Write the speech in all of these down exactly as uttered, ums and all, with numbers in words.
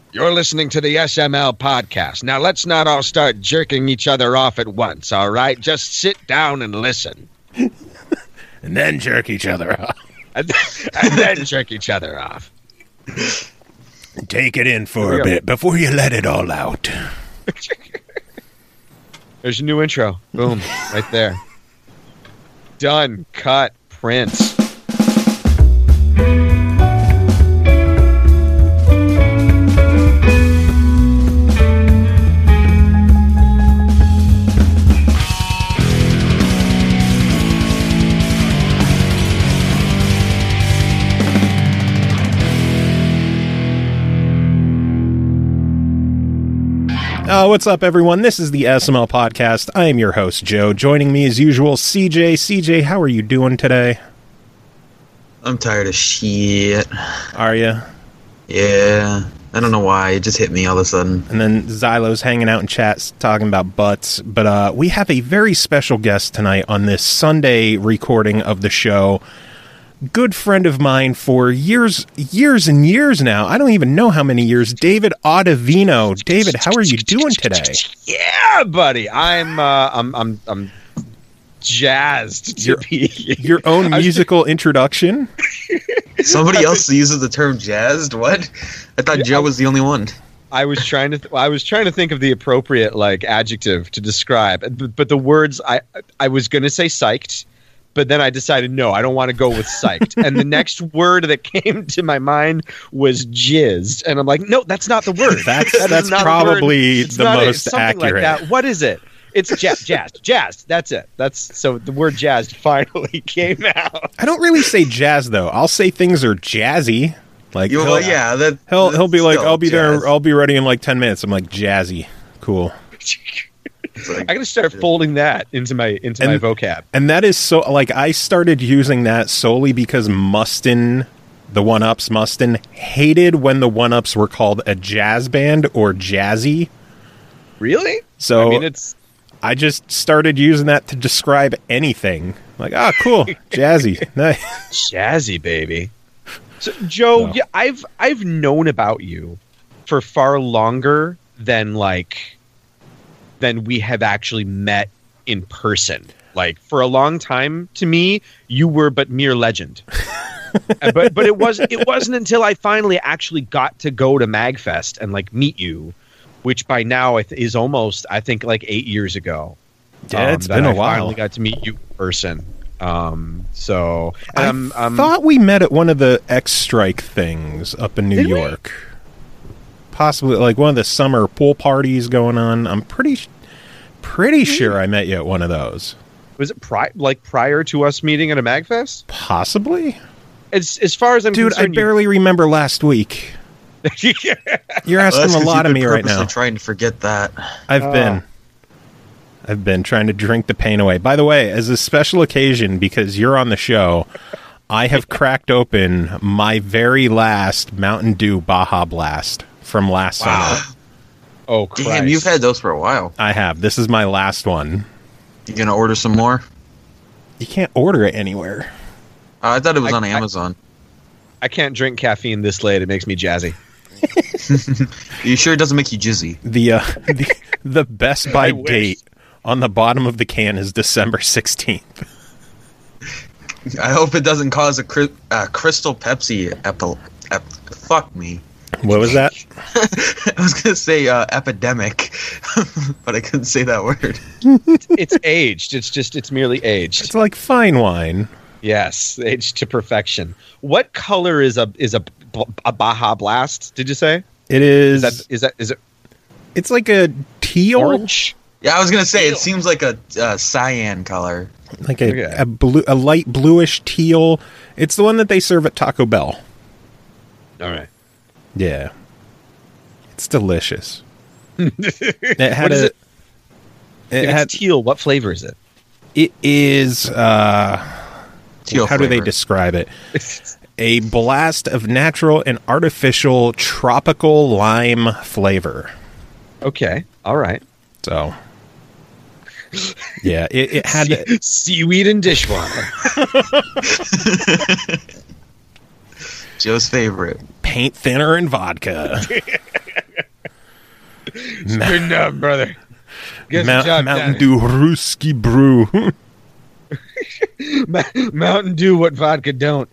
You're listening to the S M L podcast. Now, let's not all start jerking each other off at once, all right? Just sit down and listen. And then jerk each other off. And then, and then jerk each other off. Take it in for a bit before you let it all out. There's a new intro. Boom. Right there. Done. Cut. Print. Uh, what's up, everyone? This is the S M L Podcast. I am your host, Joe. Joining me, as usual, C J. C J, how are you doing today? I'm tired of shit. Are you? Yeah. I don't know why. It just hit me all of a sudden. And then Xylo's hanging out in chat talking about butts. But uh, we have a very special guest tonight on this Sunday recording of the show. Good friend of mine for years, years and years now. I don't even know how many years. David Ottavino. David, how are you doing today? Yeah, buddy. I'm, uh, I'm, I'm, I'm jazzed to your, be your own musical introduction. Somebody else uses the term jazzed. What? I thought Joe was the only one. I was trying to, th- I was trying to think of the appropriate like adjective to describe, but, but the words I, I was going to say psyched. But then I decided, no, I don't want to go with psyched. And the next word that came to my mind was jizzed. And I'm like, no, that's not the word. That's that that's probably the most it. accurate. Like that. What is it? It's jazz, jazzed. Jazzed. That's it. That's so the word jazzed finally came out. I don't really say jazz, though. I'll say things are jazzy. Like, you, well, yeah, that, he'll, he'll be like, I'll be jazz. there. I'll be ready in like ten minutes. I'm like, jazzy. Cool. Like, I gotta start folding that into my into and, my vocab. And that is so like I started using that solely because Mustin, the One Ups Mustin, hated when the One Ups were called a jazz band or jazzy. Really? So I mean, it's I just started using that to describe anything. Like, ah, cool, jazzy, nice, jazzy, baby. So, Joe, so. yeah, I've I've known about you for far longer than like. than we have actually met in person. Like, for a long time, to me, you were but mere legend. but but it was it wasn't until I finally actually got to go to MagFest and like meet you, which by now is almost I think like eight years ago. Yeah, um, it's been a I while. Finally got to meet you in person. Um, so I um, um, thought we met at one of the X Strike things up in New Did we? York. Possibly like one of the summer pool parties going on. I'm pretty, pretty sure I met you at one of those. Was it pri- like prior to us meeting at a MagFest? Possibly. As as far as I'm Dude, I concerned, barely remember last week. you- You're Well, asking that's a 'cause lot of you've been me right purposely now. trying to forget that. I've Oh. been. I've been trying to drink the pain away. By the way, as a special occasion, because you're on the show, I have cracked open my very last Mountain Dew Baja Blast from last Wow. summer. Oh, Christ. Damn, you've had those for a while. I have. This is my last one. You gonna order some more? You can't order it anywhere. Uh, I thought it was I- on I- Amazon. I can't drink caffeine this late. It makes me jazzy. You sure it doesn't make you jizzy? The uh, the, the Best By I wish. date on the bottom of the can is December sixteenth. I hope it doesn't cause a cri- uh, Crystal Pepsi epi- ep- fuck me. What was that? I was gonna say uh, epidemic, but I couldn't say that word. It's aged. It's just, it's merely aged. It's like fine wine. Yes, aged to perfection. What color is a is a, a Baja Blast? Did you say? It Is is. that is that is it It's like a teal, Orange? Yeah, I was gonna say Teal. it seems like a uh, cyan color. like a, Okay. a blue, a light bluish teal. It's the one that they serve at Taco Bell. All right. Yeah, it's delicious. It had What is a. it? It If had. it's teal, what flavor is it? It is. Uh, Teal how do they flavor. describe it? A blast of natural and artificial tropical lime flavor. Okay. All right. So, yeah, it, it had. Se- seaweed and dishwater. Joe's favorite. Paint thinner and vodka. It's good enough, brother. Get the Mount, job Mountain done. Dew Ruski Brew. Ma- Mountain Dew, what vodka don't.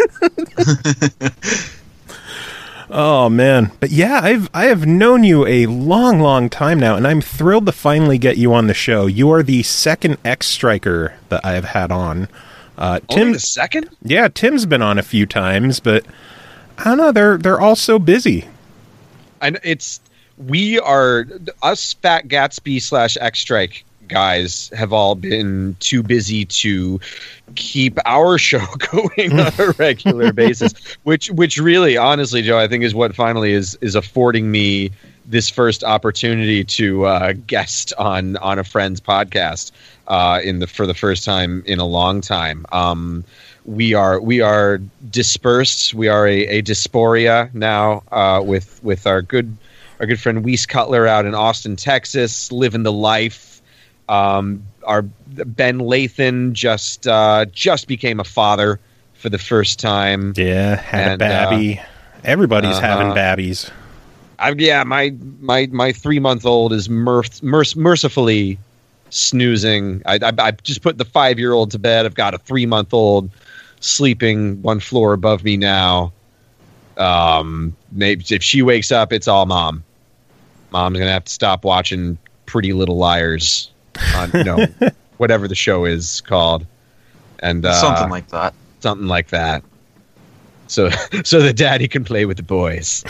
Oh man, but yeah, I've I have known you a long, long time now, and I'm thrilled to finally get you on the show. You are the second X Striker that I have had on. Uh, Only Tim, the second? yeah, Tim's been on a few times, but I don't know. They're they're all so busy. And it's we are us Fat Gatsby slash X Strike guys have all been too busy to keep our show going on a regular basis, which which really, honestly, Joe, I think is what finally is is affording me this first opportunity to uh, guest on on a friend's podcast uh, in the for the first time in a long time. Um, we are we are dispersed. We are a, a dysphoria now uh, with with our good our good friend Weiss Cutler out in Austin, Texas, living the life. Um, our Ben Lathan just uh, just became a father for the first time. Yeah, had And, a babby. uh, Everybody's uh-huh. having babbies. I, yeah, my my my three month old is mirth, merc, mercifully snoozing. I, I I just put the five year old to bed. I've got a three month old sleeping one floor above me now. Um, maybe if she wakes up, it's all mom. Mom's gonna have to stop watching Pretty Little Liars on you know whatever the show is called, and uh, Something like that. something like that. So so the daddy can play with the boys.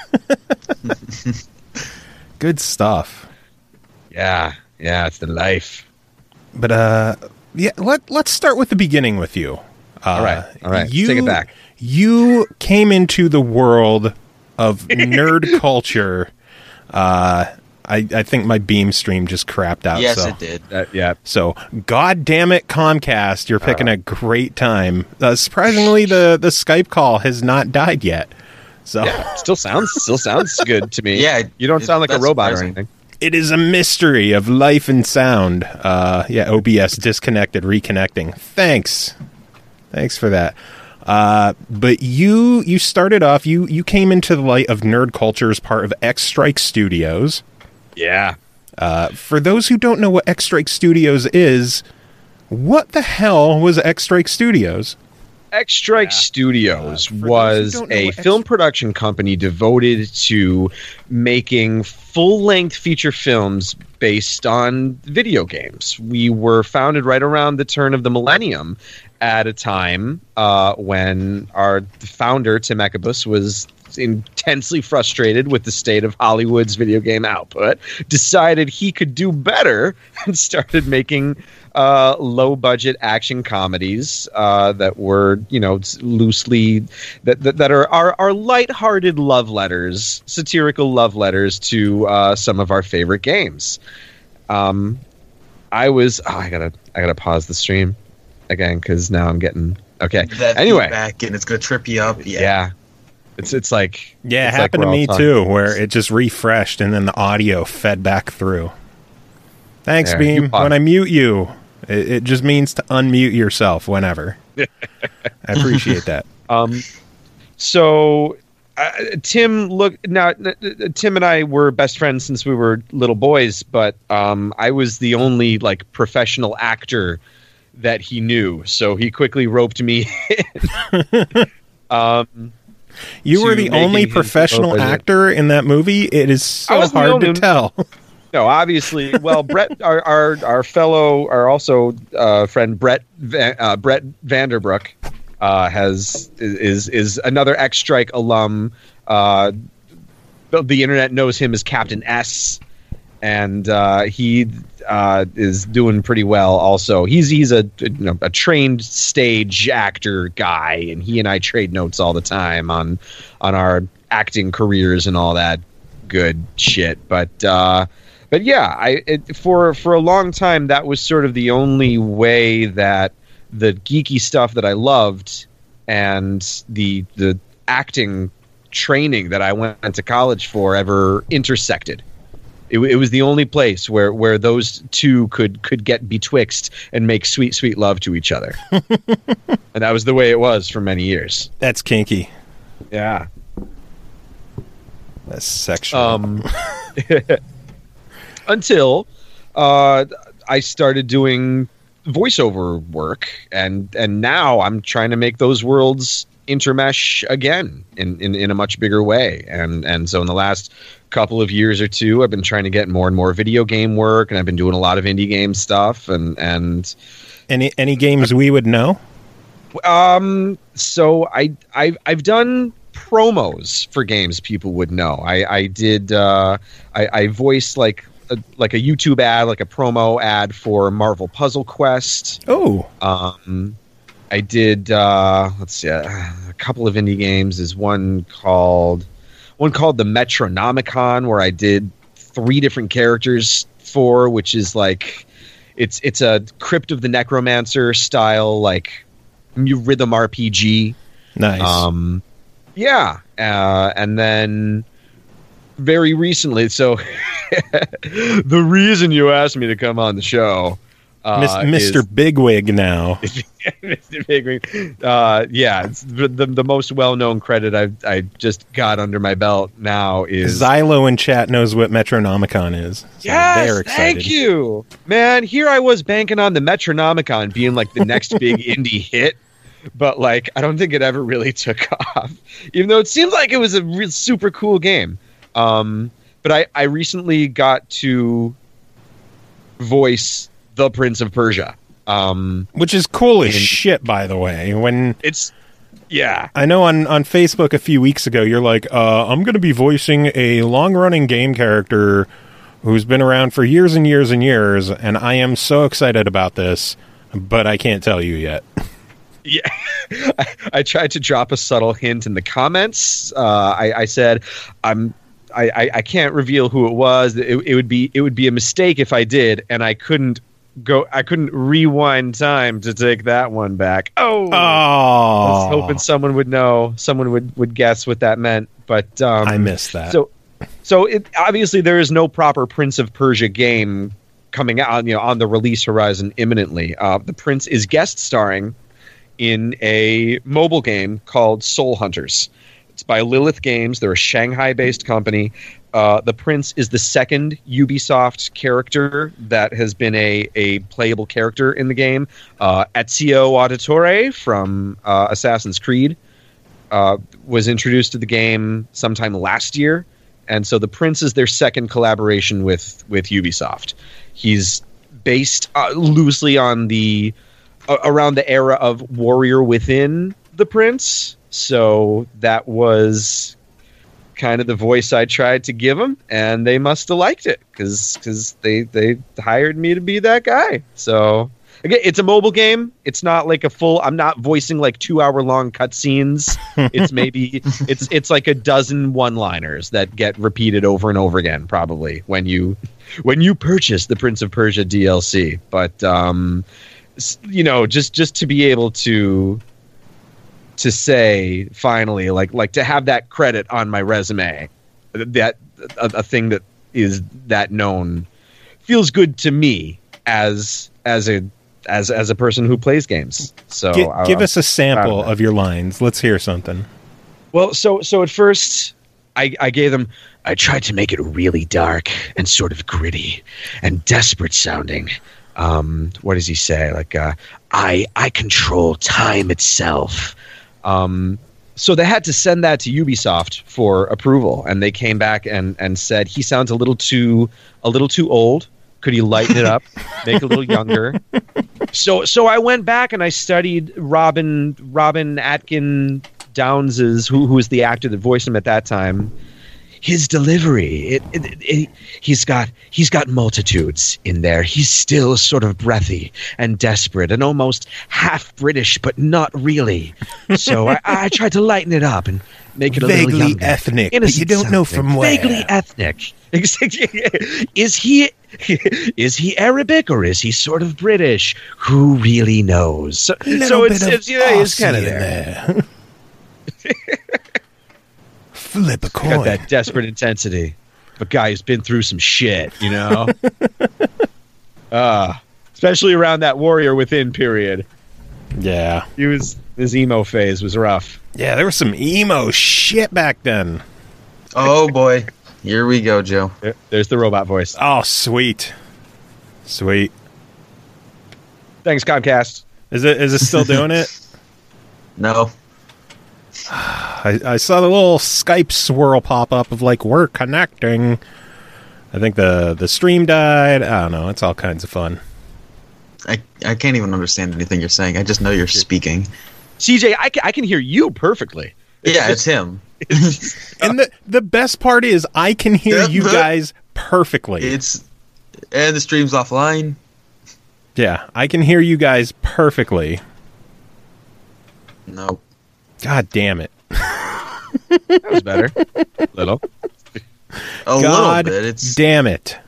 Good stuff. Yeah, yeah, it's the life. But uh, yeah, let let's start with the beginning with you. Uh, All right, all right, You, take it back. You came into the world of nerd culture. Uh, I I think my beam stream just crapped out. Yes, so. it did. Uh, yeah, So, God damn it, Comcast, you're picking a great time. Uh, surprisingly, the, the Skype call has not died yet. So, yeah, still sounds still sounds good to me. Yeah, you don't it- sound like a that's robot or surprising. anything. it is a mystery of life and sound. Uh, yeah, O B S disconnected, reconnecting. Thanks. Thanks for that. Uh, but you you started off, you, you came into the light of nerd culture as part of X Strike Studios. Yeah, Uh, for those who don't know what X Strike Studios is, what the hell was X Strike Studios? X Strike Yeah. Studios Uh, for those who was don't know a what X- film production company devoted to making full-length feature films based on video games. We were founded right around the turn of the millennium, at a time uh, when our founder Tim Ekibus was intensely frustrated with the state of Hollywood's video game output, decided he could do better, and started making uh, low-budget action comedies uh, that were, you know, loosely that that, that are, are are lighthearted love letters, satirical love letters to uh, some of our favorite games. Um, I was oh, I gotta I gotta pause the stream again because now I'm getting okay. That Anyway, back and it's gonna trip you up. Yeah. yeah. It's it's like Yeah, it it's like happened we're to all me talking- too, where it just refreshed and then the audio fed back through. Thanks, There, you Beam. pause. When I mute you, it, it just means to unmute yourself whenever. I appreciate that. Um, so uh, Tim, look now. n- n- Tim and I were best friends since we were little boys, but um, I was the only like professional actor that he knew, so he quickly roped me in. um, You were to the making only him professional low budget. actor in that movie. It is so I was the hard to only- tell. No, obviously. Well, Brett, our, our our fellow, our also uh, friend Brett Va- uh, Brett Vanderbrook uh, has is is another X Strike alum. Uh, the, the internet knows him as Captain S, and uh, he uh, is doing pretty well. Also, he's he's a you know, a trained stage actor guy, and he and I trade notes all the time on on our acting careers and all that good shit. But. Uh, But yeah, I it, for for a long time that was sort of the only way that the geeky stuff that I loved and the the acting training that I went to college for ever intersected. It, it was the only place where, where those two could could get betwixt and make sweet sweet love to each other, and that was the way it was for many years. That's kinky. Yeah. That's sexual. Um. until uh, I started doing voiceover work, and and now I'm trying to make those worlds intermesh again in, in, in a much bigger way. And and so in the last couple of years or two, I've been trying to get more and more video game work, and I've been doing a lot of indie game stuff. And and any any games we would know? Um, so I I've I've done promos for games people would know. I I did uh, I, I voiced like. A, like a YouTube ad, like a promo ad for Marvel Puzzle Quest. Oh, um, I did. Uh, let's see, uh, a couple of indie games. Is one called one called the Metronomicon, where I did three different characters for, which is like it's it's a Crypt of the Necromancer style, like rhythm R P G. Nice. Um, yeah, uh, and then. Very recently, so the reason you asked me to come on the show, uh, Mister is, Bigwig now. Mister Bigwig, uh, yeah, it's the, the the most well known credit I I just got under my belt now is Xylo in chat knows what Metronomicon is. So yes, they're excited. Thank you, man. Here I was banking on the Metronomicon being like the next big indie hit. But like, I don't think it ever really took off, even though it seemed like it was a real super cool game. Um, but I, I recently got to voice the Prince of Persia. Um, Which is cool as and, shit, by the way. When it's, yeah. I know on, on Facebook a few weeks ago, you're like, uh, I'm going to be voicing a long-running game character who's been around for years and years and years, and I am so excited about this, but I can't tell you yet. Yeah, I, I tried to drop a subtle hint in the comments. Uh, I, I said, I'm... I, I can't reveal who it was. It, it would be it would be a mistake if I did, and I couldn't go. I couldn't rewind time to take that one back. Oh, oh. I was hoping someone would know. Someone would, would guess what that meant. But um, I missed that. So, so it, obviously there is no proper Prince of Persia game coming out. You know, on the release horizon imminently. Uh, the Prince is guest starring in a mobile game called Soul Hunters. It's by Lilith Games. They're a Shanghai-based company. Uh, the Prince is the second Ubisoft character that has been a, a playable character in the game. Uh, Ezio Auditore from uh, Assassin's Creed uh, was introduced to the game sometime last year. And so the Prince is their second collaboration with, with Ubisoft. He's based uh, loosely on the uh, around the era of Warrior Within the Prince. So that was kind of the voice I tried to give them, and they must have liked it because because they they hired me to be that guy. So again, it's a mobile game. It's not like a full. I'm not voicing like two hour long cutscenes. It's maybe it's it's like a dozen one liners that get repeated over and over again. Probably when you when you purchase the Prince of Persia D L C. But um, you know, just just to be able to. to say finally like like to have that credit on my resume, that a, a thing that is that known feels good to me as as a as as a person who plays games. So G- I, give I'm us a sample of, of your lines. Let's hear something. Well, so so at first I, I gave them I tried to make it really dark and sort of gritty and desperate sounding. Um, what does he say? Like uh, I I control time itself. Um, so they had to send that to Ubisoft for approval, and they came back and, and said he sounds a little too a little too old. Could he lighten it up, make it a little younger? So so I went back and I studied Robin Robin Atkin Downes's who who was the actor that voiced him at that time. His delivery, it, it, it, it, he's got he's got multitudes in there. He's still sort of breathy and desperate and almost half British, but not really. So I, I tried to lighten it up and make it a Vaguely little younger. ethnic, but Innocent you don't know sounding. from where. Vaguely ethnic. Is he is he Arabic or is he sort of British? Who really knows? So, so it's, it's yeah, it's kind of there. there. Flip a coin. Got that desperate intensity. A guy who's been through some shit, you know? uh, especially around that Warrior Within period. Yeah. He was his emo phase was rough. Yeah, there was some emo shit back then. Oh boy. Here we go, Joe. There- There's the robot voice. Oh, sweet. Sweet. Thanks, Comcast. Is it is it still doing it? No. I, I saw the little Skype swirl pop up of like, we're connecting. I think the, the stream died. I don't know. It's all kinds of fun. I, I can't even understand anything you're saying. I just know you're speaking. C J, I can, I can hear you perfectly. Yeah, it's him. And the, the best part is I can hear The- you the- guys perfectly. It's and the stream's offline. Yeah, I can hear you guys perfectly. No. God damn it. That was better. Little. A God little bit. It's damn it.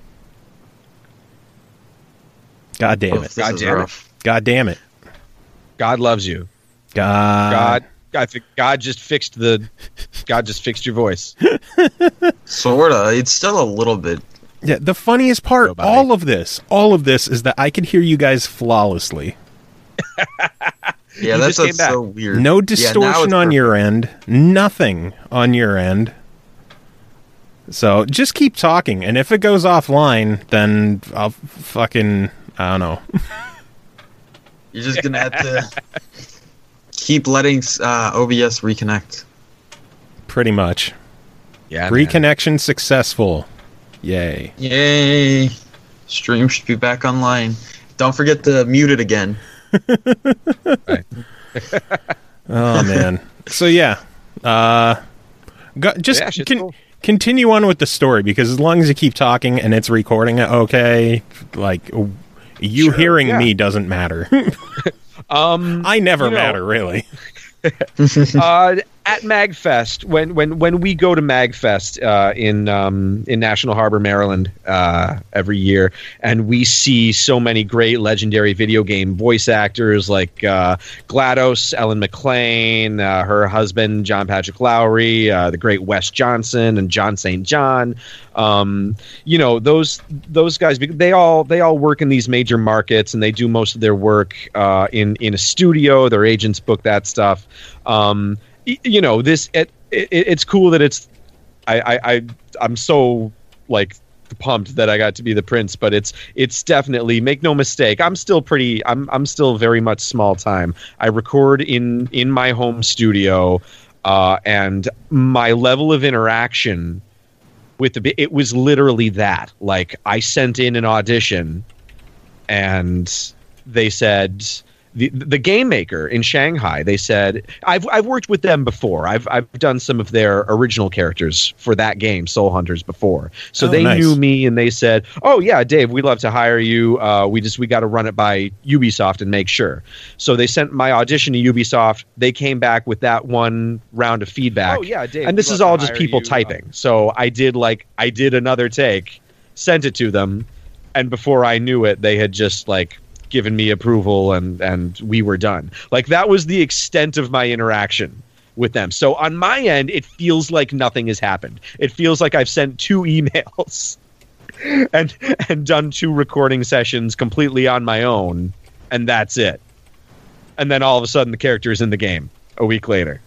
God damn oh, it. this God is damn it. rough. God damn it. God loves you. God. God, I think God just fixed the. God just fixed your voice. Sorta. It's still a little bit. Yeah, the funniest part, Nobody. all of this, all of this is that I can hear you guys flawlessly. Yeah, You that's, just came that's back. so weird. No Yeah, now distortion it's on perfect. your end. Nothing on your end. So just keep talking, and if it goes offline, then I'll fucking I don't know. You're just gonna have to keep letting uh, O B S reconnect. Pretty much. Yeah. man. Reconnection successful. Yay. Yay! Stream should be back online. Don't forget to mute it again. Oh man. So yeah. Uh go, just Yeah, shit's con- cool. continue on with the story, because as long as you keep talking and it's recording it okay, like you Sure, hearing yeah. me doesn't matter. Um, I never you know, matter really. uh, at MagFest, when when when we go to MagFest uh, in um, in National Harbor, Maryland, uh, every year, and we see so many great legendary video game voice actors like uh, GLaDOS, Ellen McClain, uh, her husband John Patrick Lowry, uh, the great Wes Johnson, and John Saint John. Um, you know, those those guys, they all they all work in these major markets, and they do most of their work uh, in in a studio. Their agents book that stuff. Um, y- you know, this it, it it's cool that it's I, I I I'm so like pumped that I got to be the prince, but it's it's definitely, make no mistake, I'm still pretty I'm I'm still very much small time. I record in in my home studio, uh, and my level of interaction with the it was literally that. Like, I sent in an audition, and they said, the the game maker in Shanghai, they said, I've I've worked with them before. I've I've done some of their original characters for that game, Soul Hunters, before. So Oh, they nice. knew me, and they said, "Oh yeah, Dave, we'd love to hire you. Uh, we just we got to run it by Ubisoft and make sure." So they sent my audition to Ubisoft. They came back with that one round of feedback. Oh, yeah, Dave, and this we'd is love all to just hire people you, uh, typing. So I did like I did another take, sent it to them, and before I knew it, they had just like given me approval, and and we were done. Like, that was the extent of my interaction with them. So on my end, it feels like nothing has happened. It feels like I've sent two emails and and done two recording sessions completely on my own, and that's it. And then all of a sudden the character is in the game a week later.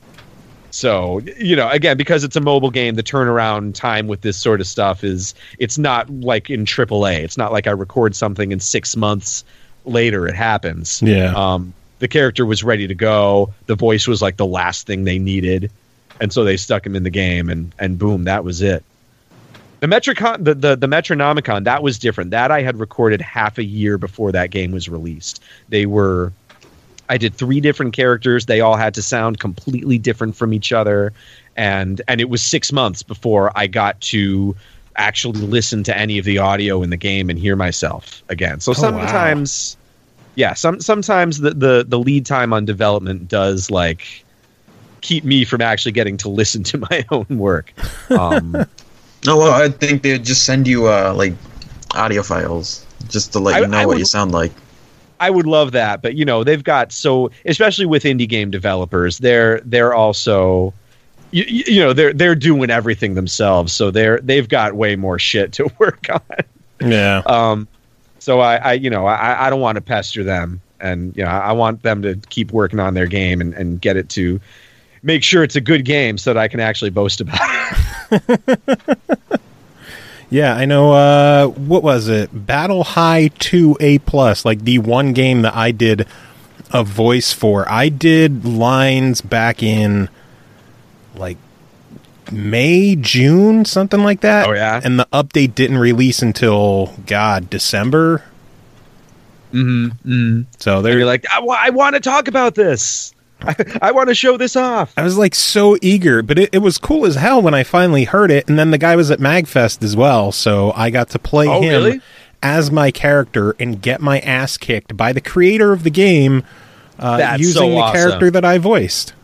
So, you know, again, because it's a mobile game, the turnaround time with this sort of stuff is, it's not like in triple A. It's not like I record something and six months later it happens. Yeah. Um, the character was ready to go. The voice was like the last thing they needed. And so they stuck him in the game, and, and boom, that was it. The Metricon, the, the, the Metronomicon, that was different. That I had recorded half a year before that game was released. They were... I did three different characters. They all had to sound completely different from each other. And and it was six months before I got to actually listen to any of the audio in the game and hear myself again. So wow. sometimes, yeah, some sometimes the, the, the lead time on development does, like, keep me from actually getting to listen to my own work. Um, No, well, I think they'd just send you uh, like audio files just to let I- you know I what would- you sound like. I would love that, but you know, they've got, so especially with indie game developers, they're they're also you, you know they're they're doing everything themselves, so they're they've got way more shit to work on. Yeah. Um, so I, I you know I, I don't want to pester them, and you know I want them to keep working on their game and, and get it to make sure it's a good game so that I can actually boast about it. Yeah, I know. Uh, what was it? Battle High two A plus, like the one game that I did a voice for. I did lines back in like May, June, something like that. Oh, yeah? And the update didn't release until, God, December. Mm-hmm. mm-hmm. So And they're you're like, I, wa- I want to talk about this. I, I want to show this off. I was like so eager, but it, it was cool as hell when I finally heard it. And then the guy was at MagFest as well, so I got to play Oh, him really? as my character and get my ass kicked by the creator of the game uh, That's using so the awesome. character that I voiced.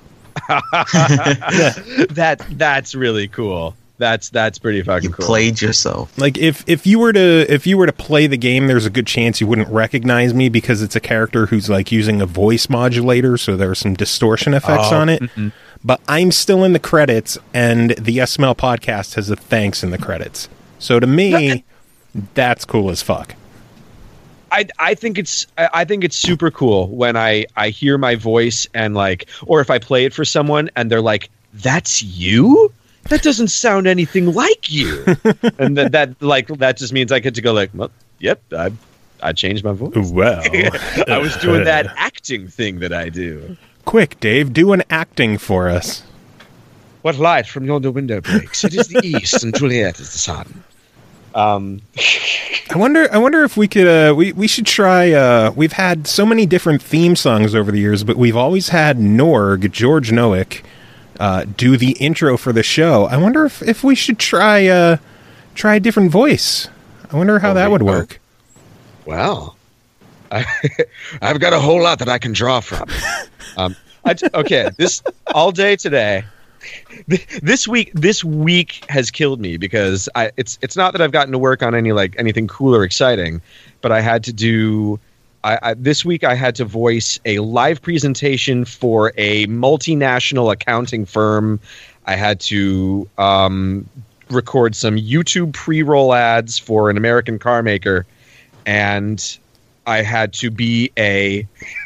That that's really cool. That's that's pretty fucking You cool. played yourself. Like if if you were to if you were to play the game, there's a good chance you wouldn't recognize me because it's a character who's like using a voice modulator, so there are some distortion effects Oh, on it. mm-mm. But I'm still in the credits, and the S M L podcast has a thanks in the credits. So to me, that's cool as fuck. I I think it's I I think it's super cool when I I hear my voice and like, or if I play it for someone and they're like, "That's you? That doesn't sound anything like you." And that that like that just means I get to go like, "Well, yep, I I changed my voice. Well, I was doing that acting thing that I do." Quick, Dave, do an acting for us. What light from yonder window breaks? It is the east, and Juliet is the sun. Um, I wonder. I wonder if we could. Uh, we we should try. Uh, we've had so many different theme songs over the years, but we've always had Norg, George Nowick, uh, do the intro for the show. I wonder if, if we should try uh, try a different voice. I wonder how Oh, that would wait, work. well, I, I've got a whole lot that I can draw from. Um, I, okay, this all day today. This week, this week has killed me because I. It's it's not that I've gotten to work on any like anything cool or exciting, but I had to do. I, I this week I had to voice a live presentation for a multinational accounting firm. I had to um, record some YouTube pre-roll ads for an American car maker, and I had to be a.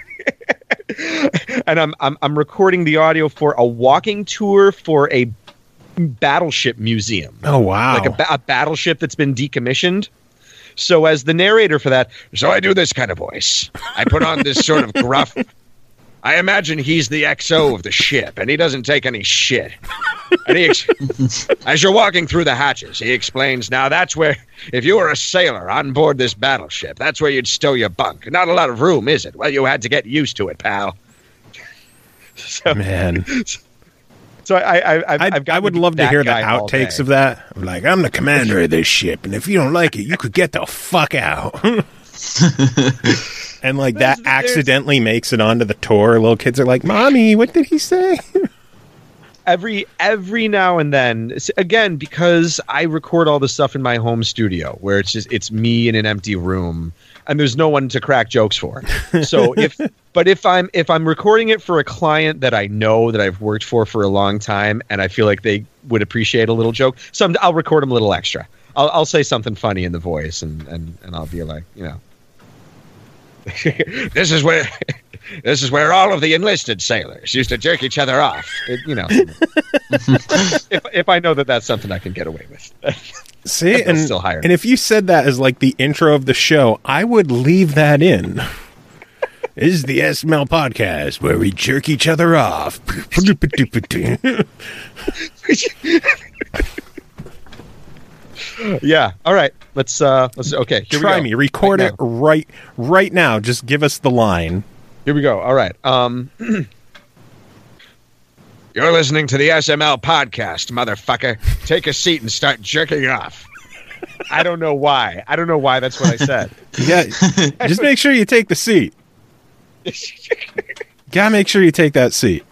And I'm, I'm I'm recording the audio for a walking tour for a battleship museum, Oh wow! like a, ba- a battleship that's been decommissioned. So as the narrator for that, so I do this kind of voice. I put on this sort of gruff. I imagine he's the X O of the ship, and he doesn't take any shit. And he, ex- as you're walking through the hatches, he explains, now that's where, if you were a sailor on board this battleship, that's where you'd stow your bunk. Not a lot of room, is it? Well, you had to get used to it, pal. So, Man, so I, I, I've, I'd, I've got I would love to hear the outtakes of that. I'm like, I'm the commander of this ship, and if you don't like it, you could get the fuck out. And like that There's- there's- accidentally makes it onto the tour. Little kids are like, "Mommy, what did he say?" every every now and then s- again, because I record all this stuff in my home studio where it's just it's me in an empty room and there's no one to crack jokes for. So if but if I'm if I'm recording it for a client that I know that I've worked for for a long time and I feel like they would appreciate a little joke, some I'll record them a little extra. I'll I'll say something funny in the voice and and and I'll be like, you know, this is where this is where all of the enlisted sailors used to jerk each other off. It, you know, if if I know that that's something I can get away with. See, They'll and still hire and me. if you said that as like the intro of the show, I would leave that in. This is the S M L podcast where we jerk each other off. Yeah. All right. Let's uh let's okay. Here Try we go. me. Record Right it right right now. Just give us the line. Here we go. All right. Um You're listening to the S M L podcast, motherfucker. Take a seat and start jerking off. I don't know why. I don't know why that's what I said. Yeah, just make sure you take the seat. Gotta make sure you take that seat.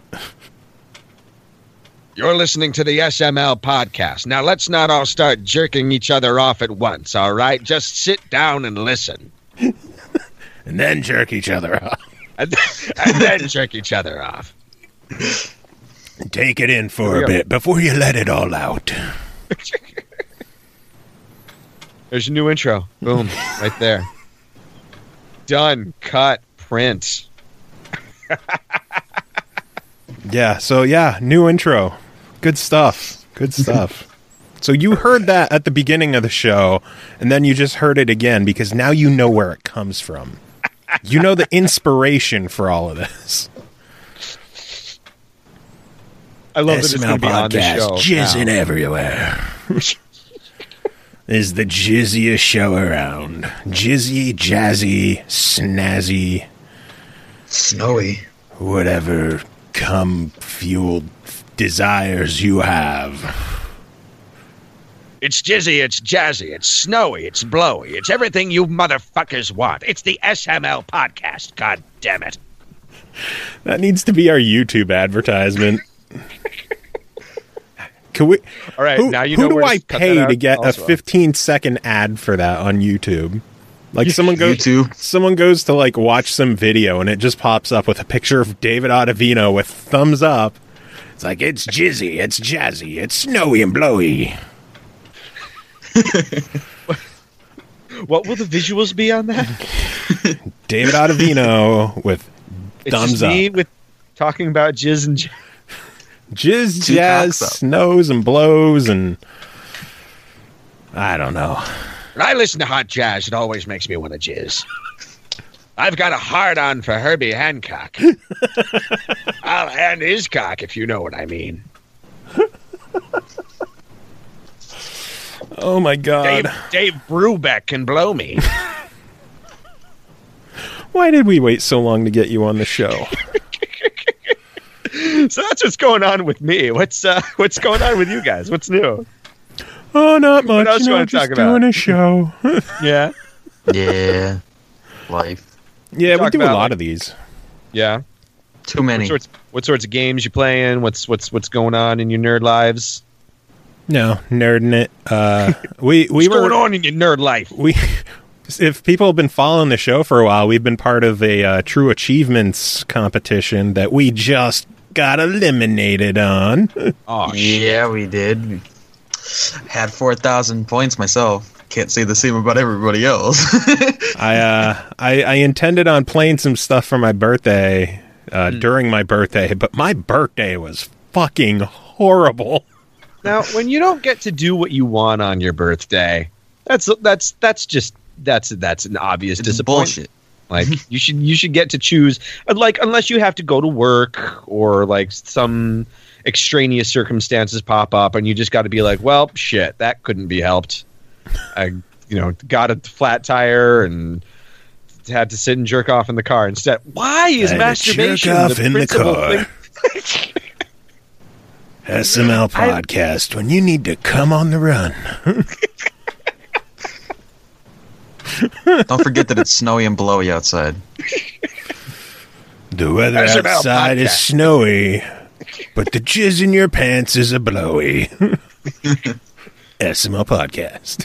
You're listening to the S M L podcast. Now let's not all start jerking each other off at once, all right? Just sit down and listen. And then jerk each other off. And, and then jerk each other off. Take it in Here for we a go. bit before you let it all out. There's your new intro. Boom. Right there. Done. Cut. Print. Yeah, so yeah, new intro. Good stuff. Good stuff. So you heard that at the beginning of the show, and then you just heard it again because now you know where it comes from. You know the inspiration for all of this. I love that it's going to be on the show. Jizzing everywhere. Is the jizziest show around. Jizzy, jazzy, snazzy. Snowy. Whatever cum-fueled desires you have. It's jizzy, it's jazzy, it's snowy, it's blowy, it's everything you motherfuckers want. It's the S M L podcast, god damn it. That needs to be our YouTube advertisement. Can we? All right, who, now you who know do where I to cut pay that to out get a also. fifteen second ad for that on YouTube? Like someone goes, YouTube. someone goes to like watch some video and it just pops up with a picture of David Ottavino with thumbs up. It's like it's jizzy, it's jazzy, it's snowy and blowy. What will the visuals be on that? David Ottavino with It's thumbs just up. me with talking about jizz and jazz. Jizz, Two jazz, cocks up. snows and blows, and I don't know. When I listen to hot jazz, it always makes me want to jizz. I've got a hard-on for Herbie Hancock. I'll hand his cock, if you know what I mean. Oh my god. Dave, Dave Brubeck can blow me. Why did we wait so long to get you on the show? So that's what's going on with me. What's uh, what's going on with you guys? What's new? Oh, not much. else You you know, wanna just talk about? doing a show. Yeah, Yeah. Life. Yeah, we Talk do a about, lot like- of these. yeah. Too many. What sorts what sorts of games you playing? What's what's what's going on in your nerd lives? No, nerding it. Uh, we we What's were going on in your nerd life? we. If people have been following the show for a while, we've been part of a uh, True Achievements competition that we just got eliminated on. Oh Yeah, we did. Had four thousand points myself. Can't say the same about everybody else. I, uh, I I intended on playing some stuff for my birthday uh, during my birthday, but my birthday was fucking horrible. Now, when you don't get to do what you want on your birthday, that's that's that's just that's that's an obvious It's disappointment. bullshit. Like you should you should get to choose. Like unless you have to go to work or like some extraneous circumstances pop up, and you just got to be like, well, shit, that couldn't be helped. I you know got a flat tire and had to sit and jerk off in the car instead. Why is I had to masturbation jerk off the in the principal car. thing? S M L podcast when you need to come on the run. Don't forget that it's snowy and blowy outside. The weather S M L outside is podcast. snowy, but the jizz in your pants is a blowy. S M L podcast.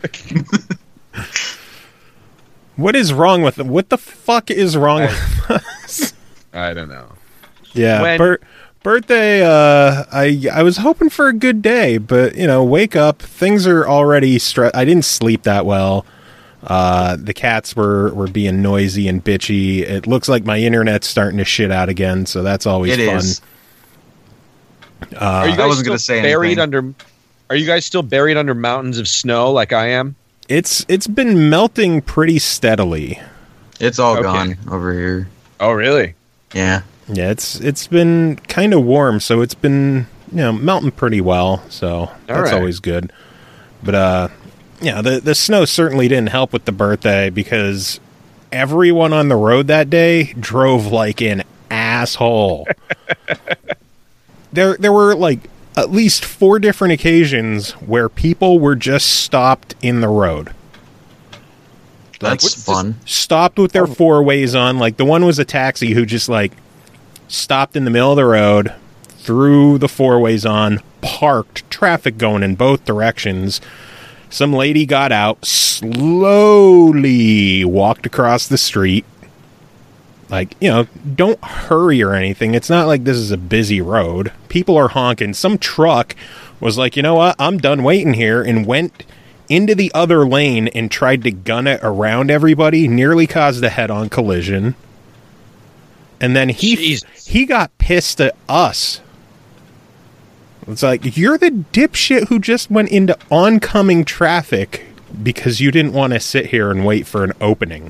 What is wrong with them? What the fuck is wrong with us? I don't know. Yeah, When- bir- birthday. Uh, I I was hoping for a good day, but you know, wake up. Things are already stressed. I didn't sleep that well. Uh, the cats were were being noisy and bitchy. It looks like my internet's starting to shit out again, so that's always It fun. is. Are you I guys wasn't still gonna say buried anything. under? Are you guys still buried under mountains of snow like I am? It's it's been melting pretty steadily. It's all Okay. gone over here. Oh, really? Yeah. Yeah, it's it's been kind of warm, so it's been you know melting pretty well. So that's right. always good. But uh, yeah, the the snow certainly didn't help with the birthday because everyone on the road that day drove like an asshole. there there were like at least four different occasions where people were just stopped in the road. That's what's this- fun. Stopped with their four ways on. Like the one was a taxi who just like stopped in the middle of the road, threw the four ways on, parked, traffic going in both directions. Some lady got out, slowly walked across the street. Like, you know, don't hurry or anything. It's not like this is a busy road. People are honking. Some truck was like, you know what? I'm done waiting here, and went into the other lane and tried to gun it around everybody. Nearly caused a head-on collision. And then he Jesus. he got pissed at us. It's like, you're the dipshit who just went into oncoming traffic because you didn't want to sit here and wait for an opening.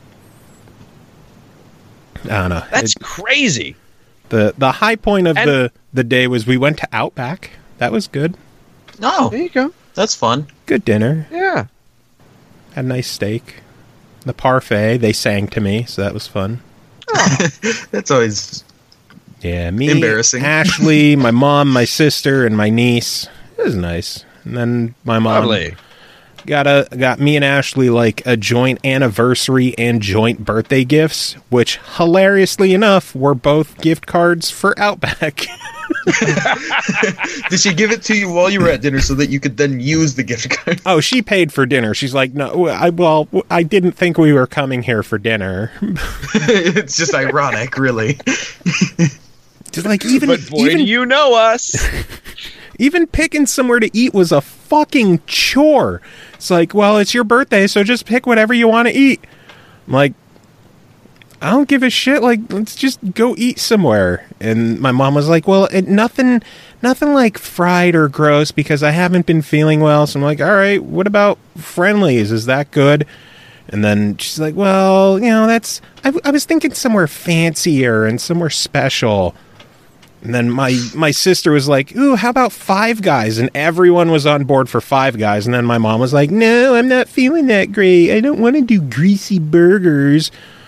I don't know. That's It- crazy. the the high point of And- the, the day was we went to Outback. That was good. No, There you go. that's fun. Good dinner. Yeah. Had a nice steak. The parfait, they sang to me, so that was fun. That's always Yeah, me, Embarrassing. Ashley, my mom, my sister, and my niece. It was nice. And then my mom Lovely. got a got me and Ashley like a joint anniversary and joint birthday gifts, which hilariously enough were both gift cards for Outback. Did she give it to you while you were at dinner so that you could then use the gift card? Oh, she paid for dinner. She's like, no, I well, I didn't think we were coming here for dinner. It's just ironic, really. Just like even But boy, even do you know us. Even picking somewhere to eat was a fucking chore. It's like, well, it's your birthday, so just pick whatever you want to eat. I'm like, I don't give a shit. Like, let's just go eat somewhere. And my mom was like, well, it, nothing, nothing like fried or gross because I haven't been feeling well. So I'm like, all right, what about Friendly's? Is that good? And then she's like, well, you know, that's, I, I was thinking somewhere fancier and somewhere special. And then my, my sister was like, ooh, how about Five Guys? And everyone was on board for Five Guys. And then my mom was like, no, I'm not feeling that great. I don't want to do greasy burgers.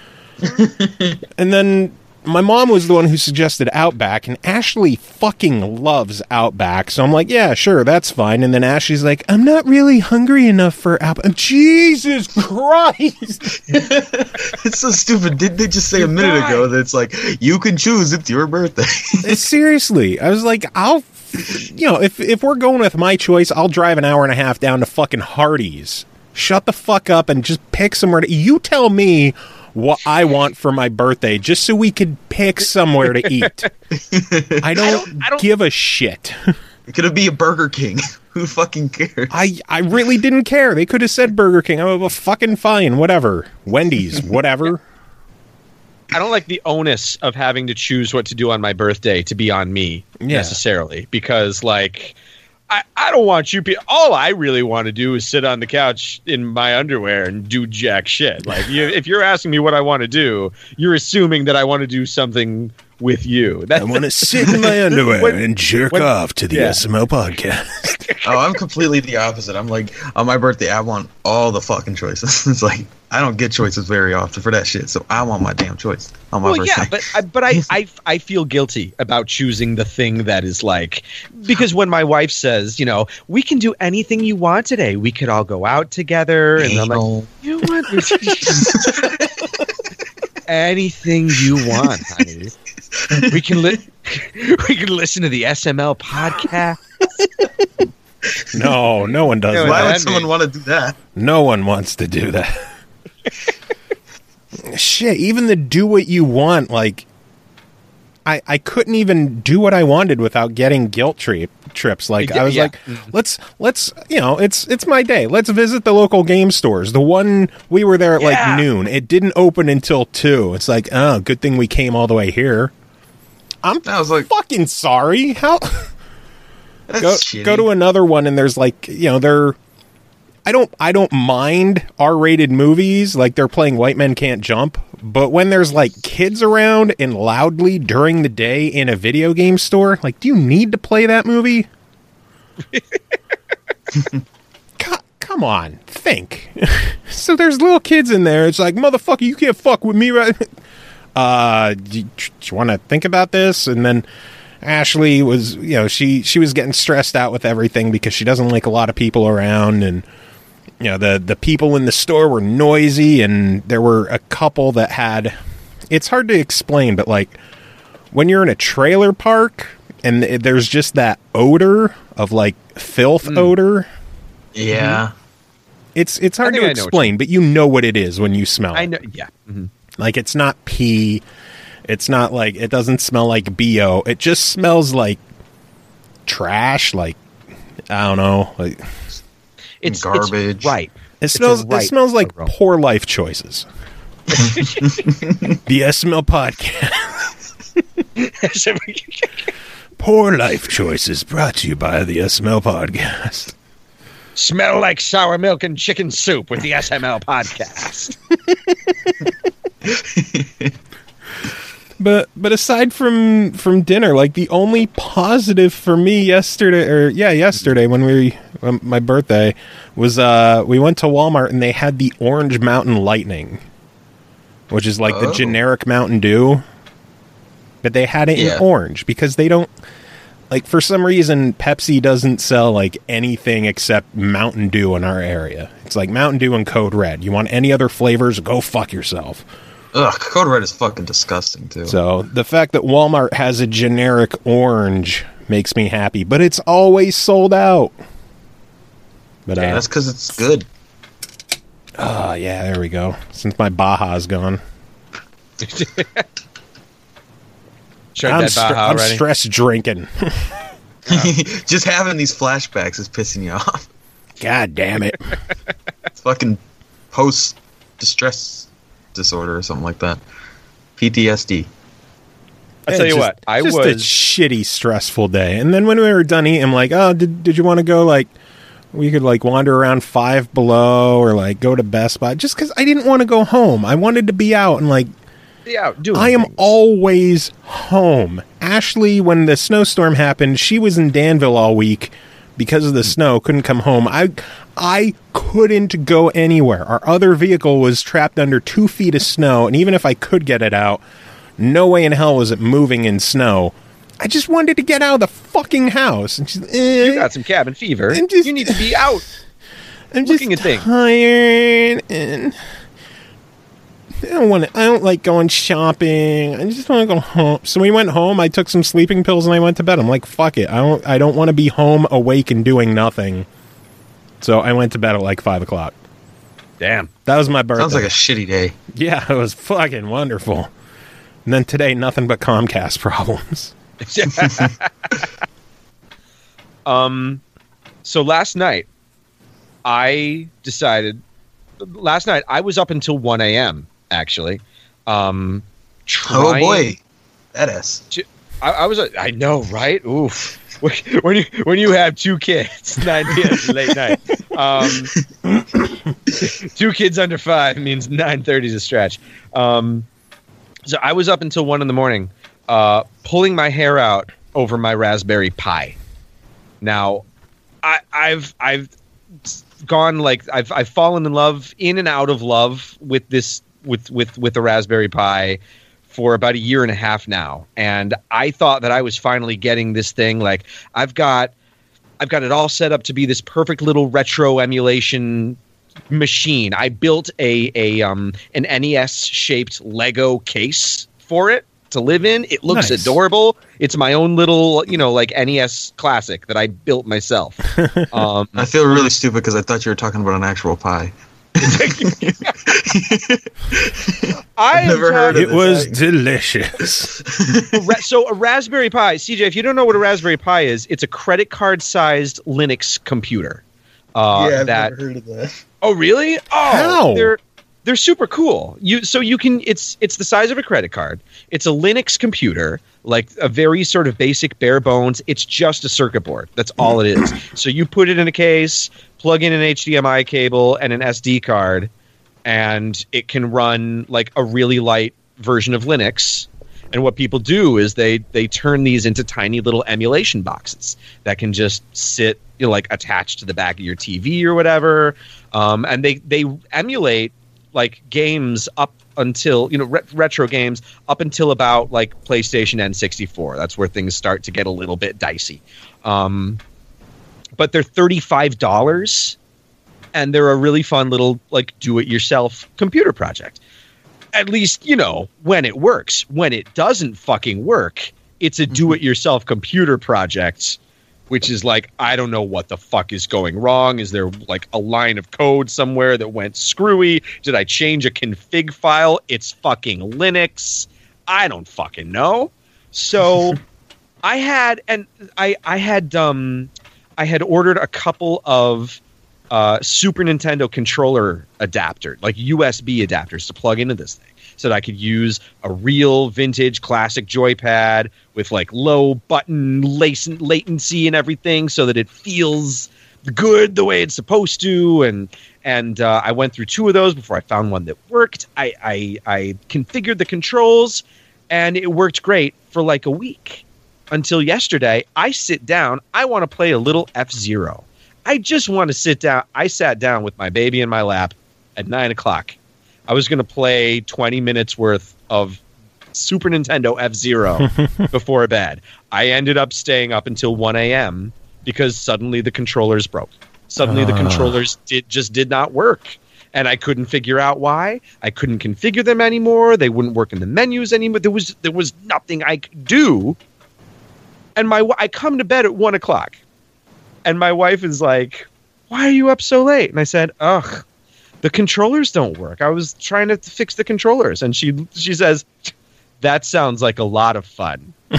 And then my mom was the one who suggested Outback, and Ashley fucking loves Outback. So I'm like, yeah, sure, that's fine. And then Ashley's like, I'm not really hungry enough for Outback. Jesus Christ! It's so stupid. Didn't they just say a minute ago that it's like, you can choose, it's your birthday? Seriously, I was like, I'll, you know, if if we're going with my choice, I'll drive an hour and a half down to fucking Hardee's. Shut the fuck up and just pick somewhere to. You tell me what I want for my birthday, just so we could pick somewhere to eat. I don't, don't- I don't- give a shit. It could be a Burger King. Who fucking cares? I I really didn't care. They could have said Burger King. I'm well, fucking fine, whatever. Wendy's, whatever. I don't like the onus of having to choose what to do on my birthday to be on me Yeah. necessarily, because like I, I don't want you pe- all I really want to do is sit on the couch in my underwear and do jack shit. Like you, if you're asking me what I want to do, you're assuming that I want to do something with you. That, I want to sit in my underwear When- and jerk when- off to the yeah. S M L podcast. Oh, I'm completely the opposite. I'm like, on my birthday, I want all the fucking choices. It's like, I don't get choices very often for that shit, so I want my damn choice on my well, birthday. yeah, but I, but I, I I feel guilty about choosing the thing that is like, because when my wife says, you know, we can do anything you want today, we could all go out together, and I'm like, Anal. you want anything you want, honey. We can li- we can listen to the S M L podcast. No, no one does No, that. Why that would someone means- want to do that? No one wants to do that. Shit, even the do what you want, like, I I couldn't even do what I wanted without getting guilt tri- trips. Like, I was Yeah. like, let's, let's, you know, it's it's my day. Let's visit the local game stores. The one, we were there at Yeah. like noon. It didn't open until two. It's like, oh, good thing we came all the way here. I'm I was like, fucking sorry. How... that's go shitty. go to another one and there's like, you know, they're I don't I don't mind R-rated movies, like they're playing White Men Can't Jump, but when there's like kids around and loudly during the day in a video game store, like, do you need to play that movie? Co- come on, think. So there's little kids in there. It's like, motherfucker, you can't fuck with me, right? Uh, do you, do you want to think about this? And then Ashley was, you know, she she was getting stressed out with everything because she doesn't like a lot of people around, and you know, the the people in the store were noisy, and there were a couple that had, it's hard to explain, but like when you're in a trailer park and there's just that odor of like filth odor, Yeah. it's it's hard I think to I know what explain, but you know what it is when you smell it. I know, yeah. Mhm. Like, it's not pee. It's not like, it doesn't smell like B O. It just smells like trash. Like, I don't know. Like, It's Garbage. It's right. it a smells. It right smells like aroma. poor life choices. The S M L podcast. Poor Life Choices brought to you by the S M L Podcast. Smell like sour milk and chicken soup with the S M L Podcast. But but aside from from dinner, like the only positive for me yesterday, or yeah, yesterday when we when my birthday was, uh, we went to Walmart and they had the Orange Mountain Lightning, which is like oh. the generic Mountain Dew, but they had it yeah. in orange because they don't like for some reason Pepsi doesn't sell like anything except Mountain Dew in our area. It's like Mountain Dew and Code Red. You want any other flavors? Go fuck yourself. Ugh, Code Red is fucking disgusting, too. So, the fact that Walmart has a generic orange makes me happy, but it's always sold out. But yeah, uh, that's because it's good. Oh, yeah, there we go. Since my Baja's gone. Sure, I'm, that stre- Baja I'm already. stress drinking. Just having these flashbacks is pissing you off. God damn it. It's fucking post-distress disorder or something like that. P T S D. I'll tell you just, what, I just was a shitty, stressful day. And then when we were done eating, I'm like, oh, did did you want to go, like, we could, like, wander around Five Below or, like, go to Best Buy? Just because I didn't want to go home. I wanted to be out and, like, yeah, doing I am things. always home. Ashley, when the snowstorm happened, she was in Danville all week because of the snow, couldn't come home. I I couldn't go anywhere. Our other vehicle was trapped under two feet of snow, and even if I could get it out, no way in hell was it moving in snow. I just wanted to get out of the fucking house. And she's, eh, You got some cabin fever. I'm just- you need to be out. I'm looking just at things. tired, and I don't want to. I don't like going shopping. I just want to go home. So we went home. I took some sleeping pills and I went to bed. I'm like, fuck it. I don't. I don't want to be home awake and doing nothing. So I went to bed at like five o'clock. Damn. That was my birthday. Sounds like a shitty day. Yeah, it was fucking wonderful. And then today, nothing but Comcast problems. Um, so last night, I decided. Last night, I was up until one a.m. Actually, um, Oh trying boy, that is. to- I, I was. I know, right? Oof. When you when you have two kids, nine p.m. late night. Um, two kids under five means nine thirty is a stretch. Um, so I was up until one in the morning, uh, pulling my hair out over my Raspberry Pi. Now, I, I've I've gone like I've I've fallen in love, in and out of love with this with with with the Raspberry Pi for about a year and a half now, and I thought that I was finally getting this thing. Like I've got, I've got it all set up to be this perfect little retro emulation machine. I built a a um an N E S shaped Lego case for it to live in. It looks Nice. adorable. It's my own little, you know, like N E S classic that I built myself. Um, I feel really stupid because I thought you were talking about an actual pie. I never heard of It this was thing. delicious. Ra- so a Raspberry Pi, C J, if you don't know what a Raspberry Pi is, it's a credit card sized Linux computer. Uh, that heard of that. oh really? Oh, How? they're they're super cool. You so you can it's it's the size of a credit card. It's a Linux computer, like a very sort of basic bare bones. It's just a circuit board. That's all it is. So you put it in a case, plug in an H D M I cable and an S D card, and it can run like a really light version of Linux. And what people do is they they turn these into tiny little emulation boxes that can just sit, you know, like attached to the back of your T V or whatever. Um, and they they emulate like games up until, you know, re- retro games up until about like PlayStation N sixty-four. That's where things start to get a little bit dicey. Um, but they're thirty-five dollars, and they're a really fun little like do-it-yourself computer project. At least, you know, when it works. When it doesn't fucking work, it's a do-it-yourself computer project, which is like, I don't know what the fuck is going wrong. Is there like a line of code somewhere that went screwy? Did I change a config file? It's fucking Linux. I don't fucking know. So I had, and I, I had, um, I had ordered a couple of uh, Super Nintendo controller adapter, like U S B adapters to plug into this thing. so that I could use a real vintage classic joypad with like low button lac- latency and everything, so that it feels good the way it's supposed to. And and uh, I went through two of those before I found one that worked. I, I I configured the controls, and it worked great for like a week until yesterday. I sit down. I want to play a little F-Zero. I just want to sit down. I sat down with my baby in my lap at nine o'clock. I was going to play twenty minutes worth of Super Nintendo F-Zero before bed. I ended up staying up until one a.m. because suddenly the controllers broke. Suddenly uh. the controllers did just did not work. And I couldn't figure out why. I couldn't configure them anymore. They wouldn't work in the menus anymore. There was there was nothing I could do. And my I come to bed at one o'clock. And my wife is like, "Why are you up so late?" And I said, "Ugh, the controllers don't work. I was trying to fix the controllers." And she she says, "That sounds like a lot of fun." And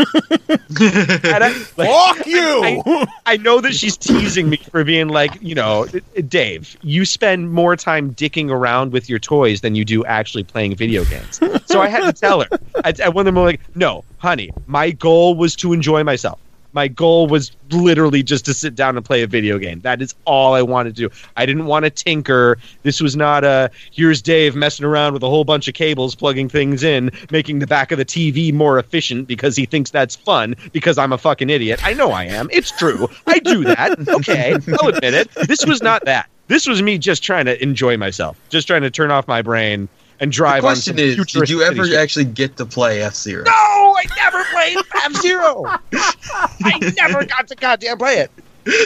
I, like, Fuck you! I, I, I know that she's teasing me for being like, you know, Dave, you spend more time dicking around with your toys than you do actually playing video games. So I had to tell her. I, I went them like, "No, honey, my goal was to enjoy myself. My goal was literally just to sit down and play a video game. That is all I wanted to do. I didn't want to tinker. This was not a, here's Dave messing around with a whole bunch of cables, plugging things in, making the back of the T V more efficient because he thinks that's fun because I'm a fucking idiot. I know I am. It's true. I do that. Okay, I'll admit it. This was not that. This was me just trying to enjoy myself, just trying to turn off my brain and drive the on question some is, did you ever shit. actually get to play F-Zero? No, I never played F-Zero. I never got to goddamn play it.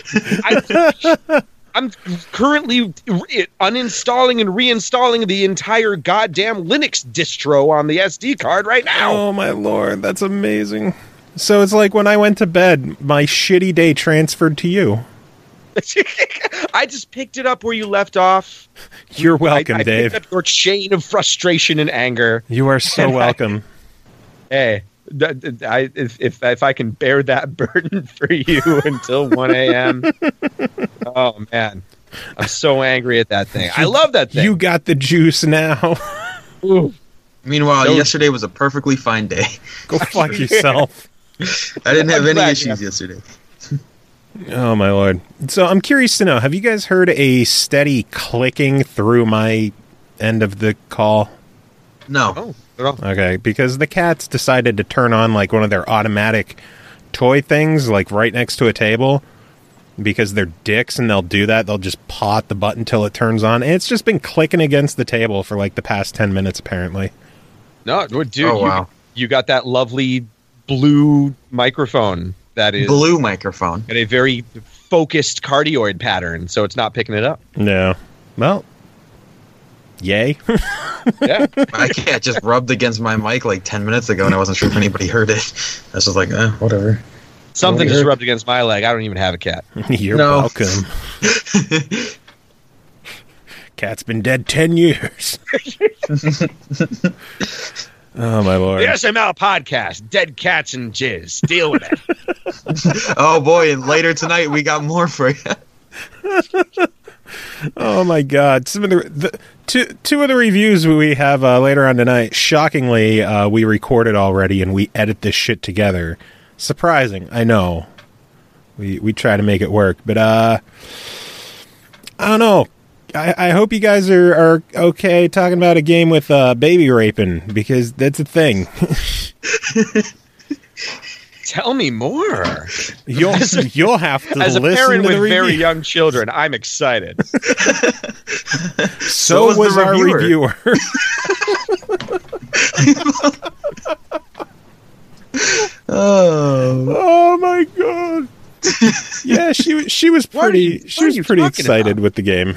I, I'm currently uninstalling and reinstalling the entire goddamn Linux distro on the S D card right now. Oh my lord, that's amazing. So it's like when I went to bed, my shitty day transferred to you. I just picked it up where you left off. You're welcome, I, I Dave. Picked up your chain of frustration and anger. You are so welcome. I, hey, th- th- I, if, if if I can bear that burden for you until one a.m. Oh man, I'm so angry at that thing. I love that thing. You got the juice now. Ooh. Meanwhile, Those- yesterday was a perfectly fine day. Go fuck yourself. I didn't have I'm any glad, issues yeah. yesterday. Oh my lord. So I'm curious to know, have you guys heard a steady clicking through my end of the call? No. Oh, at all. Okay, because the cats decided to turn on like one of their automatic toy things like right next to a table because they're dicks and they'll do that. They'll just paw at the button till it turns on. And it's just been clicking against the table for like the past ten minutes apparently. No, dude, Oh, you, wow. you got that lovely blue microphone that is Blue microphone. at a very focused cardioid pattern, so it's not picking it up. No. Well, yay. Yeah. My cat just rubbed against my mic like ten minutes ago, and I wasn't sure if anybody heard it. I was just like, eh, whatever. Something just Weird. rubbed against my leg. I don't even have a cat. You're No. welcome. Cat's been dead ten years. Oh, my lord. The S M L podcast, Dead Cats and Jizz. Deal with it. Oh boy! And later tonight we got more for you. Oh, my God. Some of the, the two, two of the reviews we have uh, later on tonight, shockingly, uh, we recorded already and we edit this shit together. Surprising, I know. We we try to make it work, but uh, I don't know. I, I hope you guys are, are okay talking about a game with uh, baby raping, because that's a thing. Tell me more. You'll you'll have to As a listen parent to the with very review. young children, I'm excited. So, So was was, the our reviewer. reviewer. Oh. Oh my god! Yeah, she was she was What are pretty you- she what are was you pretty talking excited about? with the game.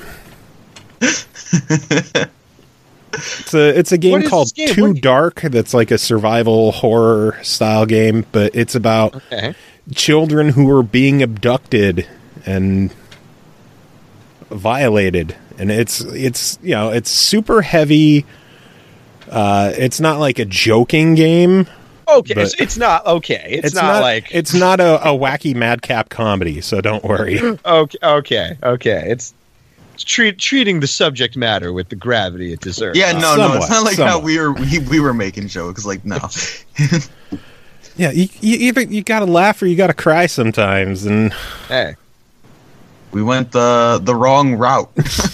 It's a it's a game What is called this game? Too What do you- Dark. That's like a survival horror style game, but it's about Okay. children who are being abducted and violated, and it's it's you know it's super heavy. Uh, it's not like a joking game. Okay, But- it's, it's not okay. It's, It's not, like it's not a, a wacky madcap comedy, so don't worry. okay, okay, okay. It's treat, treating the subject matter with the gravity it deserves. Yeah, no, no, Somewhat, it's not like somewhat. how we were we, we were making jokes. Like, no. Yeah, you, you either you gotta laugh or you gotta cry sometimes, and Hey, We went the the wrong route.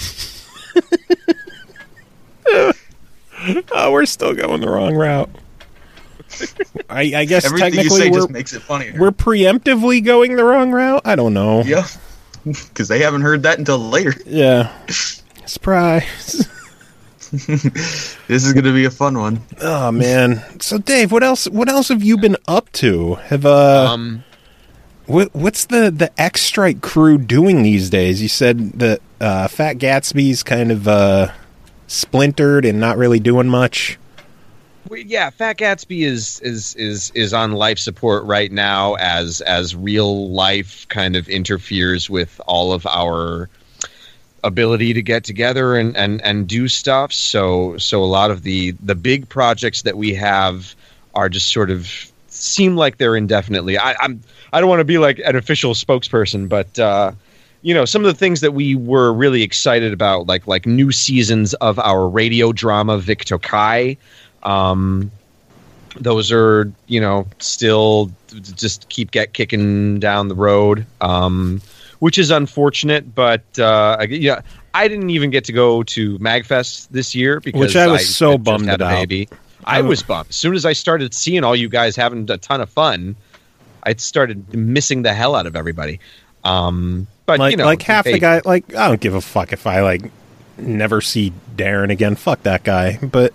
oh, we're still going the wrong route. I, I guess Everything you technically say we're, just makes it funnier. we're preemptively going the wrong route. I don't know. Yeah, because they haven't heard that until later. Yeah. Surprise. This is going to be a fun one. Oh man. So Dave, what else what else have you been up to? Have uh um, what what's the the X Strike crew doing these days? You said that uh Fat Gatsby's kind of uh splintered and not really doing much. we- yeah, Fat Gatsby is is is is on life support right now as as real life kind of interferes with all of our ability to get together and, and, and do stuff. So so a lot of the the big projects that we have are just sort of seem like they're indefinitely. I, I'm I don't want to be like an official spokesperson, but uh, you know, some of the things that we were really excited about, like like new seasons of our radio drama Vic Tokai. Um, those are, you know, still just keep get kicking down the road. Um, which is unfortunate, but uh, I- yeah, I didn't even get to go to MagFest this year because Which I was so had just bummed had a about. baby. I was bummed. As soon as I started seeing all you guys having a ton of fun, I started missing the hell out of everybody. Um, but Like you know, like half the hey, guy like I don't give a fuck if I like never see Darren again. Fuck that guy. But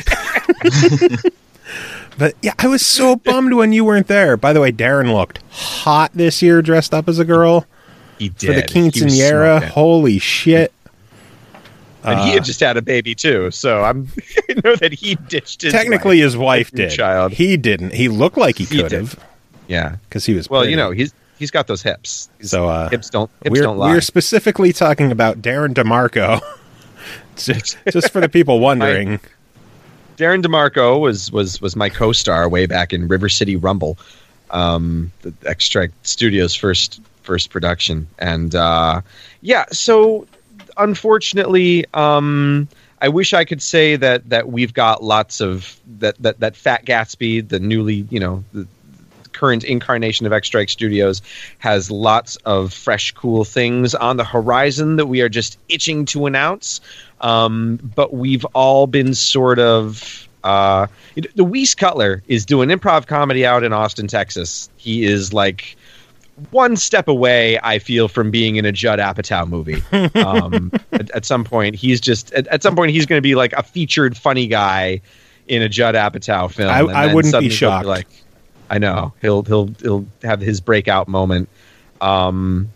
But yeah, I was so bummed when you weren't there. By the way, Darren looked hot this year dressed up as a girl. he did For the He was quinceanera, smoking. holy shit! and he Uh, had just had a baby too. So I'm I know that he ditched his Technically, wife. his wife new did. child. He didn't. He looked like he He could did. have Yeah. because he was. Well, pretty. you know, he's he's got those hips. His So uh, hips don't hips we're don't lie. we're specifically talking about Darren DeMarco. just, just for the people wondering. Darren DeMarco was was was my co-star way back in River City Rumble, um, the X Strike Studios' first first production, and uh, yeah. So unfortunately, um, I wish I could say that that we've got lots of that that that Fat Gatsby, the newly you know the current incarnation of X Strike Studios, has lots of fresh, cool things on the horizon that we are just itching to announce. Um, but we've all been sort of uh, the Weiss Cutler is doing improv comedy out in Austin, Texas. He is like one step away, I feel, from being in a Judd Apatow movie. Um, at, at some point, he's just at, at some point he's going to be like a featured funny guy in a Judd Apatow film. I- and I then wouldn't be suddenly he'll shocked. Like, I know he'll he'll he'll have his breakout moment. Um,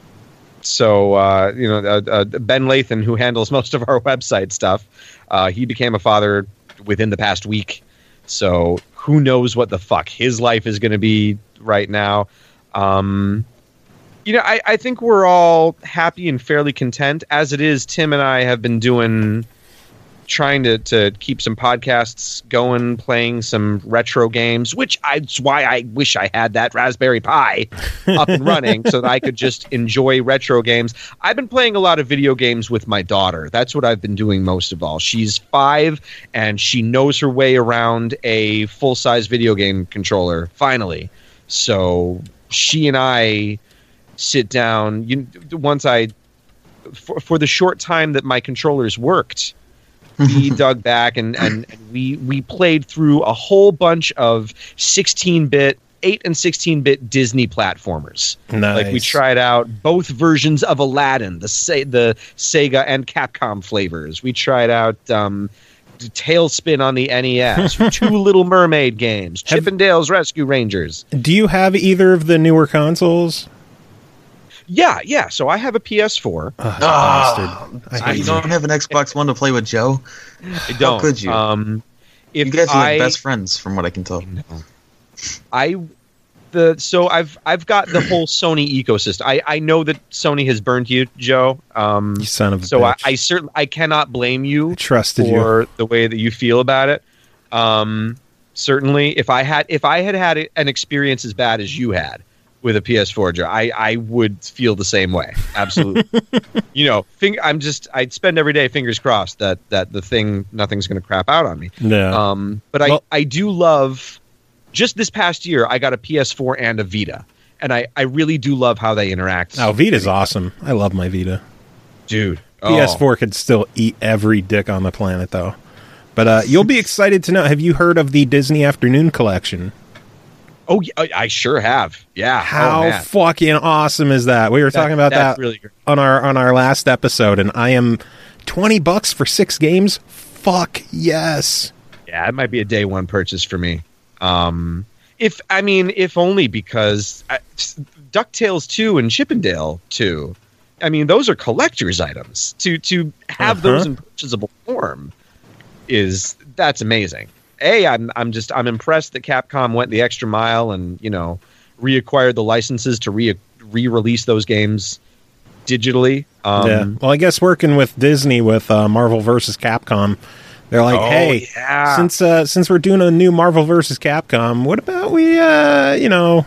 so uh, you know, uh, uh, Ben Lathan, who handles most of our website stuff, uh, he became a father within the past week. So who knows what the fuck his life is going to be right now. Um, you know, I, I think we're all happy and fairly content as it is. Tim and I have been doing, trying to, to keep some podcasts going, playing some retro games, which I, that's why I wish I had that Raspberry Pi up and running so that I could just enjoy retro games. I've been playing a lot of video games with my daughter. That's what I've been doing most of all. She's five and she knows her way around a full-size video game controller, finally. So she and I sit down. You, once I, for, for the short time that my controllers worked, we dug back and, and, and we we played through a whole bunch of sixteen-bit, eight and sixteen-bit Disney platformers. Nice. Like we tried out both versions of Aladdin, the Se- the Sega and Capcom flavors. We tried out um, Tailspin on the N E S, two Little Mermaid games, Chip Have- and Dale's Rescue Rangers. Do you have either of the newer consoles? Yeah, yeah. So I have a P S four. Oh, Ah, bastard. I so hate you you. don't have an Xbox One to play with Joe? I don't. could you? Um, if You guys are like I, best friends, from what I can tell. I the so I've I've got the whole Sony ecosystem. I, I know that Sony has burned you, Joe. Um, You son of a so I, bitch. I certainly I cannot blame you I trusted you. for the way that you feel about it. Um, certainly, if I had if I had had an experience as bad as you had with a P S four, Joe. I, I would feel the same way. Absolutely. you know, fing- I'm just, I'd spend every day fingers crossed that, that the thing, nothing's going to crap out on me. Yeah. Um, but Well- I, I do love, just this past year, I got a P S four and a Vita. And I, I really do love how they interact. Oh, Vita's awesome. I love my Vita. Dude. P S four could still eat every dick on the planet, though. But uh, you'll be excited to know. Have you heard of the Disney Afternoon Collection? Oh, yeah, I I sure have. Yeah. How oh, man. fucking awesome is that? We were That- talking about that's that really good. on our on our last episode, and I am twenty bucks for six games. Fuck yes. Yeah, it might be a day one purchase for me. Um, if I mean, if only because I, DuckTales two and Chippendale two. I mean, those are collector's items. To to have Uh-huh. those in purchasable form is that's amazing. A, I'm I'm just I'm impressed that Capcom went the extra mile and you know reacquired the licenses to re re-release those games digitally. Um, yeah. Well, I guess working with Disney with uh, Marvel versus Capcom, they're like, oh, hey, yeah. since uh, since we're doing a new Marvel versus Capcom, what about we, uh, you know,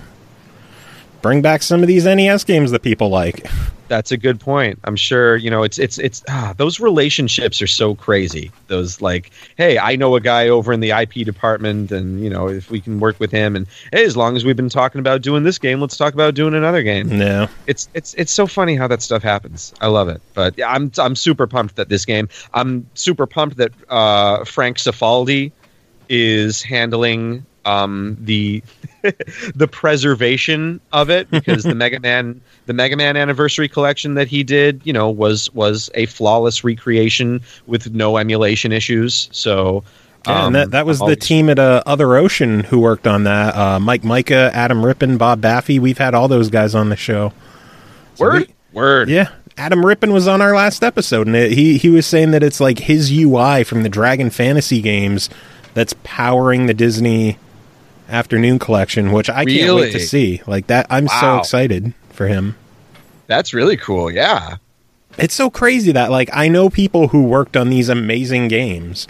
bring back some of these N E S games that people like? That's a good point. I'm sure, you know, it's, it's, it's, ah, those relationships are so crazy. Those like, hey, I know a guy over in the I P department and, you know, if we can work with him and, hey, as long as we've been talking about doing this game, let's talk about doing another game. Yeah. It's, it's, it's so funny how that stuff happens. I love it. But yeah, I'm, I'm super pumped that this game, I'm super pumped that, uh, Frank Cifaldi is handling, um, the, the preservation of it because the Mega Man the Mega Man Anniversary Collection that he did, you know, was was a flawless recreation with no emulation issues. So Yeah, um, and that, that was I'm the always- team at uh, Other Ocean who worked on that. Uh, Mike Micah, Adam Rippon, Bob Baffy. We've had all those guys on the show. So word we- word. Yeah. Adam Rippon was on our last episode, and it, he, he was saying that it's like his U I from the Dragon Fantasy games that's powering the Disney Afternoon Collection, which I can't wait to Really? see. Like that, I'm so Wow. excited for him. That's really cool. Yeah. It's so crazy that, like, I know people who worked on these amazing games.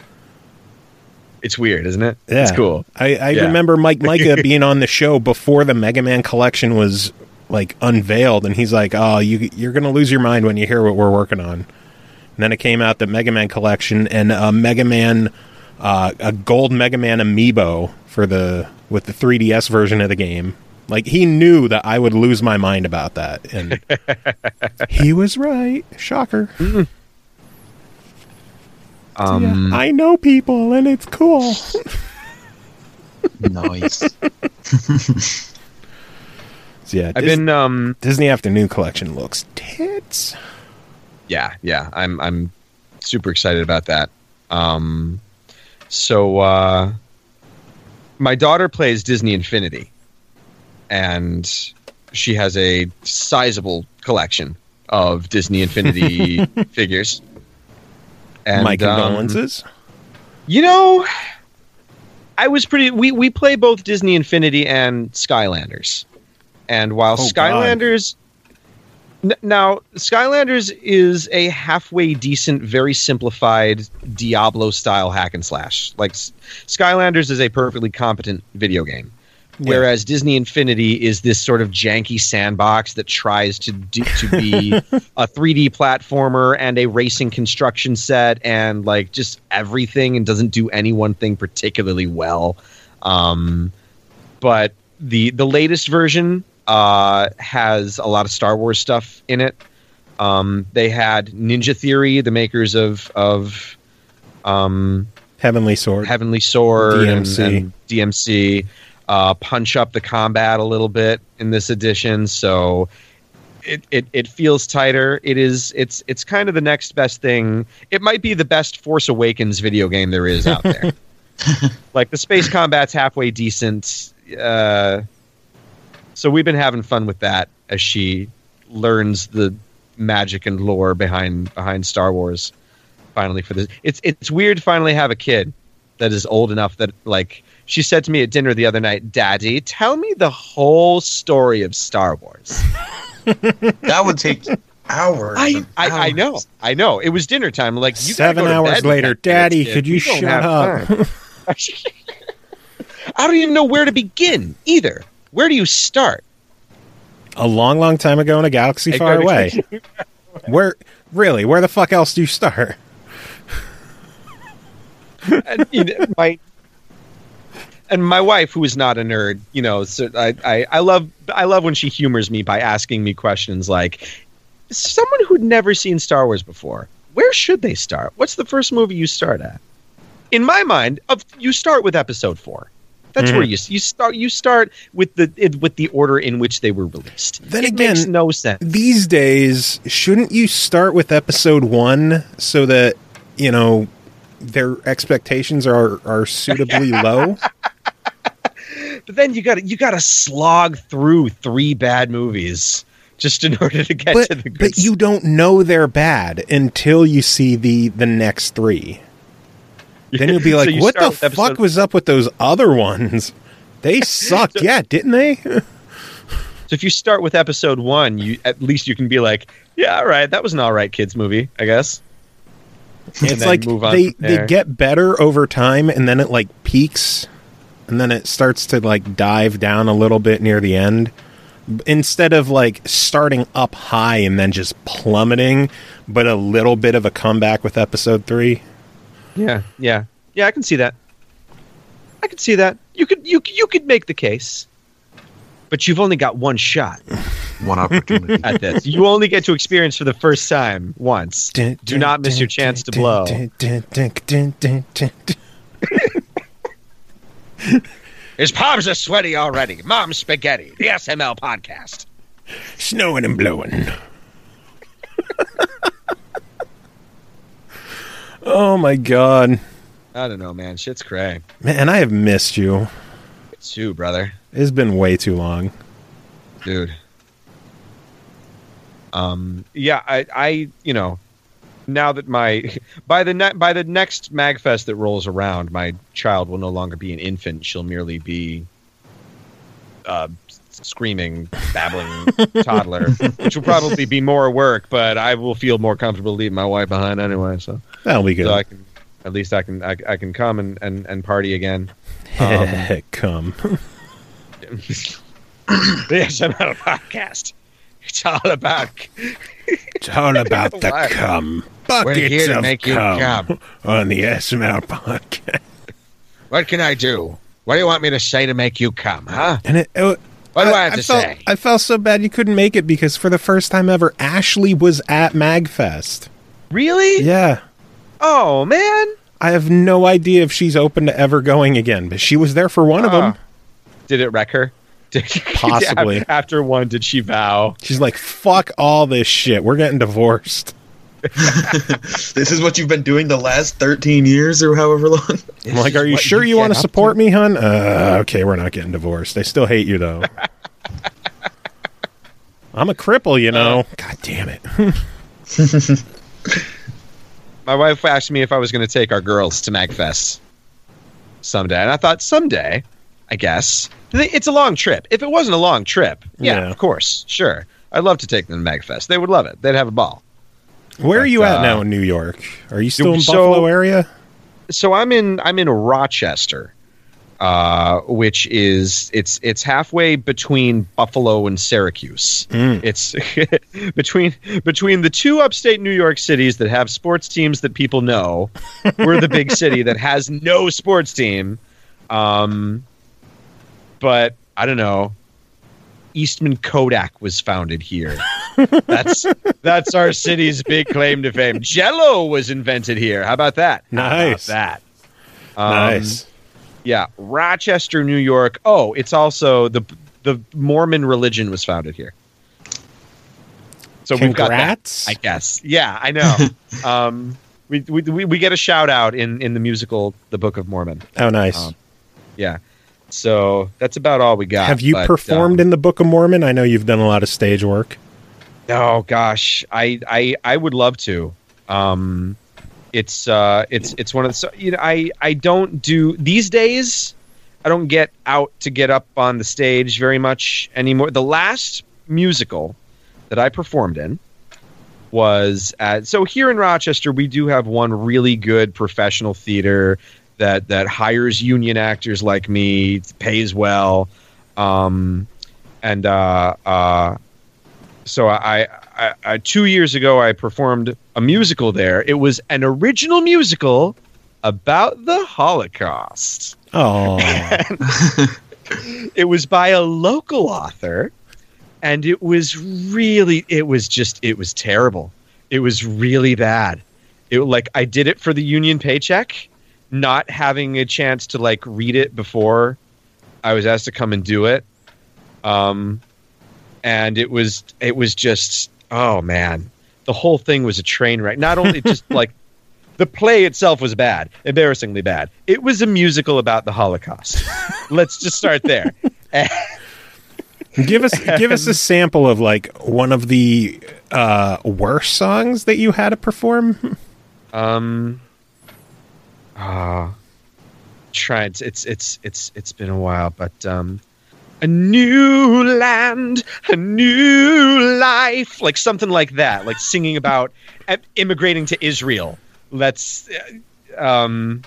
It's weird, isn't it? Yeah. It's cool. I, I Yeah. remember Mike Micah being on the show before the Mega Man collection was like unveiled, and he's like, "Oh, you you're gonna lose your mind when you hear what we're working on." And then it came out the Mega Man collection and a Mega Man, uh, a gold Mega Man amiibo for the with the three D S version of the game. Like, he knew that I would lose my mind about that, and he was right. Shocker. Um, Yeah, I know people, and it's cool. Nice. So, yeah, I've Dis- been um Disney Afternoon Collection looks tits. yeah, yeah. I'm I'm super excited about that. Um so uh my daughter plays Disney Infinity and she has a sizable collection of Disney Infinity figures. And My um, condolences. you know, I was pretty. We, we play both Disney Infinity and Skylanders, and while Oh, God. Skylanders, n- now Skylanders is a halfway decent, very simplified Diablo style hack and slash. Like S- Skylanders is a perfectly competent video game, whereas Disney Infinity is this sort of janky sandbox that tries to do, to be a three D platformer and a racing construction set and like just everything and doesn't do any one thing particularly well. Um, but the the latest version uh, has a lot of Star Wars stuff in it. Um, they had Ninja Theory, the makers of of um, Heavenly Sword. Heavenly Sword D M C. and, and D M C. Uh, punch up the combat a little bit in this edition, so it, it it feels tighter. It is it's it's kind of the next best thing. It might be the best Force Awakens video game there is out there. Like the space combat's halfway decent. Uh, so we've been having fun with that as she learns the magic and lore behind behind Star Wars. Finally, for this, it's it's weird to finally have a kid that is old enough that like. She said to me at dinner the other night, "Daddy, tell me the whole story of Star Wars." That would take hours. I, and I, I hours. know, I know. It was dinner time. Like you gotta Seven go to hours bed later, in ten Daddy, minutes, could kid. you We don't shut have up? time. I don't even know where to begin either. Where do you start? A long, long time ago in a galaxy far away. Where, really, where the fuck else do you start? and, you know, my and my wife, who is not a nerd, you know, so I, I, I love I love when she humors me by asking me questions like, someone who'd never seen Star Wars before, where should they start? What's the first movie you start at? In my mind, of you start with Episode Four. That's mm-hmm. where you you start. You start with the it, with the order in which they were released. Then it again, makes no sense. These days, shouldn't you start with Episode One so that you know their expectations are are suitably low? But then you got you got to slog through three bad movies just in order to get but, to the good. But you don't know they're bad until you see the the next three. Then you'll be like, so what the fuck episode- was up with those other ones? They sucked, so, yeah, didn't they? So if you start with Episode One, you at least you can be like, yeah, all right, that was an all right kids movie, I guess. It's like they they get better over time, and then it like peaks, and then it starts to like dive down a little bit near the end. Instead of like starting up high and then just plummeting, but a little bit of a comeback with Episode Three. Yeah, yeah, yeah. I can see that. I can see that. You could, you you could make the case, but you've only got one shot, one opportunity at this. You only get to experience for the first time once. Dun, Do dun, not miss dun, your chance dun, to blow. Dun, dun, dun, dun, dun, dun, dun. His palms are sweaty already. Mom's spaghetti. The S M L podcast. Snowing and blowing. Oh my god. I don't know, man. Shit's cray. Man, I have missed you. It's you, brother. It's been way too long. Dude. Um yeah, I I you know, now that my by the ne- by the next MagFest that rolls around, my child will no longer be an infant. She'll merely be uh screaming, babbling toddler, which will probably be more work, but I will feel more comfortable leaving my wife behind anyway. So that'll be good. So I can, at least I can, I, I can come and, and, and party again. Um, come. The S M L podcast. It's all about. It's all about the cum. We're here to make you cum on the S M L podcast. What can I do? What do you want me to say to make you cum, huh? And it. it What do I, I have I to felt, say? I felt so bad you couldn't make it because for the first time ever, Ashley was at MagFest. Really? Yeah. Oh, man. I have no idea if she's open to ever going again, but she was there for one uh, of them. Did it wreck her? Did, Possibly. After one, did she vow? She's like, fuck all this shit. We're getting divorced. This is what you've been doing the last thirteen years or however long? I'm like, are you sure you, you want to support me, hun? Uh, okay, we're not getting divorced. They still hate you, though. I'm a cripple, you know. Uh, God damn it. My wife asked me if I was going to take our girls to MagFest someday. And I thought, someday, I guess. It's a long trip. If it wasn't a long trip, yeah, yeah. of course, sure. I'd love to take them to MagFest. They would love it. They'd have a ball. Where but, are you at uh, now in New York? Are you still in so, Buffalo area? So I'm in I'm in Rochester, uh, which is it's it's halfway between Buffalo and Syracuse. Mm. It's between between the two upstate New York cities that have sports teams that people know. We're the big city that has no sports team. Um, but I don't know. Eastman Kodak was founded here. That's that's our city's big claim to fame. Jell-O was invented here. How about that? Nice. How about that? Um, nice. Yeah, Rochester, New York. Oh, it's also the the Mormon religion was founded here. So Congrats. We've got that, I guess. Yeah, I know. um, we, we we get a shout out in, in the musical The Book of Mormon. Oh, nice. Um, yeah. So that's about all we got. Have you but, performed um, in the Book of Mormon? I know you've done a lot of stage work. Oh gosh, I I, I would love to. Um, it's uh, it's it's one of the you know I I don't do these days. I don't get out to get up on the stage very much anymore. The last musical that I performed in was at so here in Rochester we do have one really good professional theater that that hires union actors like me, pays well. Um, and uh, uh, so I, I, I two years ago I performed a musical there. It was an original musical about the Holocaust. Oh, It was by a local author, and it was really, it was just, it was terrible. It was really bad. It like I did it for the union paycheck, not having a chance to like read it before I was asked to come and do it. Um, and it was, it was just, oh man, the whole thing was a train wreck. Not only just like the play itself was bad, embarrassingly bad. It was a musical about the Holocaust. Let's just start there. give us give us a sample of like one of the uh, worst songs that you had to perform. Um, ah, try it's it's it's it's it's been a while, but um, a new land, a new life, like something like that, like singing about uh, immigrating to Israel. Let's, uh, um,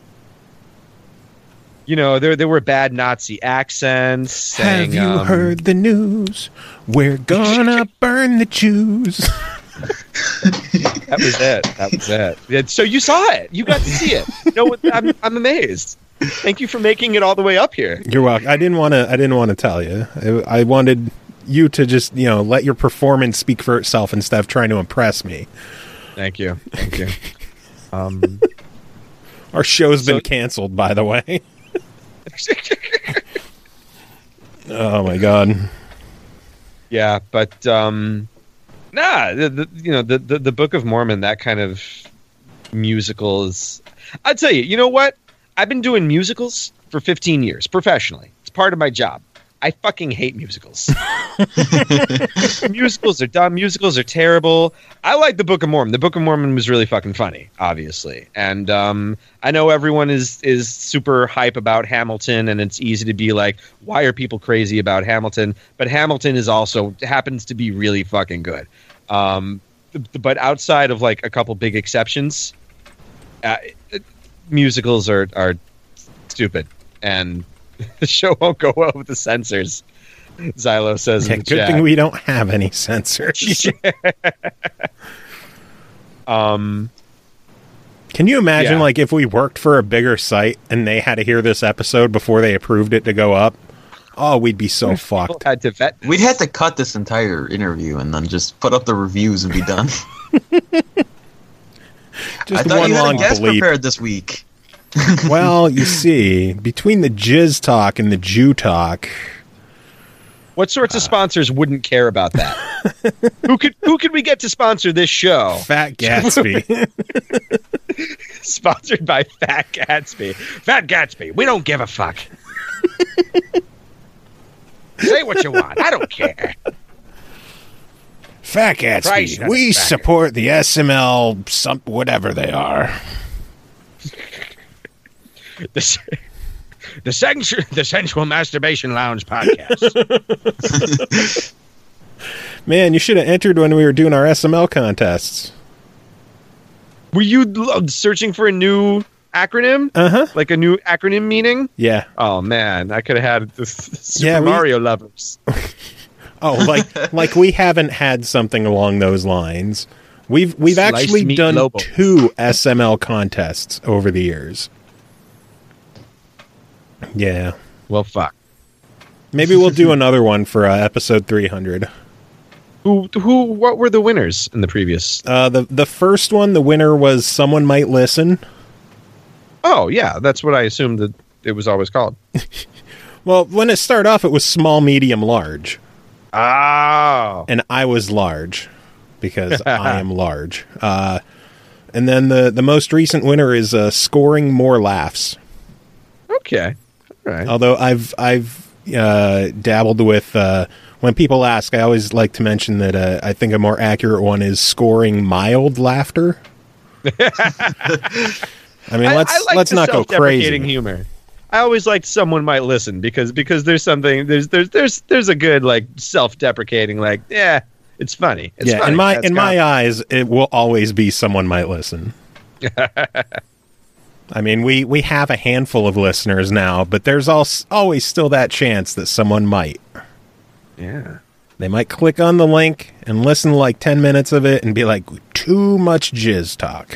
you know, there there were bad Nazi accents. Saying, Have you um, heard the news? We're gonna burn the Jews. That was it. That was it. Yeah, so you saw it. You got to see it. You know what? I'm I'm amazed. Thank you for making it all the way up here. You're welcome. I didn't want to. I didn't want to tell you. I, I wanted you to just, you know, let your performance speak for itself instead of trying to impress me. Thank you. Thank you. Um, Our show's So- been canceled, by the way. Oh my god. yeah, but um, nah, the, the, you know the, the the Book of Mormon, that kind of musicals. I'll tell you, you know what? I've been doing musicals for fifteen years professionally. It's part of my job. I fucking hate musicals. Musicals are dumb. Musicals are terrible. I like the Book of Mormon. The Book of Mormon was really fucking funny, obviously. And um, I know everyone is is super hype about Hamilton, and it's easy to be like, why are people crazy about Hamilton? But Hamilton is also happens to be really fucking good. Um, th- but outside of like a couple big exceptions, uh, it- musicals are are stupid, and the show won't go well with the censors. Xylo says Yeah, in the good chat. thing we don't have any censors. um, Can you imagine, Yeah. like, if we worked for a bigger site and they had to hear this episode before they approved it to go up? Oh, we'd be so fucked. had to vet. We'd have to cut this entire interview and then just put up the reviews and be done. Just I thought one you had long a guest bleep. prepared this week. Well, you see, between the jizz talk and the Jew talk, What sorts of sponsors wouldn't care about that? who could who could we get to sponsor this show? Fat Gatsby. Sponsored by Fat Gatsby. Fat Gatsby, we don't give a fuck. Say what you want. I don't care. Fat Christ, Gatsby. that's We fat. support the S M L, some whatever they are. The, the, sensual, the Sensual Masturbation Lounge podcast. Man, you should have entered when we were doing our S M L contests. Were you l- searching for a new acronym? Uh huh. Like a new acronym meaning? Yeah. Oh man, I could have had the Super Yeah, we- Mario lovers. Oh, like like we haven't had something along those lines. We've we've Sliced actually meat done Lobo. two S M L contests over the years. Yeah. Well, fuck. Maybe we'll do another one for uh, episode three hundred. Who who? What were the winners in the previous? Uh, the the first one, the winner was Someone Might Listen. Oh yeah, that's what I assumed that it was always called. Well, when it started off, it was small, medium, large, Oh, and I was large because I am large. Uh, and then the the most recent winner is uh, Scoring More Laughs. okay, all right. Although I've I've uh, dabbled with uh, when people ask, I always like to mention that uh, I think a more accurate one is Scoring Mild Laughter. I mean, let's I, I like let's the not go self-deprecating crazy. humor. I always liked Someone Might Listen because because there's something there's there's there's there's a good like self-deprecating like yeah it's funny. It's Yeah, funny. in my That's in my comedy. eyes, it will always be Someone Might Listen. I mean, we, we have a handful of listeners now, but there's al- always still that chance that someone might. Yeah. They might click on the link and listen to like ten minutes of it and be like, too much jizz talk.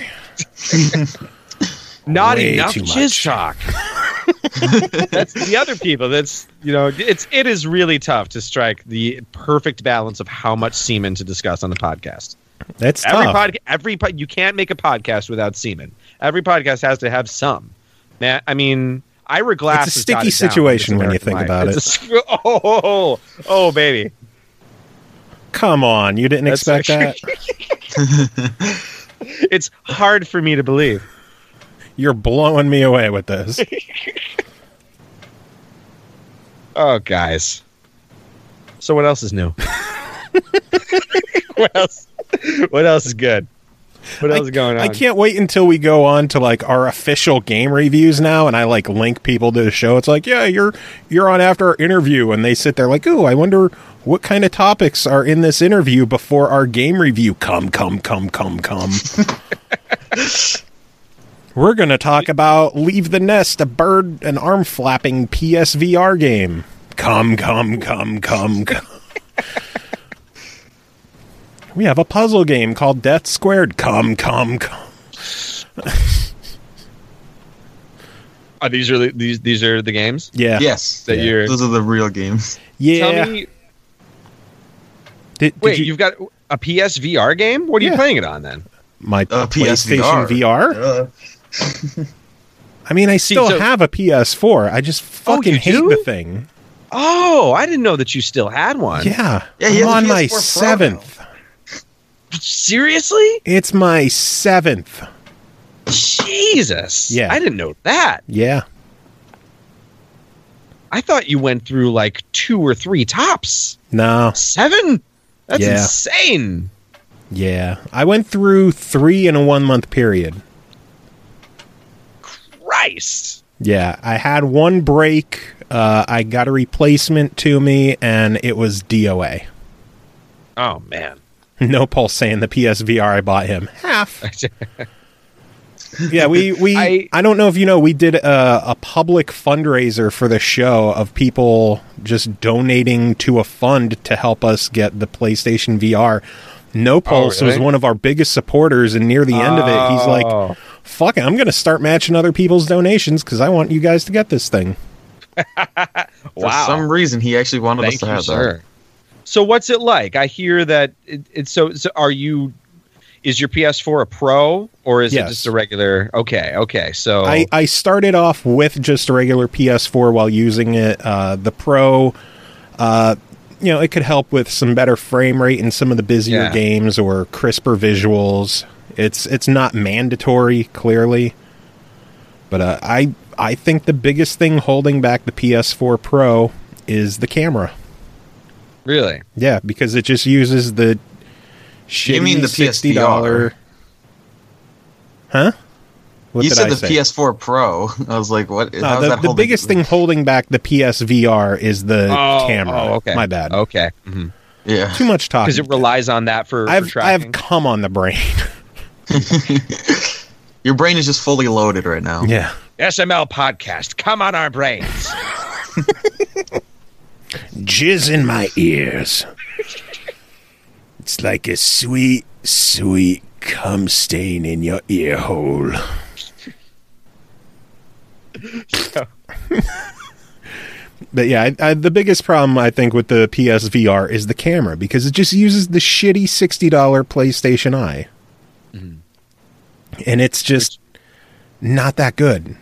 Not Way enough too much. jizz talk. That's the other people. That's, you know, it's it is really tough to strike the perfect balance of how much semen to discuss on the podcast. That's Every tough. pod, every pod, you can't make a podcast without semen. Every podcast has to have some. Man, I mean, Ira Glass. It's a has got sticky it down with situation this when you American think Life. about It's a- oh, oh, oh, oh, baby. Come on, you didn't That's expect that? It's hard for me to believe. You're blowing me away with this. Oh, guys. So what else is new? What else? What else is good? What else I, is going on? I can't wait until we go on to like our official game reviews now, and I like link people to the show. It's like, yeah, you're you're on after our interview, and they sit there like, ooh, I wonder what kind of topics are in this interview before our game review. Come, come, come, come, come. We're gonna talk about Leave the Nest, a bird and arm flapping P S V R game. Come, come, come, come, come. We have a puzzle game called Death Squared. Come, come, come. Are these really these these are the games? Yeah. Yes, That Yeah. you're those are the real games. Yeah. Tell me, Did, did wait, you, you've got a P S V R game? What are Yeah. you playing it on then? my Uh, P S V PlayStation R. V R? Uh, I mean, I still so- have a P S four. I just fucking you hate do? the thing. Oh, I didn't know that you still had one. Yeah. Yeah, he I'm has a on my P S four Pro seventh. Seriously? It's my seventh. Jesus. Yeah. I didn't know that. Yeah. I thought you went through like two or three tops. No. Seven? That's Yeah. insane. Yeah. I went through three in a one month period. Christ. Yeah. I had one break. Uh, I got a replacement to me, and it was D O A. Oh, man. No Pulse saying the P S V R I bought him. Half. Yeah, we, we I, I- don't know if you know, we did a, a public fundraiser for the show of people just donating to a fund to help us get the PlayStation V R. No Pulse really? was one of our biggest supporters, and near the end of it, he's Oh. like, fuck it, I'm going to start matching other people's donations because I want you guys to get this thing. For Wow. some reason, he actually wanted Thank us to you, have sir. So what's it like? I hear that it, it's so, so. Are you? Is your P S four a Pro or is Yes. it just a regular? Okay, okay. So I, I started off with just a regular P S four while using it. Uh, the Pro, uh, you know, it could help with some better frame rate in some of the busier Yeah. games or crisper visuals. It's it's not mandatory, clearly, but uh, I I think the biggest thing holding back the P S four Pro is the camera. really, Yeah, because it just uses the shitty You mean the sixty P S V R? dollar. Huh? What you did said I the say? P S four Pro. I was like, what? No, how's the, that the holding- biggest thing holding back the P S V R is the oh, camera. Oh, okay, My bad. Okay, mm-hmm. Yeah. Too much talking. Because it relies on that for, for I've tracking. I've come on the brain. Your brain is just fully loaded right now. Yeah. S M L podcast. Come on our brains. Jizz in my ears. It's like a sweet, sweet cum stain in your ear hole. But yeah, I, I, the biggest problem I think with the P S V R is the camera because it just uses the shitty sixty dollar PlayStation Eye. Mhm. And it's just not that good.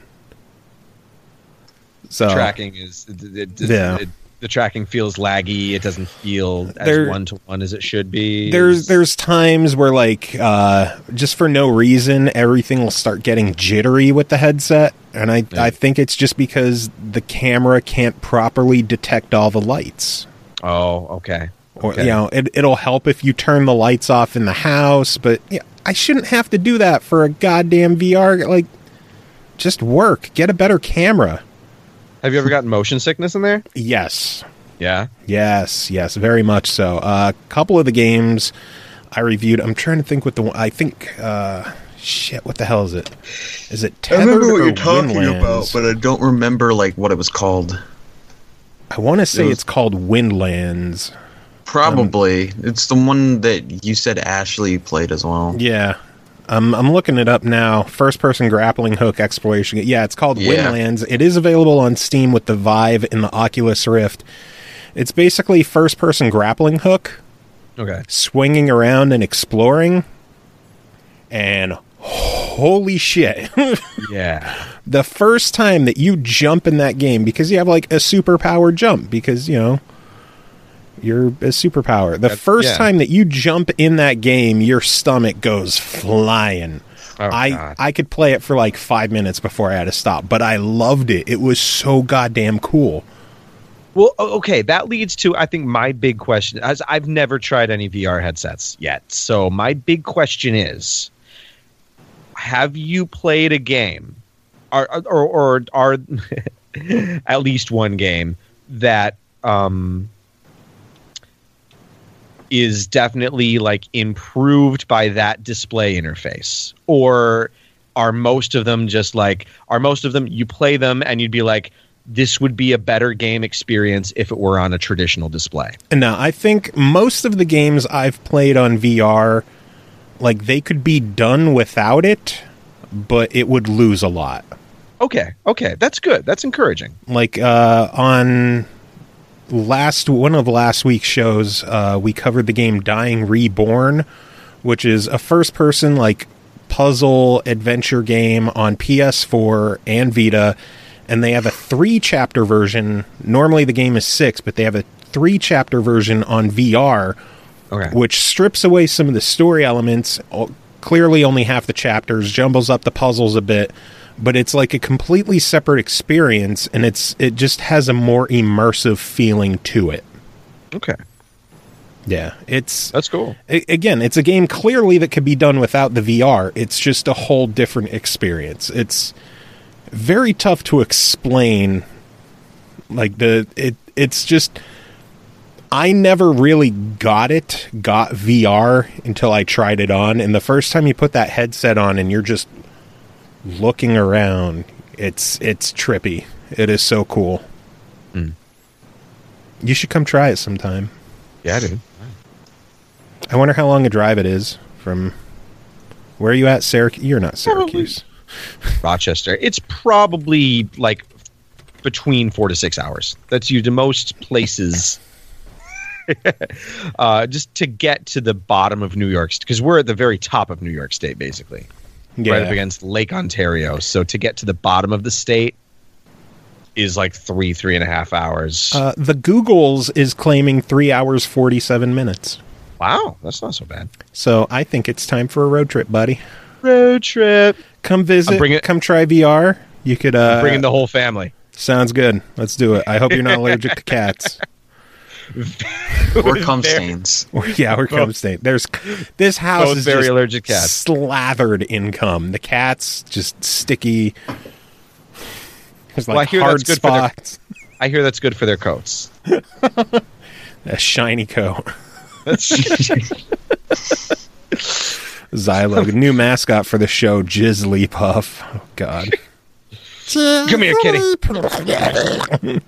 So Tracking is it, it, it, Yeah. it- the tracking feels laggy. It doesn't feel as There- one to one as it should be. there's there's times where like uh, just for no reason everything will start getting jittery with the headset, and I Yeah. I think it's just because the camera can't properly detect all the lights. oh okay. Or Okay. you know, it it'll help if you turn the lights off in the house, but yeah, I shouldn't have to do that for a goddamn V R. Like, just work, get a better camera. Have you ever gotten motion sickness in there? Yes. Yeah. Yes, yes, very much so. A uh, couple of the games I reviewed, I'm trying to think what the one, I think, uh, shit, what the hell is it? Is it I Tethered remember what or you're talking Windlands? about, but I don't remember like what it was called. I want to say It was- it's called Windlands. Probably. It's the one that you said Ashley played as well. Yeah. Um, I'm looking it up now. First-person grappling hook exploration. Yeah, it's called Yeah. Windlands. It is available on Steam with the Vive and the Oculus Rift. It's basically first-person grappling hook, Okay. swinging around and exploring. And holy shit. Yeah. The first time that you jump in that game, because you have like a superpower jump, because, you know, you're a superpower. The That's- first yeah. time that you jump in that game, your stomach goes flying. Oh, I, God. I could play it for like five minutes before I had to stop, but I loved it. It was so goddamn cool. Well, o- okay, that leads to I think my big question. As I've never tried any V R headsets yet, so my big question is: have you played a game, or or, or are at least one game that um, is definitely like improved by that display interface, or are most of them just like are most of them you play them and you'd be like, this would be a better game experience if it were on a traditional display? No, I think most of the games I've played on V R, like they could be done without it, but it would lose a lot. Okay, okay, that's good. That's encouraging. Like uh, on last one of last week's shows, uh, we covered the game Dying Reborn, which is a first-person like puzzle adventure game on P S four and Vita, and they have a three-chapter version. Normally the game is six, but they have a three-chapter version on V R, Okay. which strips away some of the story elements, o- clearly only half the chapters, jumbles up the puzzles a bit, but it's like a completely separate experience, and it's it just has a more immersive feeling to it. Okay, Yeah, it's that's cool. a- again, it's a game clearly that could be done without the V R. It's just a whole different experience. It's very tough to explain. Like the it it's just I never really got it, got V R until I tried it on, and the first time you put that headset on and you're just looking around, it's it's trippy. It is so cool. Mm. You should come try it sometime. Yeah, dude. I wonder how long a drive it is from where are you at, Syracuse? You're not Syracuse. Rochester. It's probably like between four to six hours. That's you to most places. uh, just to get to the bottom of New York, because we're at the very top of New York State, basically, Yeah. right up against Lake Ontario. So to get to the bottom of the state is like three, three and a half hours. Uh, the Googles is claiming three hours forty-seven minutes. Wow, that's not so bad. So I think it's time for a road trip, buddy. Road trip. Come visit. I'm bringing- come try V R. You could. Uh, Bringing the whole family. sounds good. Let's do it. I hope you're not allergic to cats. Or cum Very- stains. Or, yeah, or cum stain. There's this house Both is very just allergic cats. slathered in cum. The cat's just sticky. There's like Well, I hear hard that's good for their- spots. I hear that's good for their coats. A shiny coat. That's Xylo, new mascot for the show, Jizzly Puff. Oh God. Come here, kitty.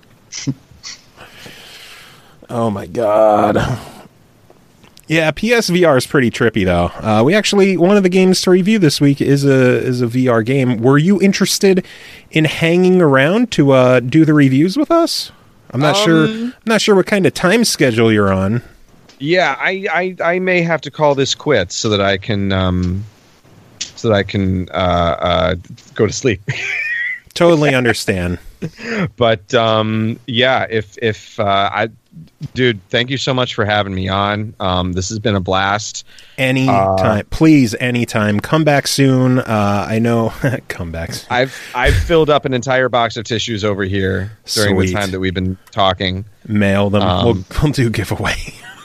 Oh my God. Yeah, P S V R is pretty trippy though. Uh, we actually one of the games to review this week is a is a V R game. Were you interested in hanging around to uh, do the reviews with us? I'm not Um, sure. I'm not sure what kind of time schedule you're on. Yeah, I, I, I may have to call this quits so that I can um, so that I can uh, uh, go to sleep. Totally understand. But um, yeah, if if uh, I, dude, thank you so much for having me on. Um, this has been a blast. Anytime, Uh, please, anytime. Come back soon. Uh, I know. Come back soon. I've I've filled up an entire box of tissues over here during Sweet. the time that we've been talking. Mail them. Um, we'll, we'll do giveaway.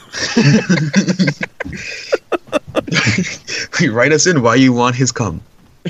Write us in why you want his cum.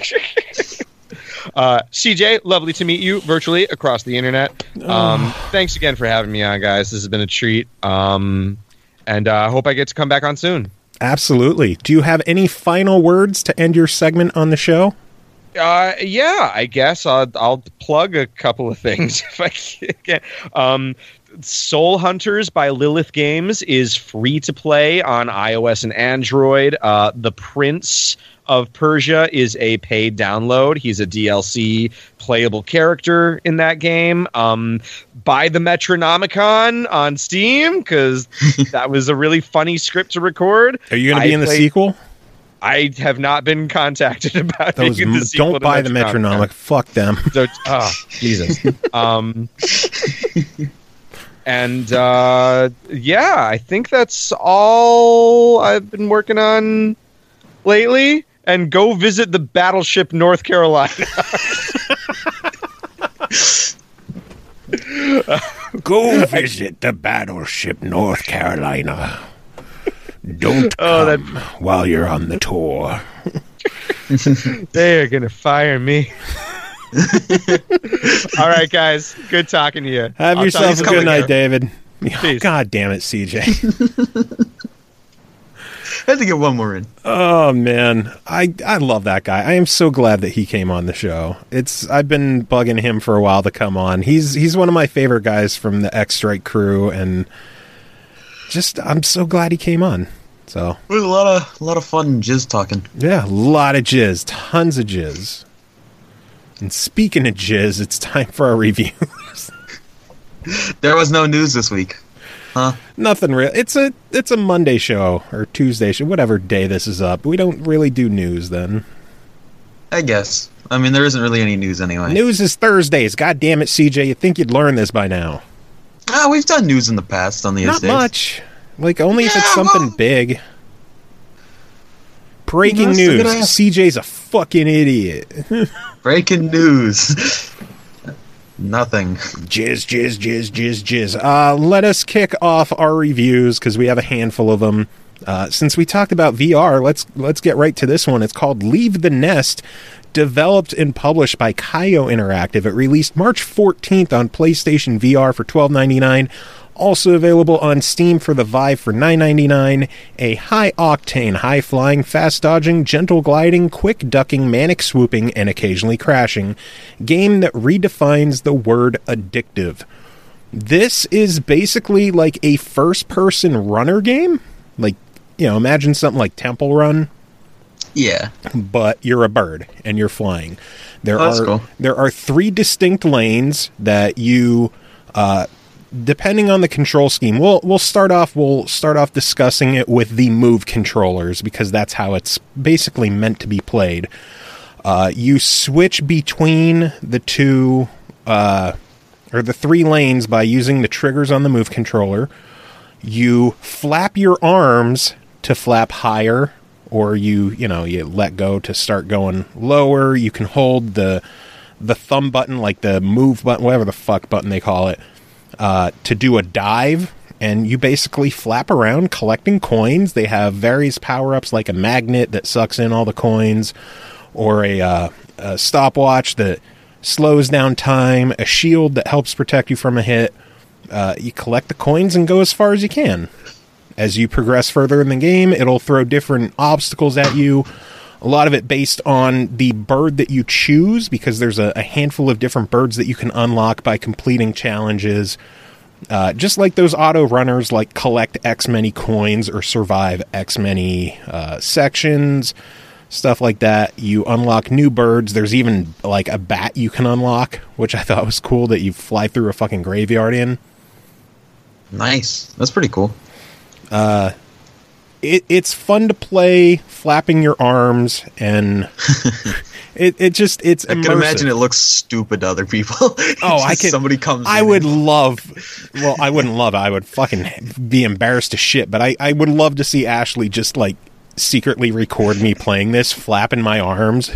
Uh, C J, lovely to meet you virtually across the internet. Um, thanks again for having me on, guys. This has been a treat. Um, and I uh, hope I get to come back on soon. Absolutely. Do you have any final words to end your segment on the show? Uh, yeah, I guess I'll, I'll plug a couple of things if I can. Um, Soul Hunters by Lilith Games is free to play on iOS and Android. Uh, the Prince of Persia is a paid download. He's a D L C playable character in that game. Um, buy the Metronomicon on Steam because that was a really funny script to record. Are you going to be I in the played- sequel? I have not been contacted about Those being in the sequel don't to buy the Metronomic. Fuck them. So, oh, Jesus. Um, and uh, yeah, I think that's all I've been working on lately. And go visit the Battleship North Carolina. Go visit the Battleship North Carolina. Don't Oh, come while you're on the tour. They're gonna fire me. All right, guys. Good talking to you. Have I'll yourself a talk to you good night, later. David. Peace. God damn it, C J. I had to get one more in. Oh man, I I love that guy. I am so glad that he came on the show. It's I've been bugging him for a while to come on. He's he's one of my favorite guys from the X Strike crew, and just I'm so glad he came on. So It was a lot of a lot of fun jizz talking. yeah, a lot of jizz, tons of jizz. And speaking of jizz, it's time for our review. There was no news this week. Huh? Nothing real. It's a it's a Monday show or Tuesday show, whatever day this is up. We don't really do news then. I guess. I mean, there isn't really any news anyway. News is Thursdays. God damn it, C J! You'd think you'd learn this by now. Ah, we've done news in the past on the Not estates. much. Like only if it's Yeah, something well- big. Breaking That's a good news: ass. C J's a fucking idiot. Breaking news. Nothing. Jizz, jizz, jizz, jizz, jizz. Uh, let us kick off our reviews because we have a handful of them. Uh, since we talked about V R, let's let's get right to this one. It's called Leave the Nest, developed and published by Kaio Interactive. It released March fourteenth on PlayStation V R for twelve ninety-nine. Also available on Steam for the Vive for nine ninety-nine. A high-octane, high-flying, fast-dodging, gentle gliding, quick ducking, manic swooping, and occasionally crashing game that redefines the word addictive. This is basically like a first-person runner game. Like, you know, imagine something like Temple Run, Yeah. but you're a bird and you're flying. There Oh, that's are cool. there are three distinct lanes that you uh depending on the control scheme. We'll we'll start off we'll start off discussing it with the Move controllers because that's how it's basically meant to be played. Uh you switch between the two uh or the three lanes by using the triggers on the Move controller. You flap your arms to flap higher, or you, you know, you let go to start going lower. You can hold the the thumb button, like the move button, whatever the fuck button they call it, uh, to do a dive. And you basically flap around collecting coins. They have various power-ups like a magnet that sucks in all the coins, or a, uh, a stopwatch that slows down time, a shield that helps protect you from a hit. Uh, you collect the coins and go as far as you can. As you progress further in the game, it'll throw different obstacles at you. A lot of it based on the bird that you choose, because there's a, a handful of different birds that you can unlock by completing challenges. Uh, just like those auto runners, like collect X many coins or survive X many uh, sections, stuff like that. You unlock new birds. There's even like a bat you can unlock, which I thought was cool, that you fly through a fucking graveyard in. Nice. That's pretty cool. It, it's fun to play, flapping your arms, and it, it just, it's I can immersive. imagine it looks stupid to other people. Oh, I Just could. Somebody comes. I in would and- love. Well, I wouldn't love it. I would fucking be embarrassed to shit. But I, I would love to see Ashley just like secretly record me playing this, flapping my arms.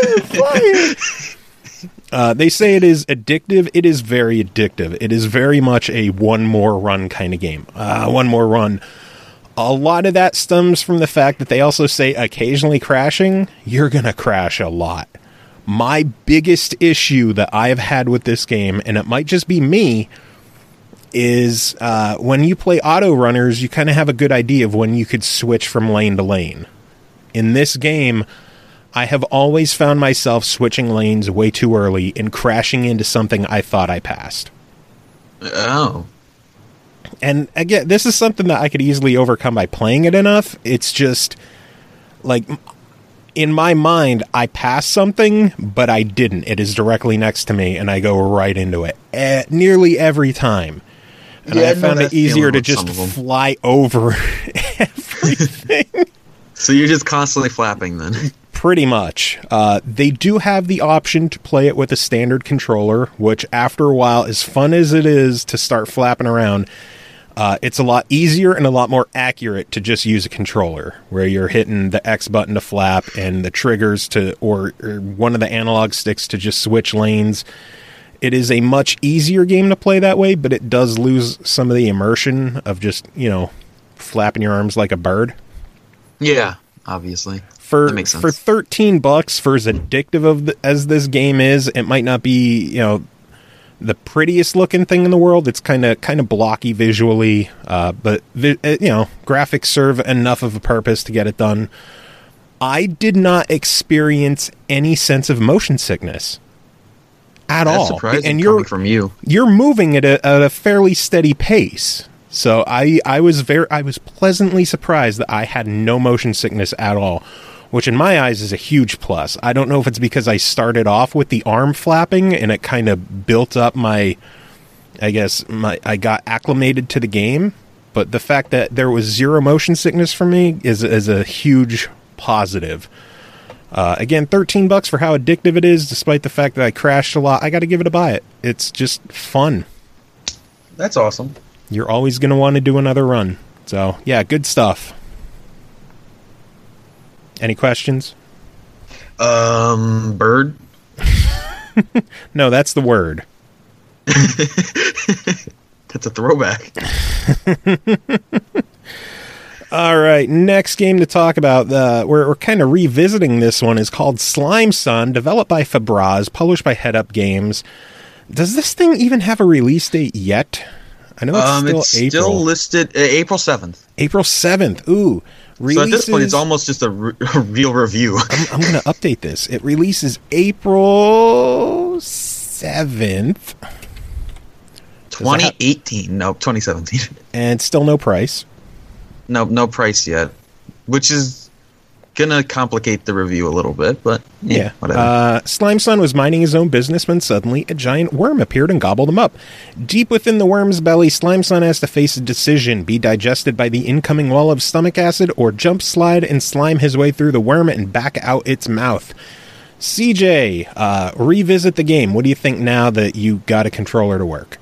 Uh, they say it is addictive. It is very addictive. It is very much a one more run kind of game. Uh, one more run. A lot of that stems from the fact that they also say occasionally crashing. You're going to crash a lot. My biggest issue that I've had with this game, and it might just be me, is uh, when you play auto runners, you kind of have a good idea of when you could switch from lane to lane. In this game, I have always found myself switching lanes way too early and crashing into something I thought I passed. Oh. And again, this is something that I could easily overcome by playing it enough. It's just like in my mind, I passed something, but I didn't. It is directly next to me, and I go right into it eh, nearly every time. And Yeah, I I know found that it easier to feeling with just some of 'em. fly over everything. So you're just constantly flapping then. Pretty much. Uh, they do have the option to play it with a standard controller, which after a while, as fun as it is to start flapping around, uh, it's a lot easier and a lot more accurate to just use a controller, where you're hitting the X button to flap and the triggers to, or, or one of the analog sticks to just switch lanes. It is a much easier game to play that way, but it does lose some of the immersion of just, you know, flapping your arms like a bird. Yeah, obviously. For That makes sense. for thirteen bucks, for as addictive of the, as this game is, it might not be, you know, the prettiest looking thing in the world. It's kind of kind of blocky visually, uh, but vi- uh, you know, graphics serve enough of a purpose to get it done. I did not experience any sense of motion sickness at That's all, surprising and coming you're from you. you're moving at a, at a fairly steady pace. So I, I was very I was pleasantly surprised that I had no motion sickness at all, which in my eyes is a huge plus. I don't know if it's because I started off with the arm flapping and it kind of built up my, I guess my I got acclimated to the game, but the fact that there was zero motion sickness for me is is a huge positive. Uh, again, thirteen bucks for how addictive it is, despite the fact that I crashed a lot. I got to give it a buy it. It's just fun. That's awesome. You're always going to want to do another run. So, yeah, good stuff. Any questions? Um, bird. No, that's the word. That's a throwback. All right, next game to talk about. Uh, we're we're kind of revisiting this one. Is called Slime Son, developed by Fabraz, published by Head Up Games. Does this thing even have a release date yet? I know it's Um, still it's April. still listed uh, April seventh. April seventh. Ooh. So at this point, releases- it's almost just a, re- a real review. I'm, I'm going to update this. It releases April seventh. twenty eighteen. Nope, twenty seventeen. And still no price. Nope, no price yet. Which is gonna complicate the review a little bit, but yeah, Yeah. whatever. Uh, Slime Son was minding his own business when suddenly a giant worm appeared and gobbled him up. Deep within the worm's belly, Slime Son has to face a decision: be digested by the incoming wall of stomach acid, or jump, slide, and slime his way through the worm and back out its mouth. C J, uh, revisit the game. What do you think now that you got a controller to work?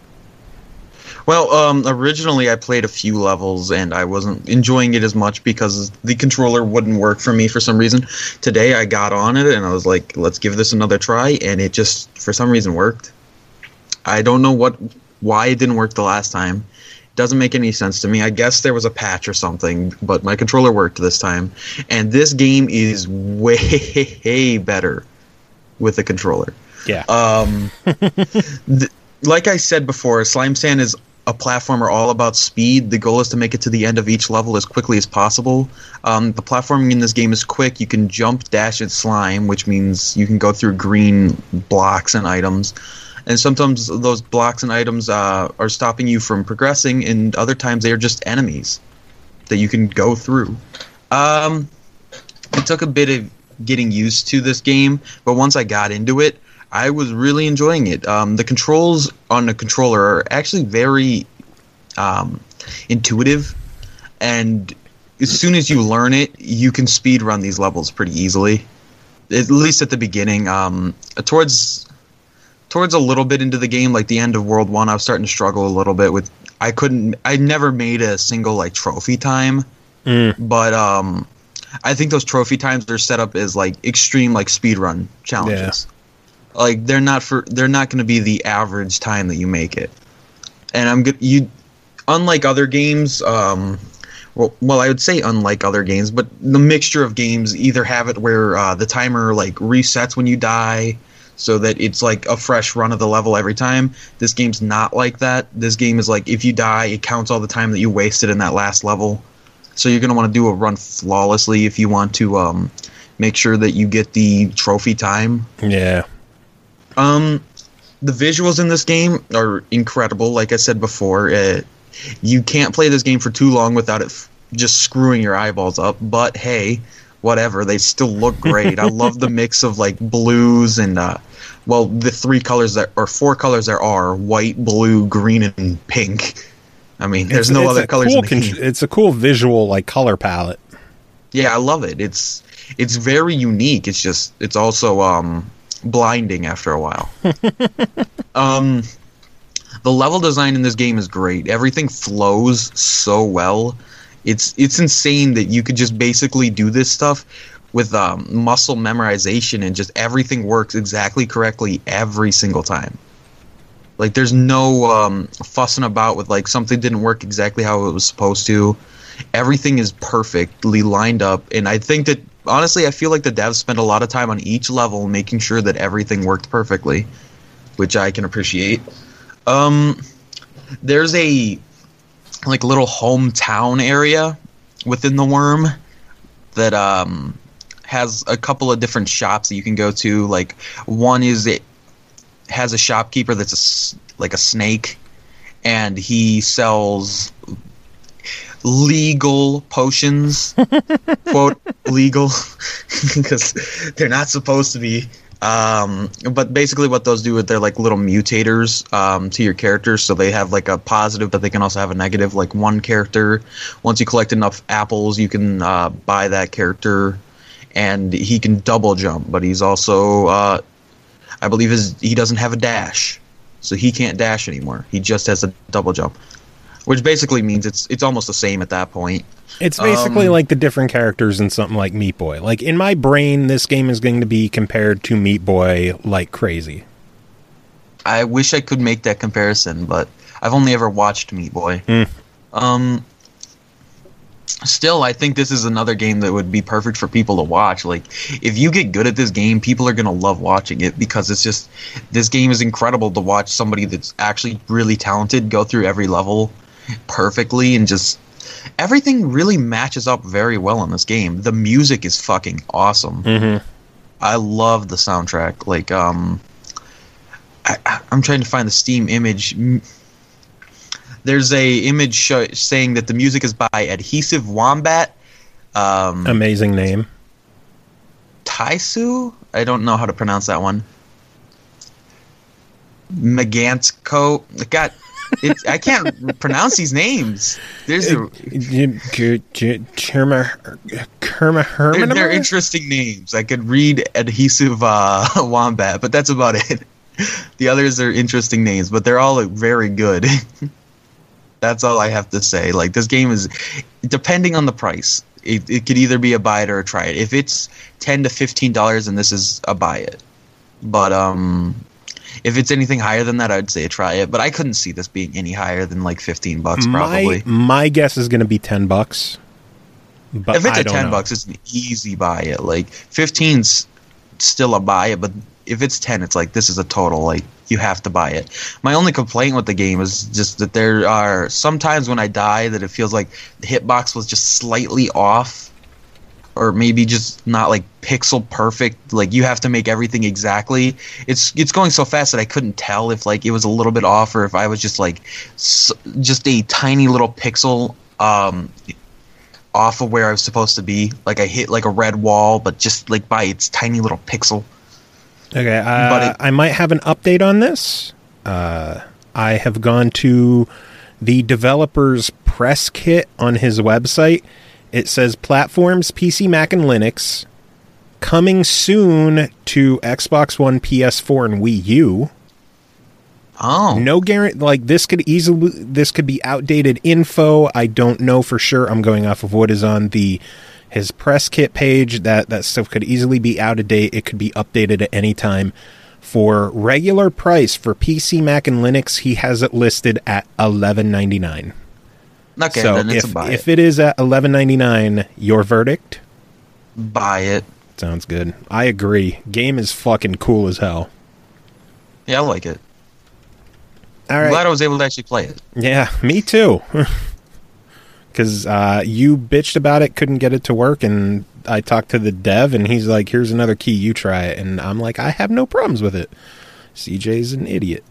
Well, um, originally I played a few levels and I wasn't enjoying it as much because the controller wouldn't work for me for some reason. Today I got on it and I was like, let's give this another try, and it just, for some reason, worked. I don't know what why it didn't work the last time. It doesn't make any sense to me. I guess there was a patch or something, but my controller worked this time. And this game is way better with a controller. Yeah. Um, th- like I said before, Slime Sand is a platformer all about speed. The goal is to make it to the end of each level as quickly as possible. Um, the platforming in this game is quick. You can jump, dash, and slime, which means you can go through green blocks and items. And sometimes those blocks and items uh, are stopping you from progressing, and other times they are just enemies that you can go through. Um, it took a bit of getting used to this game, but once I got into it, I was really enjoying it. Um, the controls on the controller are actually very um, intuitive, and as soon as you learn it, you can speed run these levels pretty easily. At least at the beginning. Um, towards towards a little bit into the game, like the end of World One, I was starting to struggle a little bit with. I couldn't. I never made a single like trophy time, Mm. but um, I think those trophy times are set up as like extreme like speed run challenges. Like they're not for they're not going to be the average time that you make it. And I'm good. You, unlike other games, um, well, well, I would say unlike other games, but the mixture of games either have it where uh, the timer like resets when you die, so that it's like a fresh run of the level every time. This game's not like that. This game is like if you die, it counts all the time that you wasted in that last level. So you're going to want to do a run flawlessly if you want to um, make sure that you get the trophy time. Yeah. Um, the visuals in this game are incredible. Like I said before, uh, you can't play this game for too long without it f- just screwing your eyeballs up. But hey, whatever, they still look great. I love the mix of like blues and uh, well, the three colors that or four colors there are: white, blue, green, and pink. I mean, there's it's, no it's other colors cool in the con- game. It's a cool visual like color palette. Yeah, I love it. It's it's very unique. It's just it's also um, blinding after a while. um, the level design in this game is great. Everything flows so well. It's it's insane that you could just basically do this stuff with um, muscle memorization and just everything works exactly correctly every single time. Like there's no um, fussing about with like something didn't work exactly how it was supposed to. Everything is perfectly lined up, and I think that honestly I feel like the devs spent a lot of time on each level making sure that everything worked perfectly, which I can appreciate. Um, there's a like little hometown area within the Worm that um has a couple of different shops that you can go to. Like one is it has a shopkeeper that's a s like a snake, and he sells legal potions, quote legal, because they're not supposed to be. Um, but basically what those do is they're like little mutators um, to your characters, so they have like a positive, but they can also have a negative. Like one character, once you collect enough apples, you can uh, buy that character, and he can double jump, but he's also, uh, I believe his, he doesn't have a dash, so he can't dash anymore. He just has a double jump, which basically means it's it's almost the same at that point. It's basically Um, like the different characters in something like Meat Boy. Like in my brain, this game is going to be compared to Meat Boy like crazy. I wish I could make that comparison, but I've only ever watched Meat Boy. Mm. Um, still, I think this is another game that would be perfect for people to watch. Like, if you get good at this game, people are gonna love watching it because it's just this game is incredible to watch somebody that's actually really talented go through every level perfectly, and just everything really matches up very well in this game. The music is fucking awesome. Mm-hmm. I love the soundtrack. Like, um, I, I'm trying to find the Steam image. There's a image show, saying that the music is by Adhesive Wombat. Um, Amazing name. Taisu? I don't know how to pronounce that one. Megantco. God, it's, I can't pronounce these names. There's a, they're, they're interesting names. I could read Adhesive uh, Wombat, but that's about it. The others are interesting names, but they're all very good. That's all I have to say. Like, this game is, depending on the price, it, it could either be a buy it or a try it. If it's ten to fifteen dollars, then this is a buy it. But um, if it's anything higher than that, I'd say a try it. But I couldn't see this being any higher than like fifteen bucks, probably. My, my guess is going to be ten bucks. But if it's I a don't ten know. bucks, it's an easy buy it. Like fifteen's still a buy it, but if it's ten, it's like this is a total, like you have to buy it. My only complaint with the game is just that there are sometimes when I die that it feels like the hitbox was just slightly off, or maybe just not like pixel perfect. Like you have to make everything exactly. It's it's going so fast that I couldn't tell if like it was a little bit off or if I was just like s- just a tiny little pixel um off of where I was supposed to be. Like I hit like a red wall, but just like by its tiny little pixel. Okay, uh, But it- I might have an update on this. Uh, I have gone to the developer's press kit on his website. It says platforms, P C, Mac, and Linux, coming soon to Xbox One, P S four, and Wii U. Oh. No guarantee. Like this could easily, this could be outdated info. I don't know for sure. I'm going off of what is on the his press kit page. That that stuff could easily be out of date. It could be updated at any time. For regular price for P C, Mac, and Linux, he has it listed at eleven ninety-nine. Okay, So then it's if a buy if it. it is at eleven ninety-nine, your verdict? Buy it. Sounds good. I agree. Game is fucking cool as hell. Yeah, I like it. All I'm right. glad I was able to actually play it. Yeah, me too. Because uh, you bitched about it, couldn't get it to work, and I talked to the dev, and he's like, here's another key, you try it. And I'm like, I have no problems with it. C J's an idiot.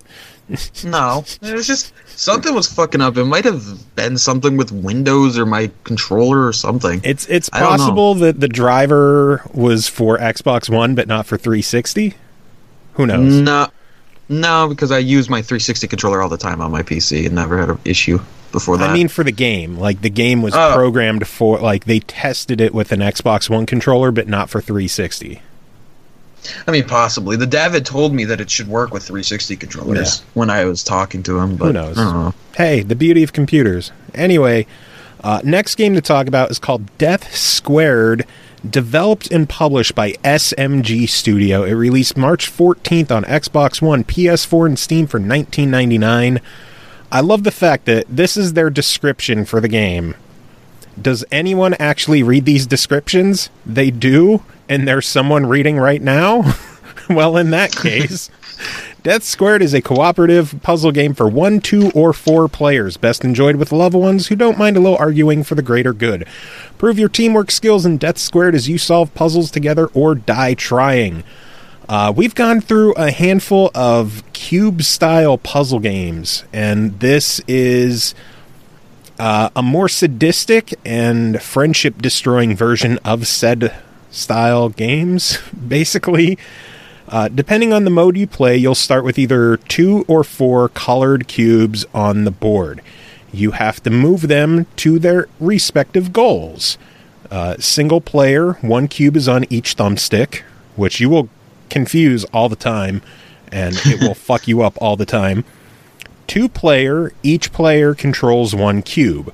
No, it was just something was fucking up. It might have been something with Windows or my controller or something. It's it's I don't know. possible that the driver was for Xbox One but not for three sixty. Who knows? No, no, because I use my three sixty controller all the time on my P C and never had an issue before that. I mean, for the game, like the game was Oh. programmed for, like they tested it with an Xbox One controller, but not for three sixty. I mean, possibly. The dev had told me that it should work with three sixty controllers when I was talking to him, but Who knows? I don't know. Hey, the beauty of computers. Anyway, uh, next game to talk about is called Death Squared, developed and published by S M G Studio. It released March fourteenth on Xbox One, P S four, and Steam for nineteen ninety-nine. I love the fact that this is their description for the game. Does anyone actually read these descriptions? They do, and there's someone reading right now? Well, in that case, Death Squared is a cooperative puzzle game for one, two, or four players, best enjoyed with loved ones who don't mind a little arguing for the greater good. Prove your teamwork skills in Death Squared as you solve puzzles together or die trying. Uh, we've gone through a handful of cube-style puzzle games, and this is uh, a more sadistic and friendship-destroying version of said style games, basically. Uh, depending on the mode you play, you'll start with either two or four colored cubes on the board. You have to move them to their respective goals. Uh, single player, one cube is on each thumbstick, which you will confuse all the time, and it will fuck you up all the time. Two player, each player controls one cube.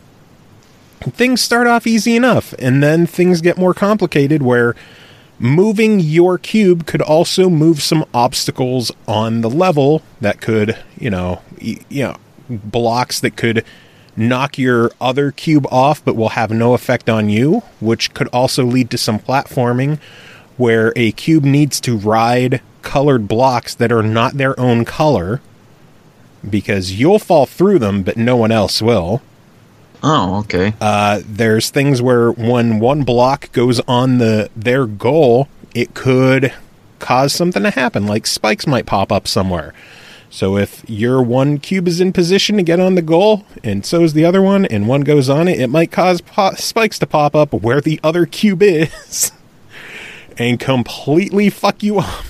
Things start off easy enough, and then things get more complicated where moving your cube could also move some obstacles on the level that could, you know, y- you know, blocks that could knock your other cube off but will have no effect on you, which could also lead to some platforming where a cube needs to ride colored blocks that are not their own color because you'll fall through them but no one else will. Oh, okay. Uh, there's things where when one block goes on the their goal, it could cause something to happen, like spikes might pop up somewhere. So if your one cube is in position to get on the goal, and so is the other one, and one goes on it, it might cause po- spikes to pop up where the other cube is and completely fuck you up.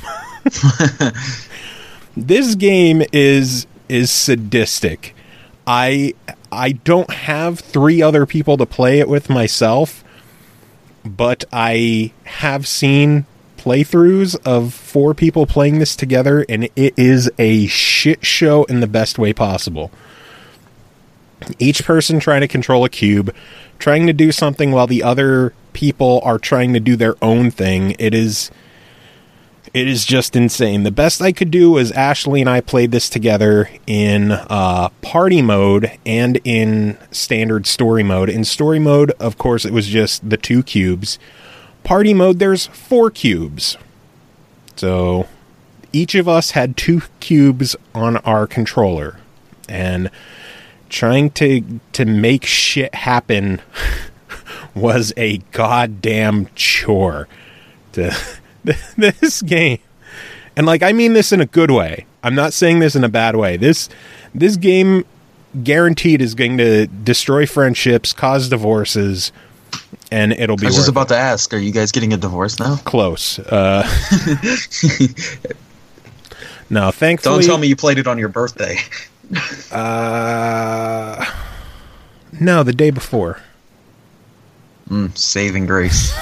This game is is sadistic. I I don't have three other people to play it with myself, but I have seen playthroughs of four people playing this together, and it is a shit show in the best way possible. Each person trying to control a cube, trying to do something while the other people are trying to do their own thing. It is It is just insane. The best I could do was Ashley and I played this together in uh, party mode and in standard story mode. In story mode, of course, it was just the two cubes. Party mode, there's four cubes. So each of us had two cubes on our controller. And trying to to make shit happen was a goddamn chore. To this game, and like I mean this in a good way. I'm not saying this in a bad way. This this game guaranteed is going to destroy friendships, cause divorces, and it'll be I was worth just about it. to ask, are you guys getting a divorce now? Close. Uh, no, thankfully. Don't tell me you played it on your birthday. Uh, no, the day before. Mm, saving grace.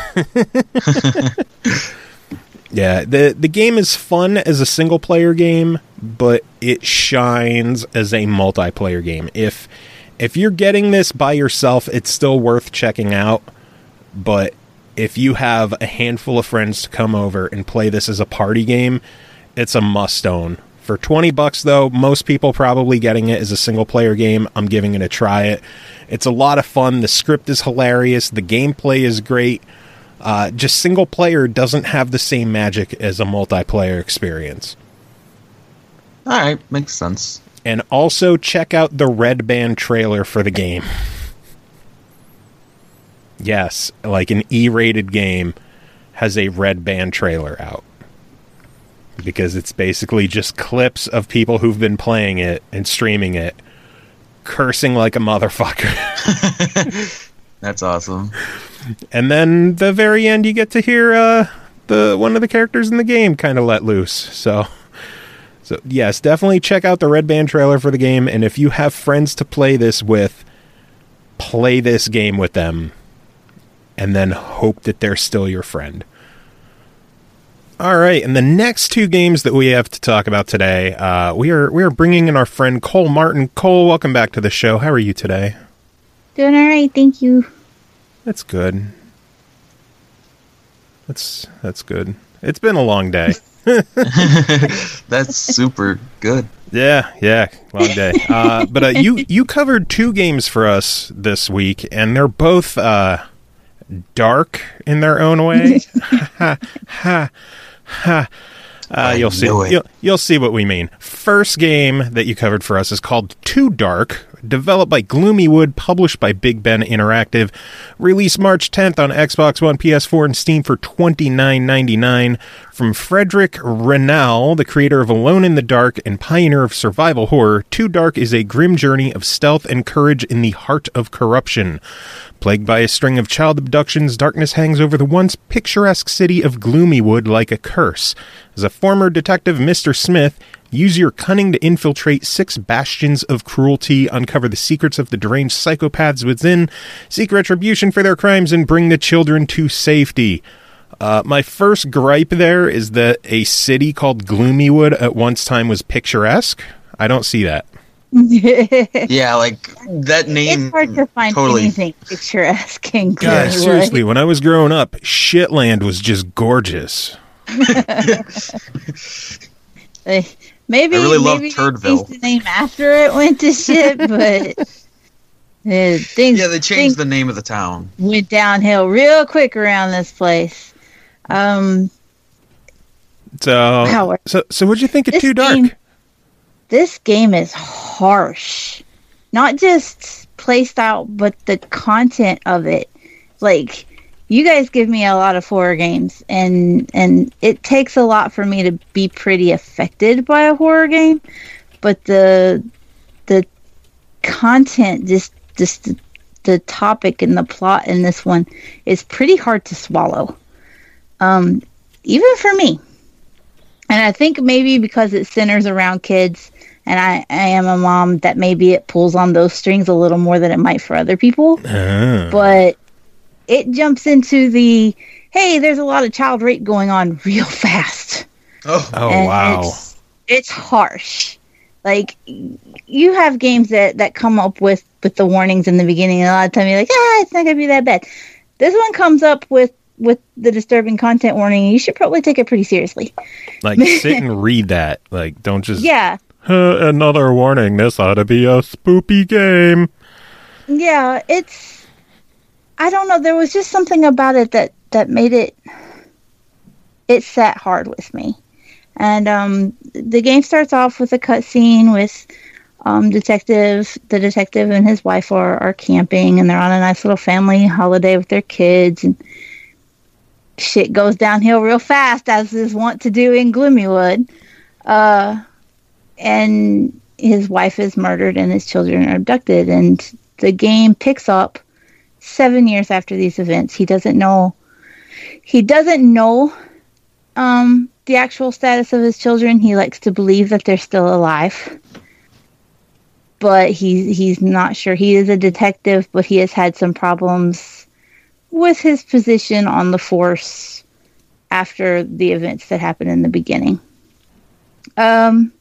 Yeah, the the game is fun as a single player game, but it shines as a multiplayer game. If if you're getting this by yourself, it's still worth checking out. But if you have a handful of friends to come over and play this as a party game, it's a must-own. For twenty bucks, though, most people probably getting it as a single player game. I'm giving it a try. It. It's a lot of fun. The script is hilarious. The gameplay is great. Uh, just single player doesn't have the same magic as a multiplayer experience. All right, makes sense. And also check out the Red Band trailer for the game. Yes, like an E-rated game has a Red Band trailer out. because it's basically just clips of people who've been playing it and streaming it, cursing like a motherfucker. That's awesome. And then the very end, you get to hear uh, the one of the characters in the game kind of let loose. So, so yes, definitely check out the Red Band trailer for the game. And if you have friends to play this with, play this game with them, and then hope that they're still your friend. All right, and the next two games that we have to talk about today, uh, we are we are bringing in our friend Cole Martin. Cole, welcome back to the show. How are you today? Doing all right, thank you. That's good. That's that's good. It's been a long day. That's super good. Yeah, yeah, long day. Uh, but uh, you you covered two games for us this week, and they're both uh, dark in their own way. ha ha ha. Uh, you'll see. You'll, you'll see what we mean. First game that you covered for us is called Too Dark, developed by Gloomywood, published by Big Ben Interactive, released March tenth on Xbox One, P S four, and Steam for twenty-nine ninety-nine. From Frederick Renal, the creator of Alone in the Dark and pioneer of survival horror, Too Dark is a grim journey of stealth and courage in the heart of corruption. Plagued by a string of child abductions, darkness hangs over the once picturesque city of Gloomywood like a curse. As a former detective, Mister Smith, use your cunning to infiltrate six bastions of cruelty, uncover the secrets of the deranged psychopaths within, seek retribution for their crimes, and bring the children to safety. Uh, my first gripe there is that a city called Gloomywood at once time was picturesque. I don't see that. Yeah, like that name. It's hard to find totally. anything picturesque in God, Gloomywood. seriously, when I was growing up, Shitland was just gorgeous. Uh, maybe I really love maybe Turdville. they changed the name after it went to shit, but uh, things Yeah, they changed things the name of the town. went downhill real quick around this place. Um, So, Wow. so, so what'd you think of This Too Dark? game- this game is harsh, not just play style, but the content of it. Like, you guys give me a lot of horror games, and and it takes a lot for me to be pretty affected by a horror game. But the the content, just just the, the topic and the plot in this one is pretty hard to swallow, um, even for me. And I think maybe because it centers around kids, and I, I am a mom, that maybe it pulls on those strings a little more than it might for other people. Ah. But it jumps into the, hey, there's a lot of child rape going on real fast. Oh, Oh, And wow. It's, it's harsh. Like, you have games that, that come up with, with the warnings in the beginning, and a lot of time you're like, ah, it's not going to be that bad. This one comes up with, with the disturbing content warning, and you should probably take it pretty seriously. Like, sit and read that. Like, don't just... Yeah. "Uh, another warning, this ought to be a spoopy game. Yeah, it's... I don't know, there was just something about it that, that made it... It sat hard with me. And um, the game starts off with a cutscene with um, detective, the detective and his wife are, are camping, and they're on a nice little family holiday with their kids, and shit goes downhill real fast, as is wont to do in Gloomywood. Uh, and his wife is murdered and his children are abducted, and the game picks up seven years after these events. He doesn't know he doesn't know um, the actual status of his children. He likes to believe that they're still alive, but he, he's not sure. He is a detective, but he has had some problems with his position on the force after the events that happened in the beginning. Um,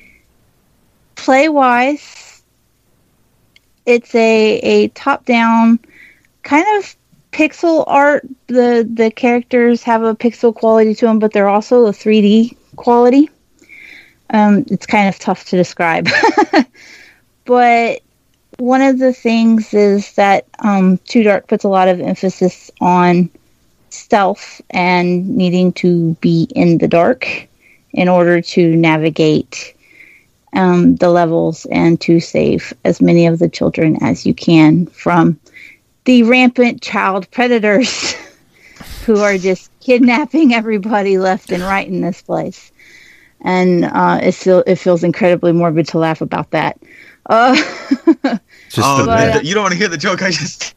play-wise, it's a, a top-down kind of pixel art. The the characters have a pixel quality to them, but they're also a three D quality. Um, it's kind of tough to describe. But one of the things is that um, Too Dark puts a lot of emphasis on stealth and needing to be in the dark in order to navigate um, the levels and to save as many of the children as you can from the rampant child predators who are just kidnapping everybody left and right in this place. and uh, it feel it feels incredibly morbid to laugh about that. Uh, Just oh, the but- bit. you don't want to hear the joke I just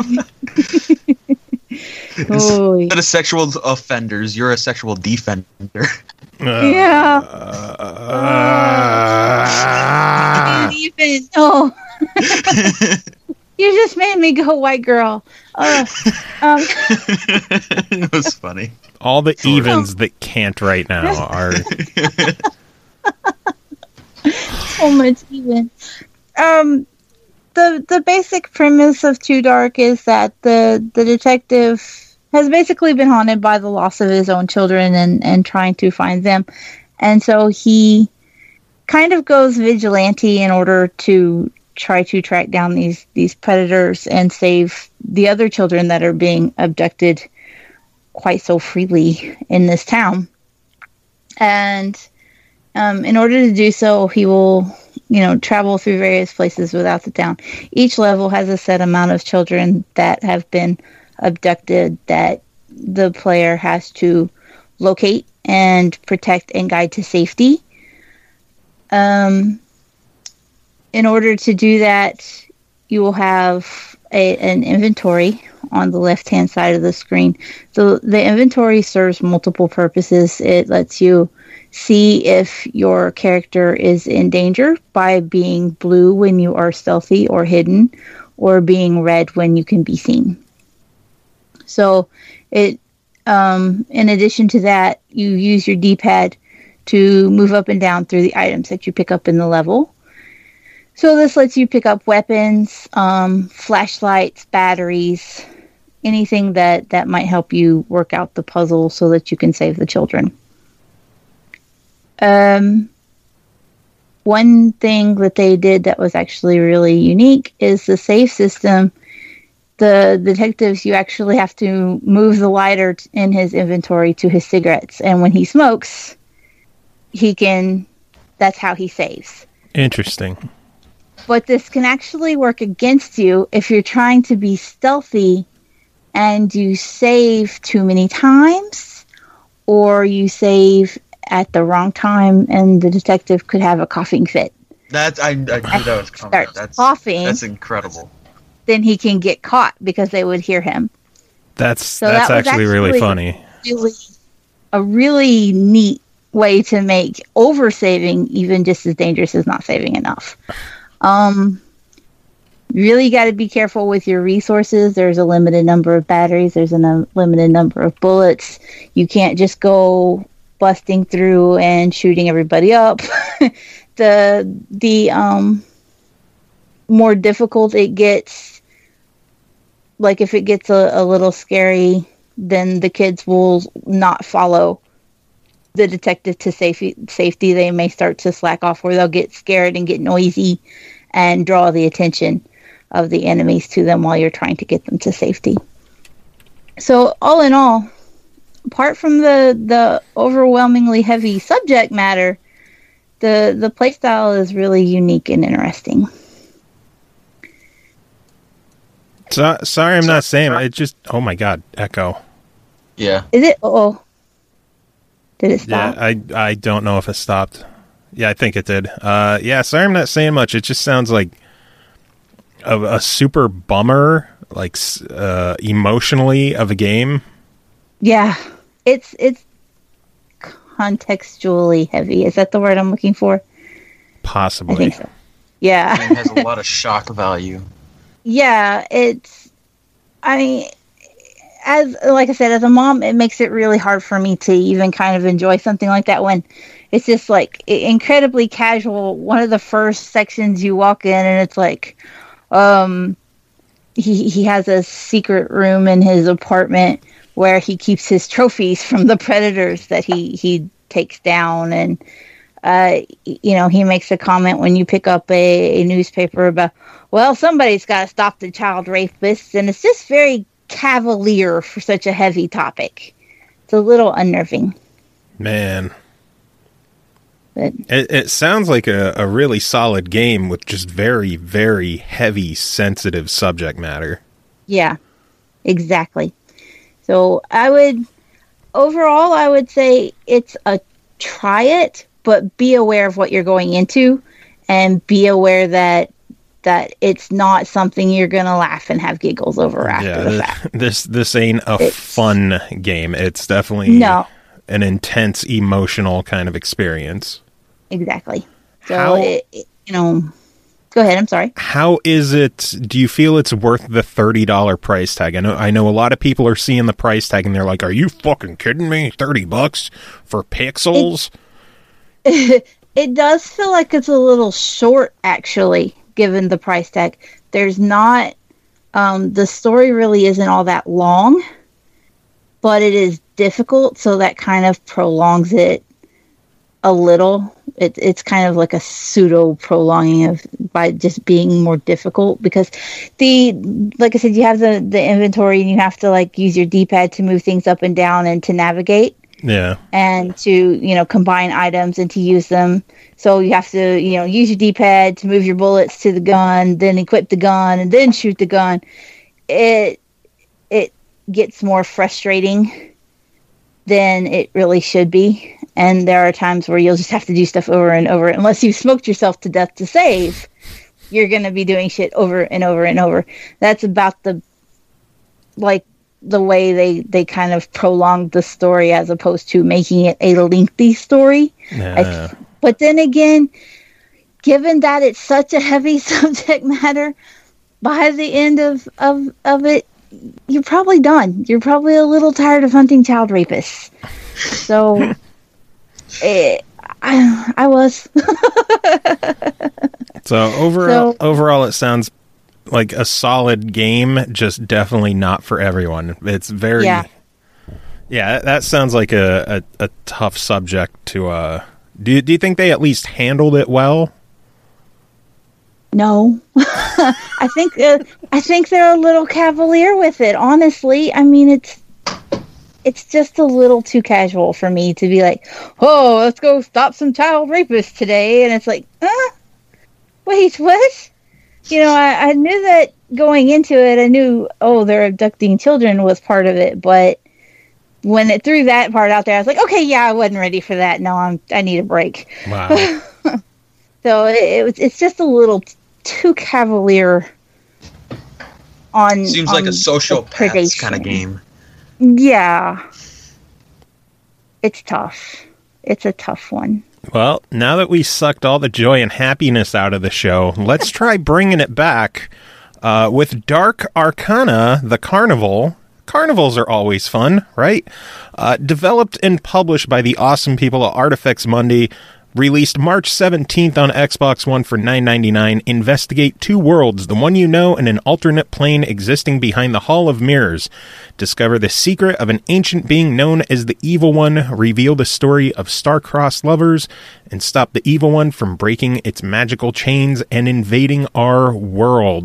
oh, Instead of sexual offenders, you're a sexual defender. yeah. Uh, Didn't even no. You just made me go white girl. Uh, um, It was funny. all the evens that can't right now are. so much even. Um, the the basic premise of Too Dark is that the the detective has basically been haunted by the loss of his own children and and trying to find them, and so he kind of goes vigilante in order to try to track down these these predators and save the other children that are being abducted quite so freely in this town. And um, in order to do so, he will, you know, travel through various places without the town. Each level has a set amount of children that have been abducted that the player has to locate and protect and guide to safety. Um, in order to do that, you will have a, an inventory on the left-hand side of the screen. So the inventory serves multiple purposes. It lets you see if your character is in danger by being blue when you are stealthy or hidden, or being red when you can be seen. So it, um, in addition to that, you use your D-pad to move up and down through the items that you pick up in the level. So this lets you pick up weapons, um, flashlights, batteries, anything that, that might help you work out the puzzle so that you can save the children. Um, one thing that they did that was actually really unique is the save system. The detectives, you actually have to move the lighter t- in his inventory to his cigarettes. And when he smokes, he can, that's how he saves. Interesting. But this can actually work against you if you're trying to be stealthy and you save too many times, or you save at the wrong time and the detective could have a coughing fit. That's I, I knew that was coming. Start That's coughing, that's incredible. then he can get caught because they would hear him. That's So that's that was actually, really actually- funny. Really, a really neat way to make over saving even just as dangerous as not saving enough. Um, really got to be careful with your resources. There's a limited number of batteries. There's a no- limited number of bullets. You can't just go busting through and shooting everybody up. the the um more difficult it gets, like if it gets a, a little scary, then the kids will not follow the detective to safety. Safety. They may start to slack off, or they'll get scared and get noisy and draw the attention of the enemies to them while you're trying to get them to safety. So all in all, apart from the, the overwhelmingly heavy subject matter, the, the playstyle is really unique and interesting. So, sorry, I'm not saying it. Just oh my god, echo. Yeah. Is it? Oh, did it stop? Yeah, I I don't know if it stopped. Yeah, I think it did. Uh, yeah, sorry, I'm not saying much. It just sounds like a, a super bummer, like uh, emotionally of a game. Yeah, it's it's contextually heavy. Is that the word I'm looking for? Possibly. I think so. Yeah. It has a lot of shock value. Yeah, it's, I mean, as, like I said, as a mom, it makes it really hard for me to even kind of enjoy something like that when it's just like incredibly casual. One of the first sections you walk in and it's like, um, he, he has a secret room in his apartment where he keeps his trophies from the predators that he, he takes down. And, uh, you know, he makes a comment when you pick up a, a newspaper about, well, somebody's got to stop the child rapists, and it's just very cavalier for such a heavy topic. It's a little unnerving. Man. But It, it sounds like a, a really solid game with just very, very heavy, sensitive subject matter. yeah, exactly. So I would, overall, I would say it's a try it, but be aware of what you're going into, and be aware that that it's not something you're gonna laugh and have giggles over after yeah, the this, fact. This this ain't a It's- fun game. It's definitely No. an intense, emotional kind of experience. Exactly. So How- it, it- you know, go ahead. I'm sorry. How is it? Do you feel it's worth the thirty dollar price tag? I know, I know, a lot of people are seeing the price tag and they're like, "Are you fucking kidding me? Thirty bucks for pixels?" It does feel like it's a little short, actually, given the price tag. There's not, um, the story really isn't all that long, but it is difficult, so that kind of prolongs it a little. It, it's kind of like a pseudo prolonging of by just being more difficult, because the, like I said, you have the, the inventory and you have to like use your D-pad to move things up and down and to navigate. Yeah. And to, you know, combine items and to use them. So you have to, you know, use your D-pad to move your bullets to the gun, then equip the gun, and then shoot the gun. It it gets more frustrating than it really should be. And there are times where you'll just have to do stuff over and over. Unless you've smoked yourself to death to save, you're going to be doing shit over and over and over. That's about the, like, the way they, they kind of prolonged the story as opposed to making it a lengthy story. Yeah. I, but then again, given that it's such a heavy subject matter, by the end of, of, of it, you're probably done. You're probably a little tired of hunting child rapists. So, it, I, I was. So overall, So- overall, it sounds like a solid game, just definitely not for everyone. It's very, Yeah. yeah, that, that sounds like a, a, a tough subject to. Uh, do you, do you think they at least handled it well? No, I think uh, I think they're a little cavalier with it. Honestly, I mean it's it's just a little too casual for me to be like, "Oh, let's go stop some child rapists today," and it's like, uh, wait, what? You know, I, I knew that going into it. I knew, oh, they're abducting children was part of it, but when it threw that part out there, I was like, okay, yeah, I wasn't ready for that. No, I'm I need a break. Wow. So it, it was. It's just a little t- too cavalier. On Seems on like a the sociopaths kind of predation. game. Yeah, it's tough. It's a tough one. Well, now that we sucked all the joy and happiness out of the show, let's try bringing it back uh, with Dark Arcana, the Carnival. Carnivals are always fun, right? Uh, developed and published by the awesome people at Artifex Mundi, released March seventeenth on Xbox One for nine ninety-nine. Investigate two worlds, the one you know and an alternate plane existing behind the Hall of Mirrors. Discover the secret of an ancient being known as the Evil One. Reveal the story of star-crossed lovers and stop the Evil One from breaking its magical chains and invading our world.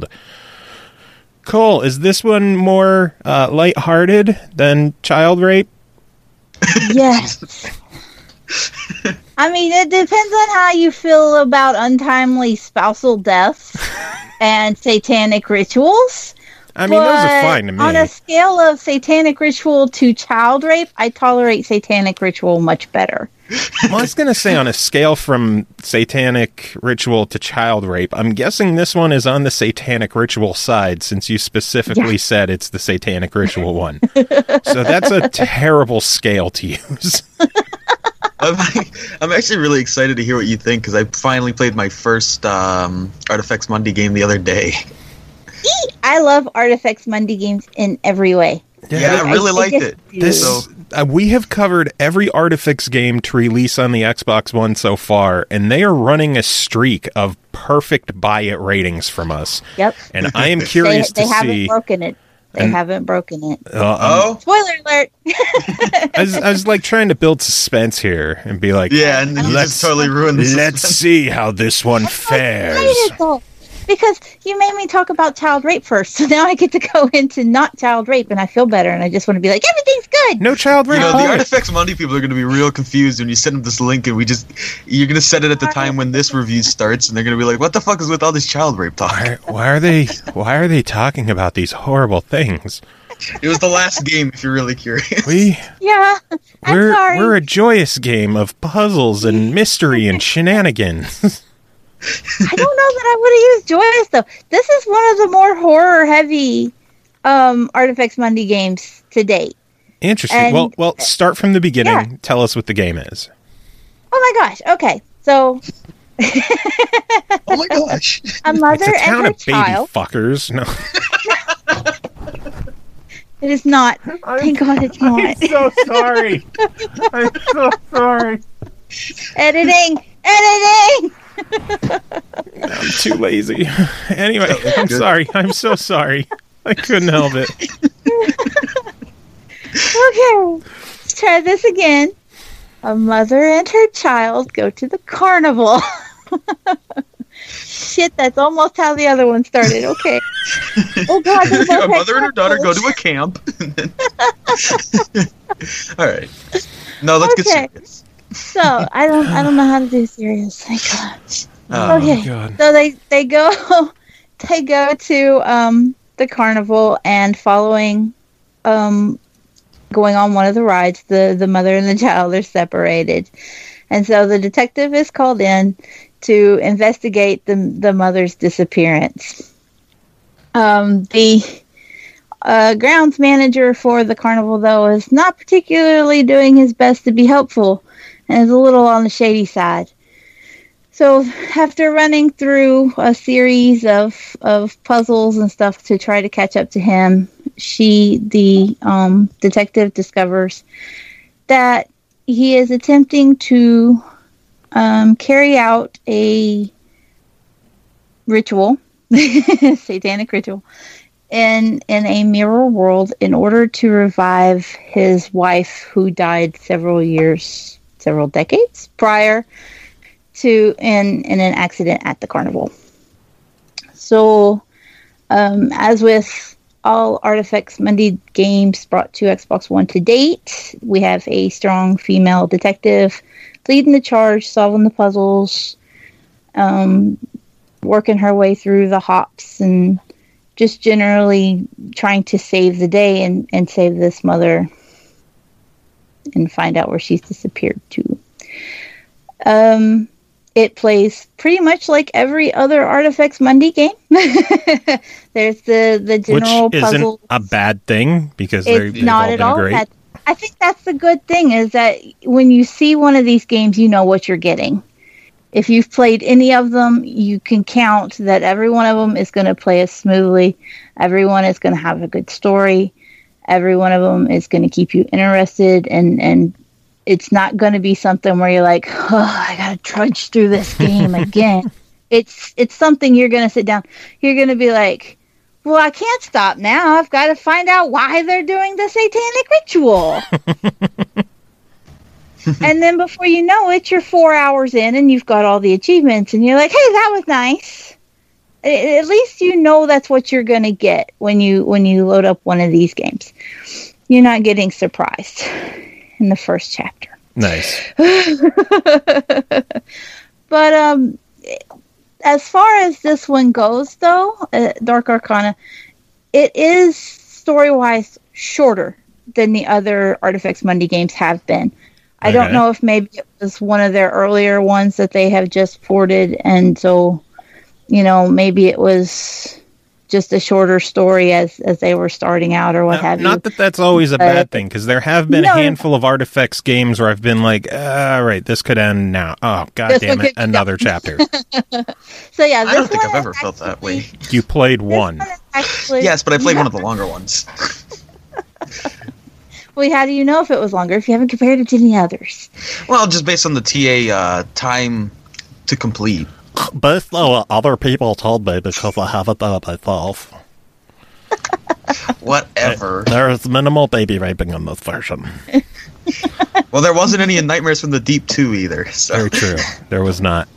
Cole, is this one more uh, lighthearted than child rape? Yes. I mean, it depends on how you feel about untimely spousal deaths and satanic rituals. I mean, those are But fine to me. On a scale of satanic ritual to child rape, I tolerate satanic ritual much better. Well, I was going to say on a scale from satanic ritual to child rape, I'm guessing this one is on the satanic ritual side since you specifically Yeah. said it's the satanic ritual one. So that's a terrible scale to use. I'm, I'm actually really excited to hear what you think because I finally played my first um, Artifex Mundi game the other day. I love Artifex Mundi games in every way. Yeah, I really liked just it. do. This So- uh, we have covered every Artifex game to release on the Xbox One so far, and they are running a streak of perfect buy it ratings from us. Yep. And I am They, curious they to haven't see. broken it. They And- haven't broken it. Uh, um, Oh, Spoiler alert. I, was, I was like trying to build suspense here and be like, yeah, and then you Let's- just totally ruined the let's suspense. see how this one I fares. hated though, because you made me talk about child rape first, so now I get to go into not child rape, and I feel better, and I just want to be like, everything's good. No child You rape. know, the buy it. Artifex Mundi people are going to be real confused when you send them this link, and we just you're going to set it at the time when this review starts, and they're going to be like, "What the fuck is with all this child rape talk?" Why, why are they? Why are they talking about these horrible things? It was the last game, if you're really curious. We Yeah, I'm we're sorry. we're a joyous game of puzzles and mystery and shenanigans. I don't know that I would have used joyous though. This is one of the more horror heavy um, Artifex Mundi games to date. Interesting. And- well, well, start from the beginning. Yeah. Tell us what the game is. Oh my gosh. Okay, so Oh my gosh. a mother It's a and town her of baby child. fuckers. No. It is not. Thank God it's not. so sorry. I'm so sorry. Editing. Editing. I'm too lazy. Anyway, That I'm was good. sorry. I'm so sorry. I couldn't help it. Okay. Let's try this again. A mother and her child go to the carnival. Shit, that's almost how the other one started. Okay. Oh God, they're both A mother and her daughter go head to a camp. All right. No, let's Okay. get serious. So I don't, I don't know how to do serious. Thank God. Uh, Okay. God. So they they go they go to um the carnival, and following um going on one of the rides, the the mother and the child are separated. And so the detective is called in to investigate the the mother's disappearance. Um the uh, grounds manager for the carnival, though, is not particularly doing his best to be helpful and is a little on the shady side. So after running through a series of, of puzzles and stuff to try to catch up to him, she, the um, detective, discovers that he is attempting to um, carry out a ritual, satanic ritual, in in a mirror world in order to revive his wife, who died several years, several decades prior to in in an accident at the carnival. So, um, as with all Artifex Mundi games brought to Xbox One to date, we have a strong female detective leading the charge, solving the puzzles, um, working her way through the hops, and just generally trying to save the day and, and save this mother and find out where she's disappeared to. Um, it plays pretty much like every other Artifex Mundi game. There's the, the general Which puzzle. isn't a bad thing because they're, It's they've not all at been all great. bad. I think that's the good thing, is that when you see one of these games, you know what you're getting. If you've played any of them, you can count that every one of them is going to play as smoothly. Everyone is going to have a good story. Every one of them is going to keep you interested, and, and it's not going to be something where you're like, oh, I got to trudge through this game again. It's it's something you're going to sit down. You're going to be like, well, I can't stop now. I've got to find out why they're doing the satanic ritual. And then before you know it, you're four hours in and you've got all the achievements, and you're like, hey, that was nice. A- At least you know that's what you're going to get when you when you load up one of these games. You're not getting surprised in the first chapter. Nice. But um, as far as this one goes, though, uh, Dark Arcana, it is story-wise shorter than the other Artifex Mundi games have been. I don't Okay. know if maybe it was one of their earlier ones that they have just ported, and so, you know, maybe it was just a shorter story as, as they were starting out or what Not, have you. not that that's always a Uh, bad thing, because there have been no, a handful of Artifex games where I've been like, all right, this could end now. Oh, god This damn one it, could- another chapter. So yeah, I don't this think one I've ever is felt that actually- way. You played this one. one is actually- Yes, but I played Yeah. one of the longer ones. Well, how do you know if it was longer if you haven't compared it to any others? Well, just based on the T A uh, time to complete. Both uh, other people told me because I haven't done it myself. Whatever. There's minimal baby raping in this version. Well, there wasn't any in Nightmares from the Deep two either. So. Very true. There was not.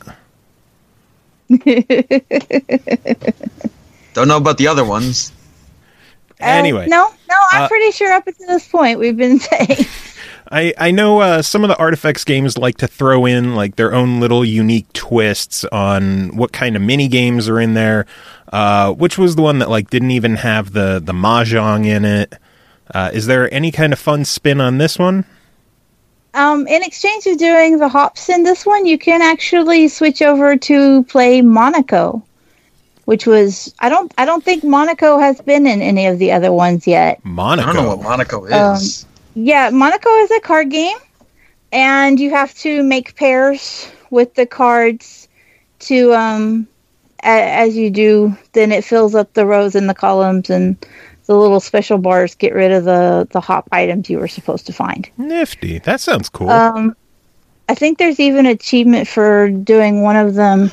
Don't know about the other ones. Anyway. Uh, no, no, I'm Uh, pretty sure up until this point we've been saying. I, I know uh, some of the Artifex games like to throw in like their own little unique twists on what kind of mini games are in there. Uh, which was the one that like didn't even have the the mahjong in it? Uh, is there any kind of fun spin on this one? Um, in exchange of doing the hops in this one, you can actually switch over to play Monaco, which was I don't I don't think Monaco has been in any of the other ones yet. Monaco. I don't know what Monaco is. Um, yeah, Monaco is a card game, and you have to make pairs with the cards to um a, as you do. Then it fills up the rows and the columns, and the little special bars get rid of the the hop items you were supposed to find. Nifty. That sounds cool. Um, I think there's even an achievement for doing one of them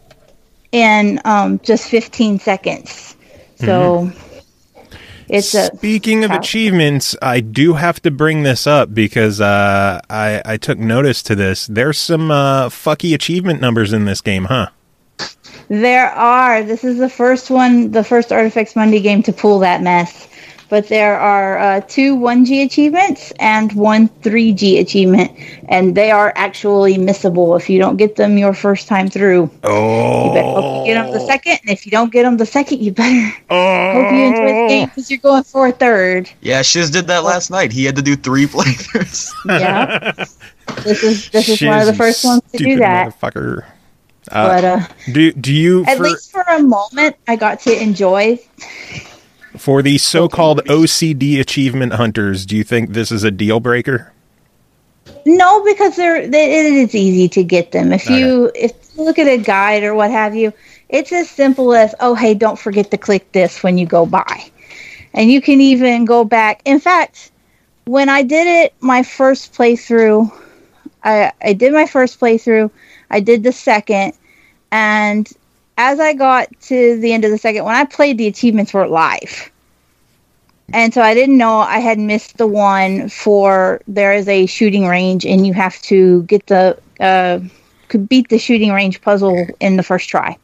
in um, just fifteen seconds. So mm-hmm. it's a Speaking of achievements, I do have to bring this up because uh, I, I took notice to this. There's some uh, fucky achievement numbers in this game, huh? There are. This is the first one, the first Artifacts Monday game to pull that mess. But there are uh, two one G achievements and one three G achievement, and they are actually missable if you don't get them your first time through. Oh. You better hope you get them the second, and if you don't get them the second, you better oh. hope you enjoy the game because you're going for a third. Yeah, Shiz did that last night. He had to do three playthroughs. Yeah. This is this is Shiz, one of the first ones to do that. Motherfucker. Uh, but uh, do do you at for, least for a moment I got to enjoy. For the so-called O C D achievement hunters, do you think this is a deal breaker? No, because they're they, it is easy to get them. If Okay. you if you look at a guide or what have you, it's as simple as, oh hey, don't forget to click this when you go by, and you can even go back. In fact, when I did it my first playthrough, I I did my first playthrough. I did the second, and as I got to the end of the second, when I played, the achievements were live. And so I didn't know I had missed the one for there is a shooting range and you have to get the, uh, could beat the shooting range puzzle in the first try.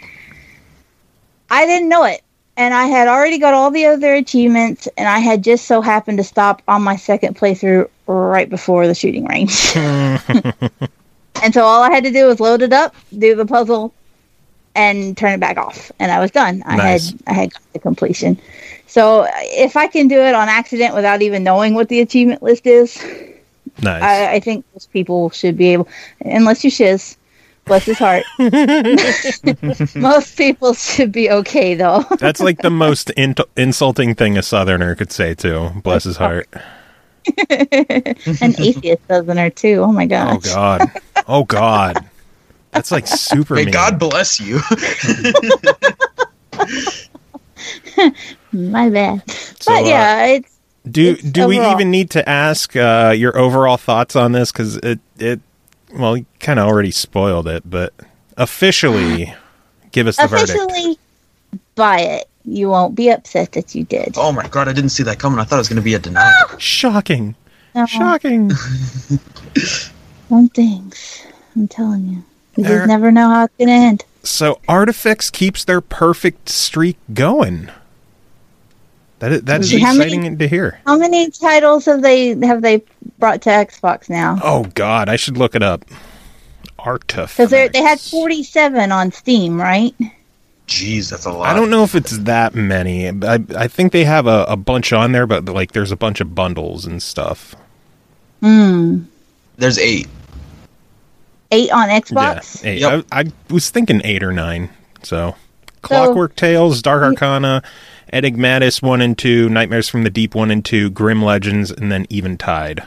I didn't know it. And I had already got all the other achievements, and I had just so happened to stop on my second playthrough right before the shooting range. And so all I had to do was load it up, do the puzzle, and turn it back off, and I was done. I Nice. had I had got the completion. So if I can do it on accident without even knowing what the achievement list is, Nice. I, I think most people should be able, unless you shiz, bless his heart. Most people should be okay, though. That's like the most in- insulting thing a Southerner could say, too. Bless his heart. An atheist southerner too. Oh my Oh, gosh. God. Oh, God. That's like super May mean. God bless you. My bad. So, but uh, yeah, it's Do It's do we overall. even need to ask uh, your overall thoughts on this? Because it, it, well, you kind of already spoiled it, but officially, give us the verdict. officially buy it. You won't be upset that you did. Oh my god, I didn't see that coming. I thought it was going to be a denial. Shocking. No, Shocking. some things. I'm telling you. You There- just never know how it's going to end. So Artifex keeps their perfect streak going. That is, that is How many- exciting to hear. How many titles have they have they brought to Xbox now? Oh, God, I should look it up. Artifex. Because they had forty-seven on Steam, right? Jeez, that's a lot. I don't know if it's that many. I I think they have a, a bunch on there, but like there's a bunch of bundles and stuff. Hmm. There's eight. Eight on Xbox? Yeah, eight. Yep. I, I was thinking eight or nine. So, Clockwork Tales, Dark Arcana, Enigmatis one and two, Nightmares from the Deep one and two, Grim Legends, and then Eventide.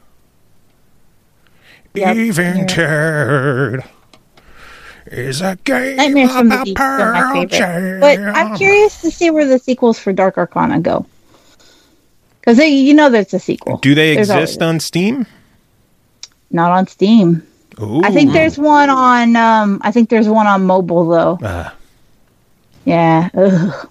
Yep. Eventide is a game Nightmares from the about Deep is my Pearl favorite. But I'm Jam. curious to see where the sequels for Dark Arcana go. Because you know there's a sequel. Do they There's exist always- on Steam? Not on Steam. Ooh. I think there's one on. Um, I think there's one on mobile though. Ah. Yeah. Ugh.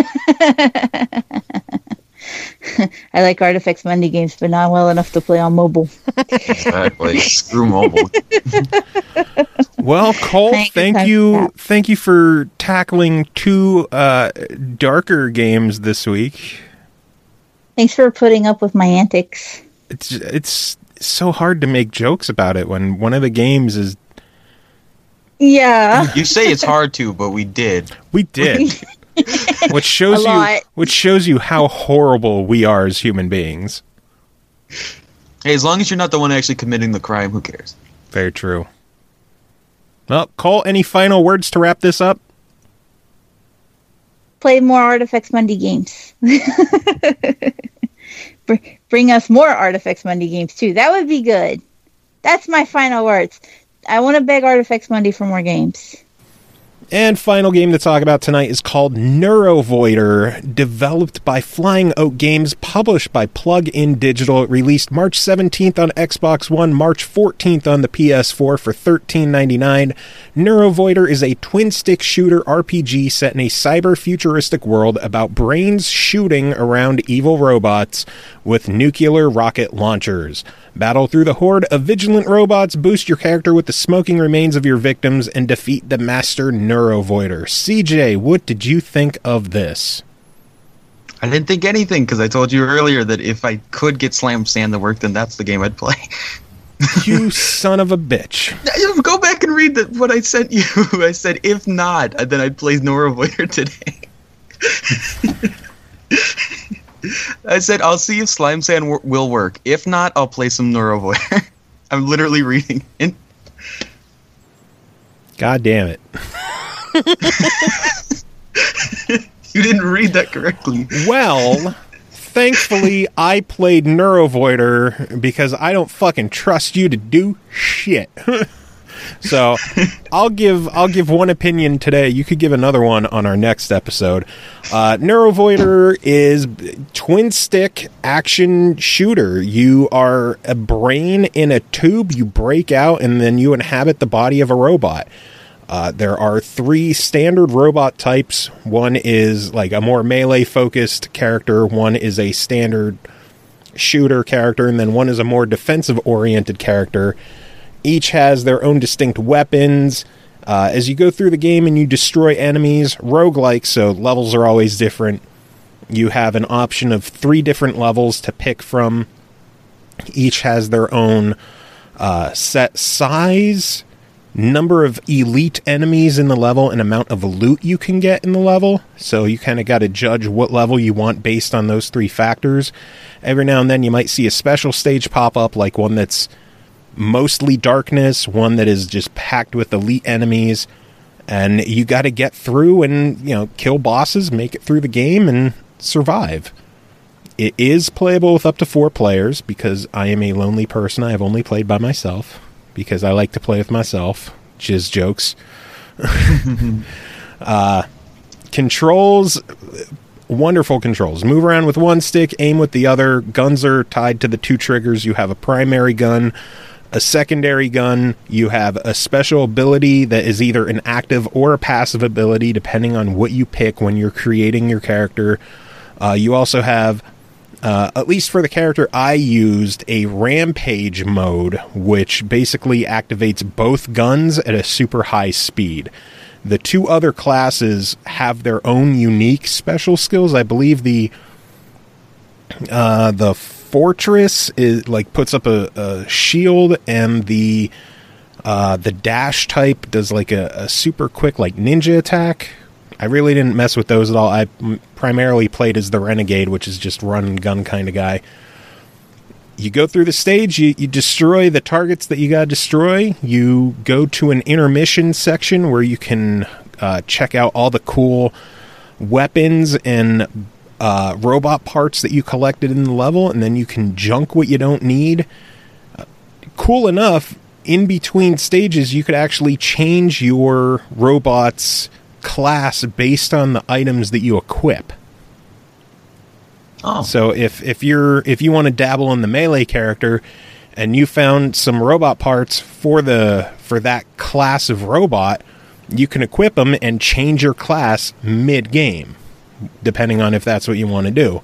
I like Artifacts Monday games, but not well enough to play on mobile. Exactly. Screw mobile. Well, Cole, Thank you, thank thank you, you. thank you for tackling two uh, darker games this week. Thanks for putting up with my antics. It's it's so hard to make jokes about it when one of the games is Yeah. You say it's hard to, but we did. we did Which shows A you lot. which shows you how horrible we are as human beings. Hey, as long as you're not the one actually committing the crime, who cares? Very true. Well, Cole, any final words to wrap this up? Play more Artifacts Monday games. Br- Bring us more Artifacts Monday games, too. That would be good. That's my final words. I want to beg Artifacts Monday for more games. And final game to talk about tonight is called Neurovoider, developed by Flying Oak Games, published by Plug-in Digital. It released March seventeenth on Xbox One, March fourteenth on the P S four for thirteen ninety-nine. Neurovoider is a twin-stick shooter R P G set in a cyber-futuristic world about brains shooting around evil robots with nuclear rocket launchers. Battle through the horde of vigilant robots, boost your character with the smoking remains of your victims, and defeat the master Neurovoider. C J, what did you think of this? I didn't think anything, because I told you earlier that if I could get Slam Sand to work, then that's the game I'd play. You son of a bitch. Go back and read the, what I sent you. I said, if not, then I'd play Neurovoider today. I said, I'll see if Slime Sand w- will work. If not, I'll play some Neurovoider. I'm literally reading it. God damn it. You didn't read that correctly. Well, thankfully, I played Neurovoider because I don't fucking trust you to do shit. So I'll give I'll give one opinion today. You could give another one on our next episode. Uh, Neurovoider is twin stick action shooter. You are a brain in a tube. You break out and then you inhabit the body of a robot. Uh, there are three standard robot types. One is like a more melee focused character. One is a standard shooter character, and then one is a more defensive oriented character. Each has their own distinct weapons. Uh, as you go through the game and you destroy enemies, roguelike, so levels are always different. You have an option of three different levels to pick from. Each has their own uh, set size, number of elite enemies in the level, and amount of loot you can get in the level. So you kind of got to judge what level you want based on those three factors. Every now and then you might see a special stage pop up, like one that's mostly darkness, one that is just packed with elite enemies, and you got to get through and, you know, kill bosses, make it through the game, and survive. It is playable with up to four players because I am a lonely person. I have only played by myself because I like to play with myself. Jizz jokes. uh, controls, wonderful controls. Move around with one stick, aim with the other. Guns are tied to the two triggers. You have a primary gun, a secondary gun. You have a special ability that is either an active or a passive ability, depending on what you pick when you're creating your character. Uh, you also have, uh, at least for the character I used, a rampage mode, which basically activates both guns at a super high speed. The two other classes have their own unique special skills. I believe the uh, the Fortress is like puts up a, a shield, and the uh, the dash type does like a, a super quick like ninja attack. I really didn't mess with those at all. I primarily played as the Renegade, which is just run and gun kind of guy. You go through the stage, you, you destroy the targets that you gotta destroy. You go to an intermission section where you can uh, check out all the cool weapons and uh, robot parts that you collected in the level, and then you can junk what you don't need. Uh, cool enough, in between stages, you could actually change your robot's class based on the items that you equip. Oh. So if if you're if you want to dabble in the melee character and you found some robot parts for the for that class of robot, you can equip them and change your class mid-game, depending on if that's what you want to do.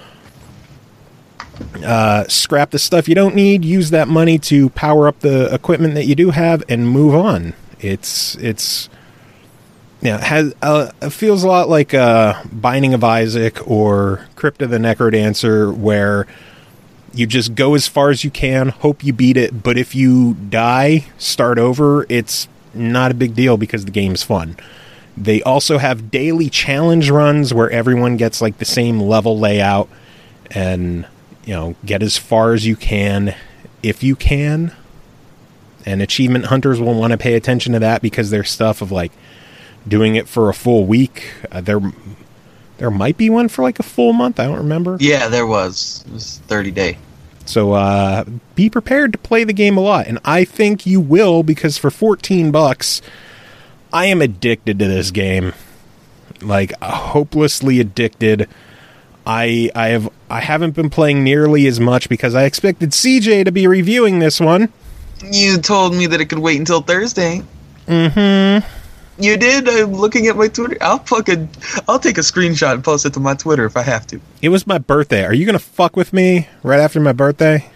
Uh, scrap the stuff you don't need, use that money to power up the equipment that you do have, and move on. It's it's yeah, it has uh, it feels a lot like uh, Binding of Isaac or Crypt of the Necrodancer, where you just go as far as you can, hope you beat it, but if you die, start over. It's not a big deal because the game's fun. They also have daily challenge runs where everyone gets like the same level layout and, you know, get as far as you can if you can. And achievement hunters will want to pay attention to that because there's stuff of like doing it for a full week. Uh, there there might be one for like a full month. I don't remember. Yeah, there was. It was thirty day. So uh, be prepared to play the game a lot. And I think you will, because for fourteen bucks, I am addicted to this game. Like, hopelessly addicted. I I have I haven't been playing nearly as much because I expected C J to be reviewing this one. You told me that it could wait until Thursday. Mm-hmm. You did? I'm looking at my Twitter. I'll fucking I'll take a screenshot and post it to my Twitter if I have to. It was my birthday. Are you gonna fuck with me right after my birthday?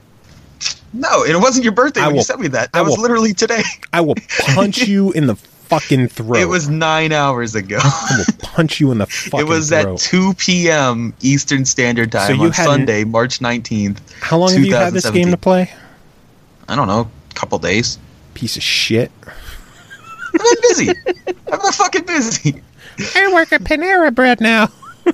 No, it wasn't your birthday I when will, you sent me that. That I was will, literally today. I will punch you in the fucking throat. It was nine hours ago. I will punch you in the fucking It was throat. at two p.m. Eastern Standard Time So you on hadn't- Sunday, March nineteenth. How long have you had this game to play? I don't know, a couple days. Piece of shit. I've been busy. I've been fucking busy. I work at Panera Bread now.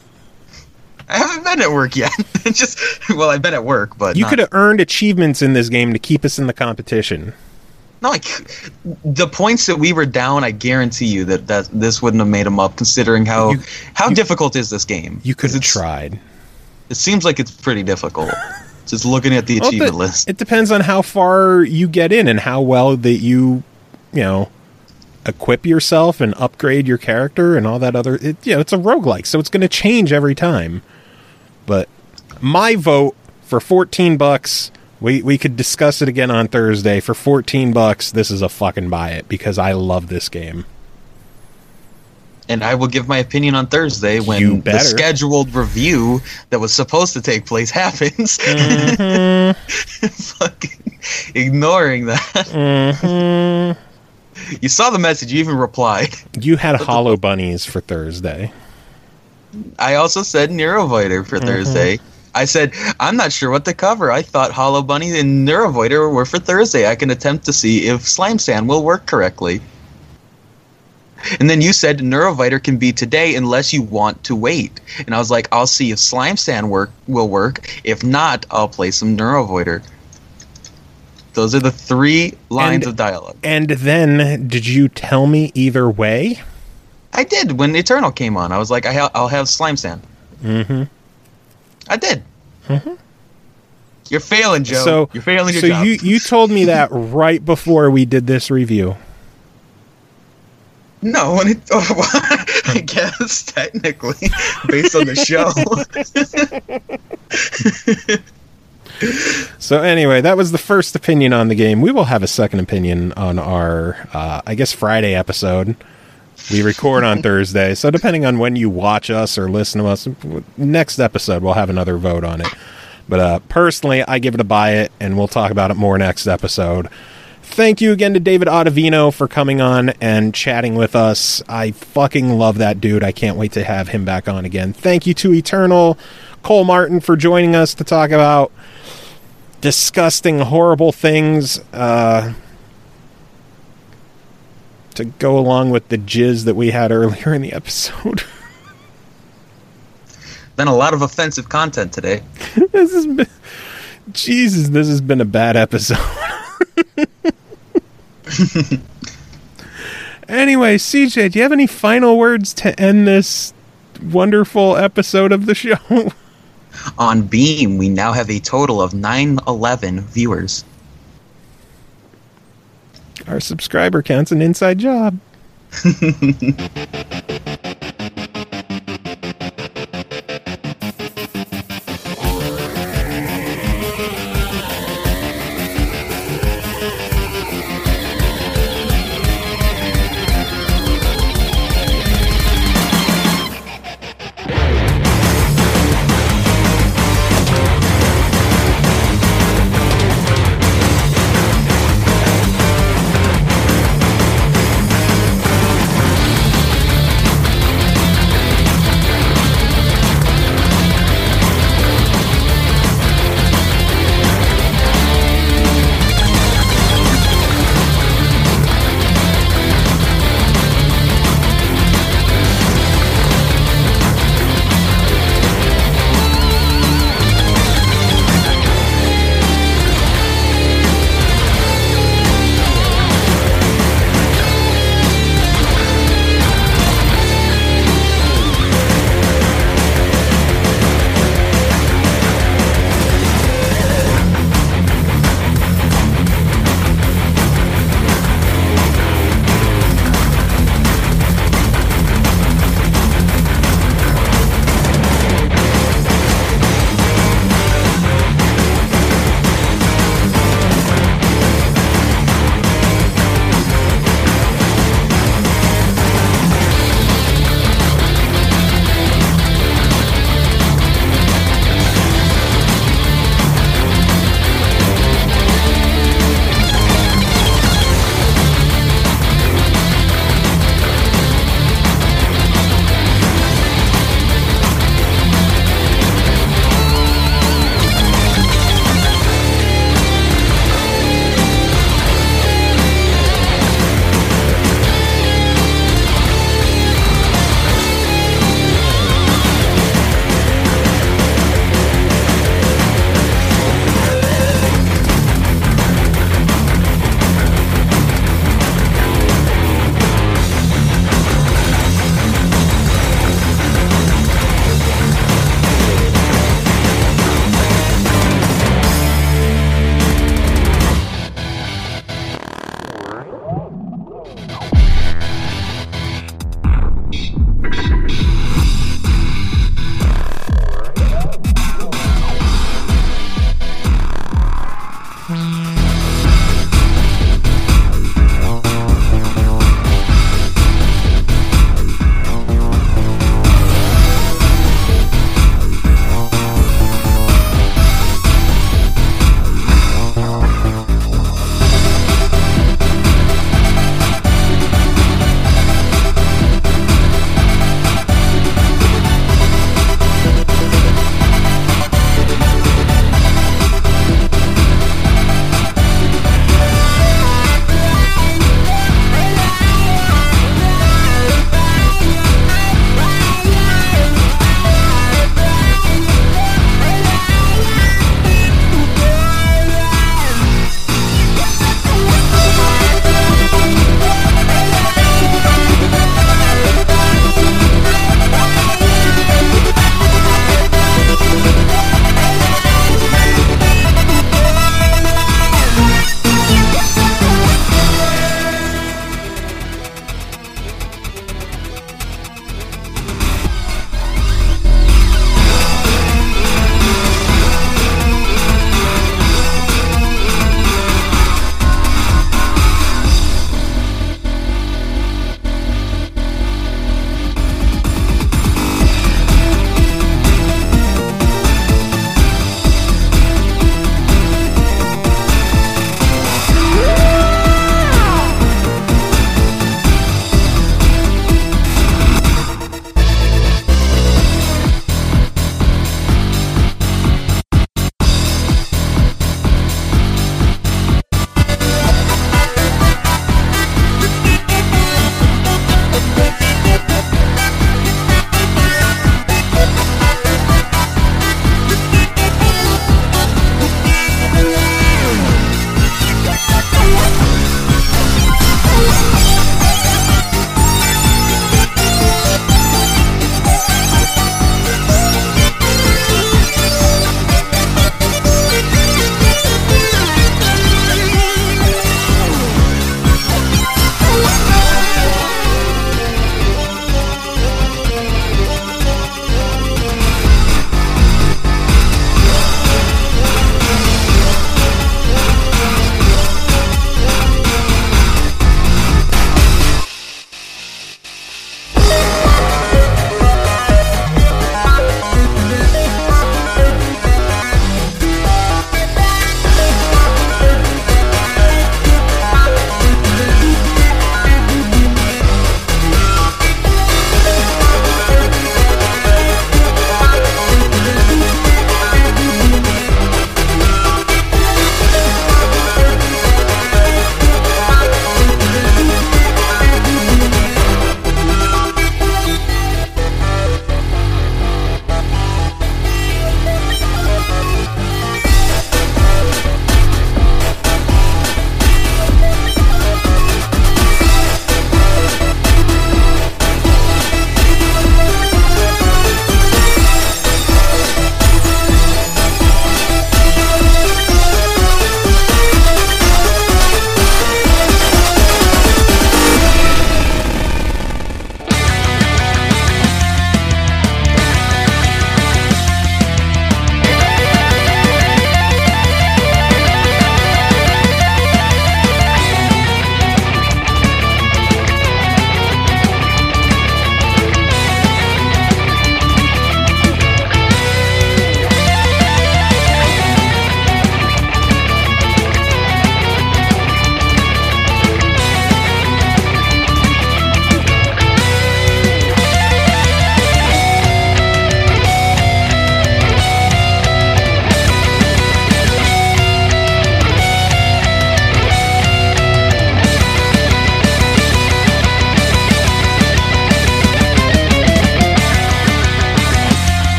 I haven't been at work yet. Just well, I've been at work, but You not- could have earned achievements in this game to keep us in the competition. No, like the points that we were down, I guarantee you that, that this wouldn't have made them up. Considering how You- how you- difficult is this game? You could 'Cause have it's- tried. It seems like it's pretty difficult. Just looking at the Well, achievement the- list. It depends on how far you get in and how well that you, you know, equip yourself and upgrade your character and all that other. It, you know, it's a roguelike, so it's going to change every time. But my vote for fourteen bucks. We we could discuss it again on Thursday. For fourteen bucks, this is a fucking buy it because I love this game. And I will give my opinion on Thursday You when the better. scheduled review that was supposed to take place happens. Mm-hmm. Fucking ignoring that. Mm-hmm. You saw the message. You even replied. You had Hollow Bunnies for Thursday. I also said Neurovoider for Mm-hmm. Thursday. I said, I'm not sure what to cover. I thought Hollow Bunny and Neurovoider were for Thursday. I can attempt to see if Slime Sand will work correctly. And then you said Neurovoider can be today unless you want to wait. And I was like, I'll see if Slime Sand work will work. If not, I'll play some Neurovoider. Those are the three lines And- of dialogue. And then, did you tell me either way? I did when Eternal came on. I was like, I ha- I'll have Slime Sand. Mm-hmm. I did. You're failing, Joe. So You're failing your so job. you you told me that right before we did this review. No, when it, oh, well, I guess technically, based on the show. So anyway, that was the first opinion on the game. We will have a second opinion on our, uh, I guess, Friday episode. We record on Thursday, so depending on when you watch us or listen to us, next episode we'll have another vote on it. But uh, personally, I give it a buy it, and we'll talk about it more next episode. Thank you again to David Ottavino for coming on and chatting with us. I fucking love that dude. I can't wait to have him back on again. Thank you to Eternal, Cole Martin, for joining us to talk about disgusting, horrible things uh, to go along with the jizz that we had earlier in the episode. Been a lot of offensive content today. This has been... Jesus, this has been a bad episode. Anyway, C J, do you have any final words to end this wonderful episode of the show? On Beam, we now have a total of nine eleven viewers. Our subscriber count's an inside job.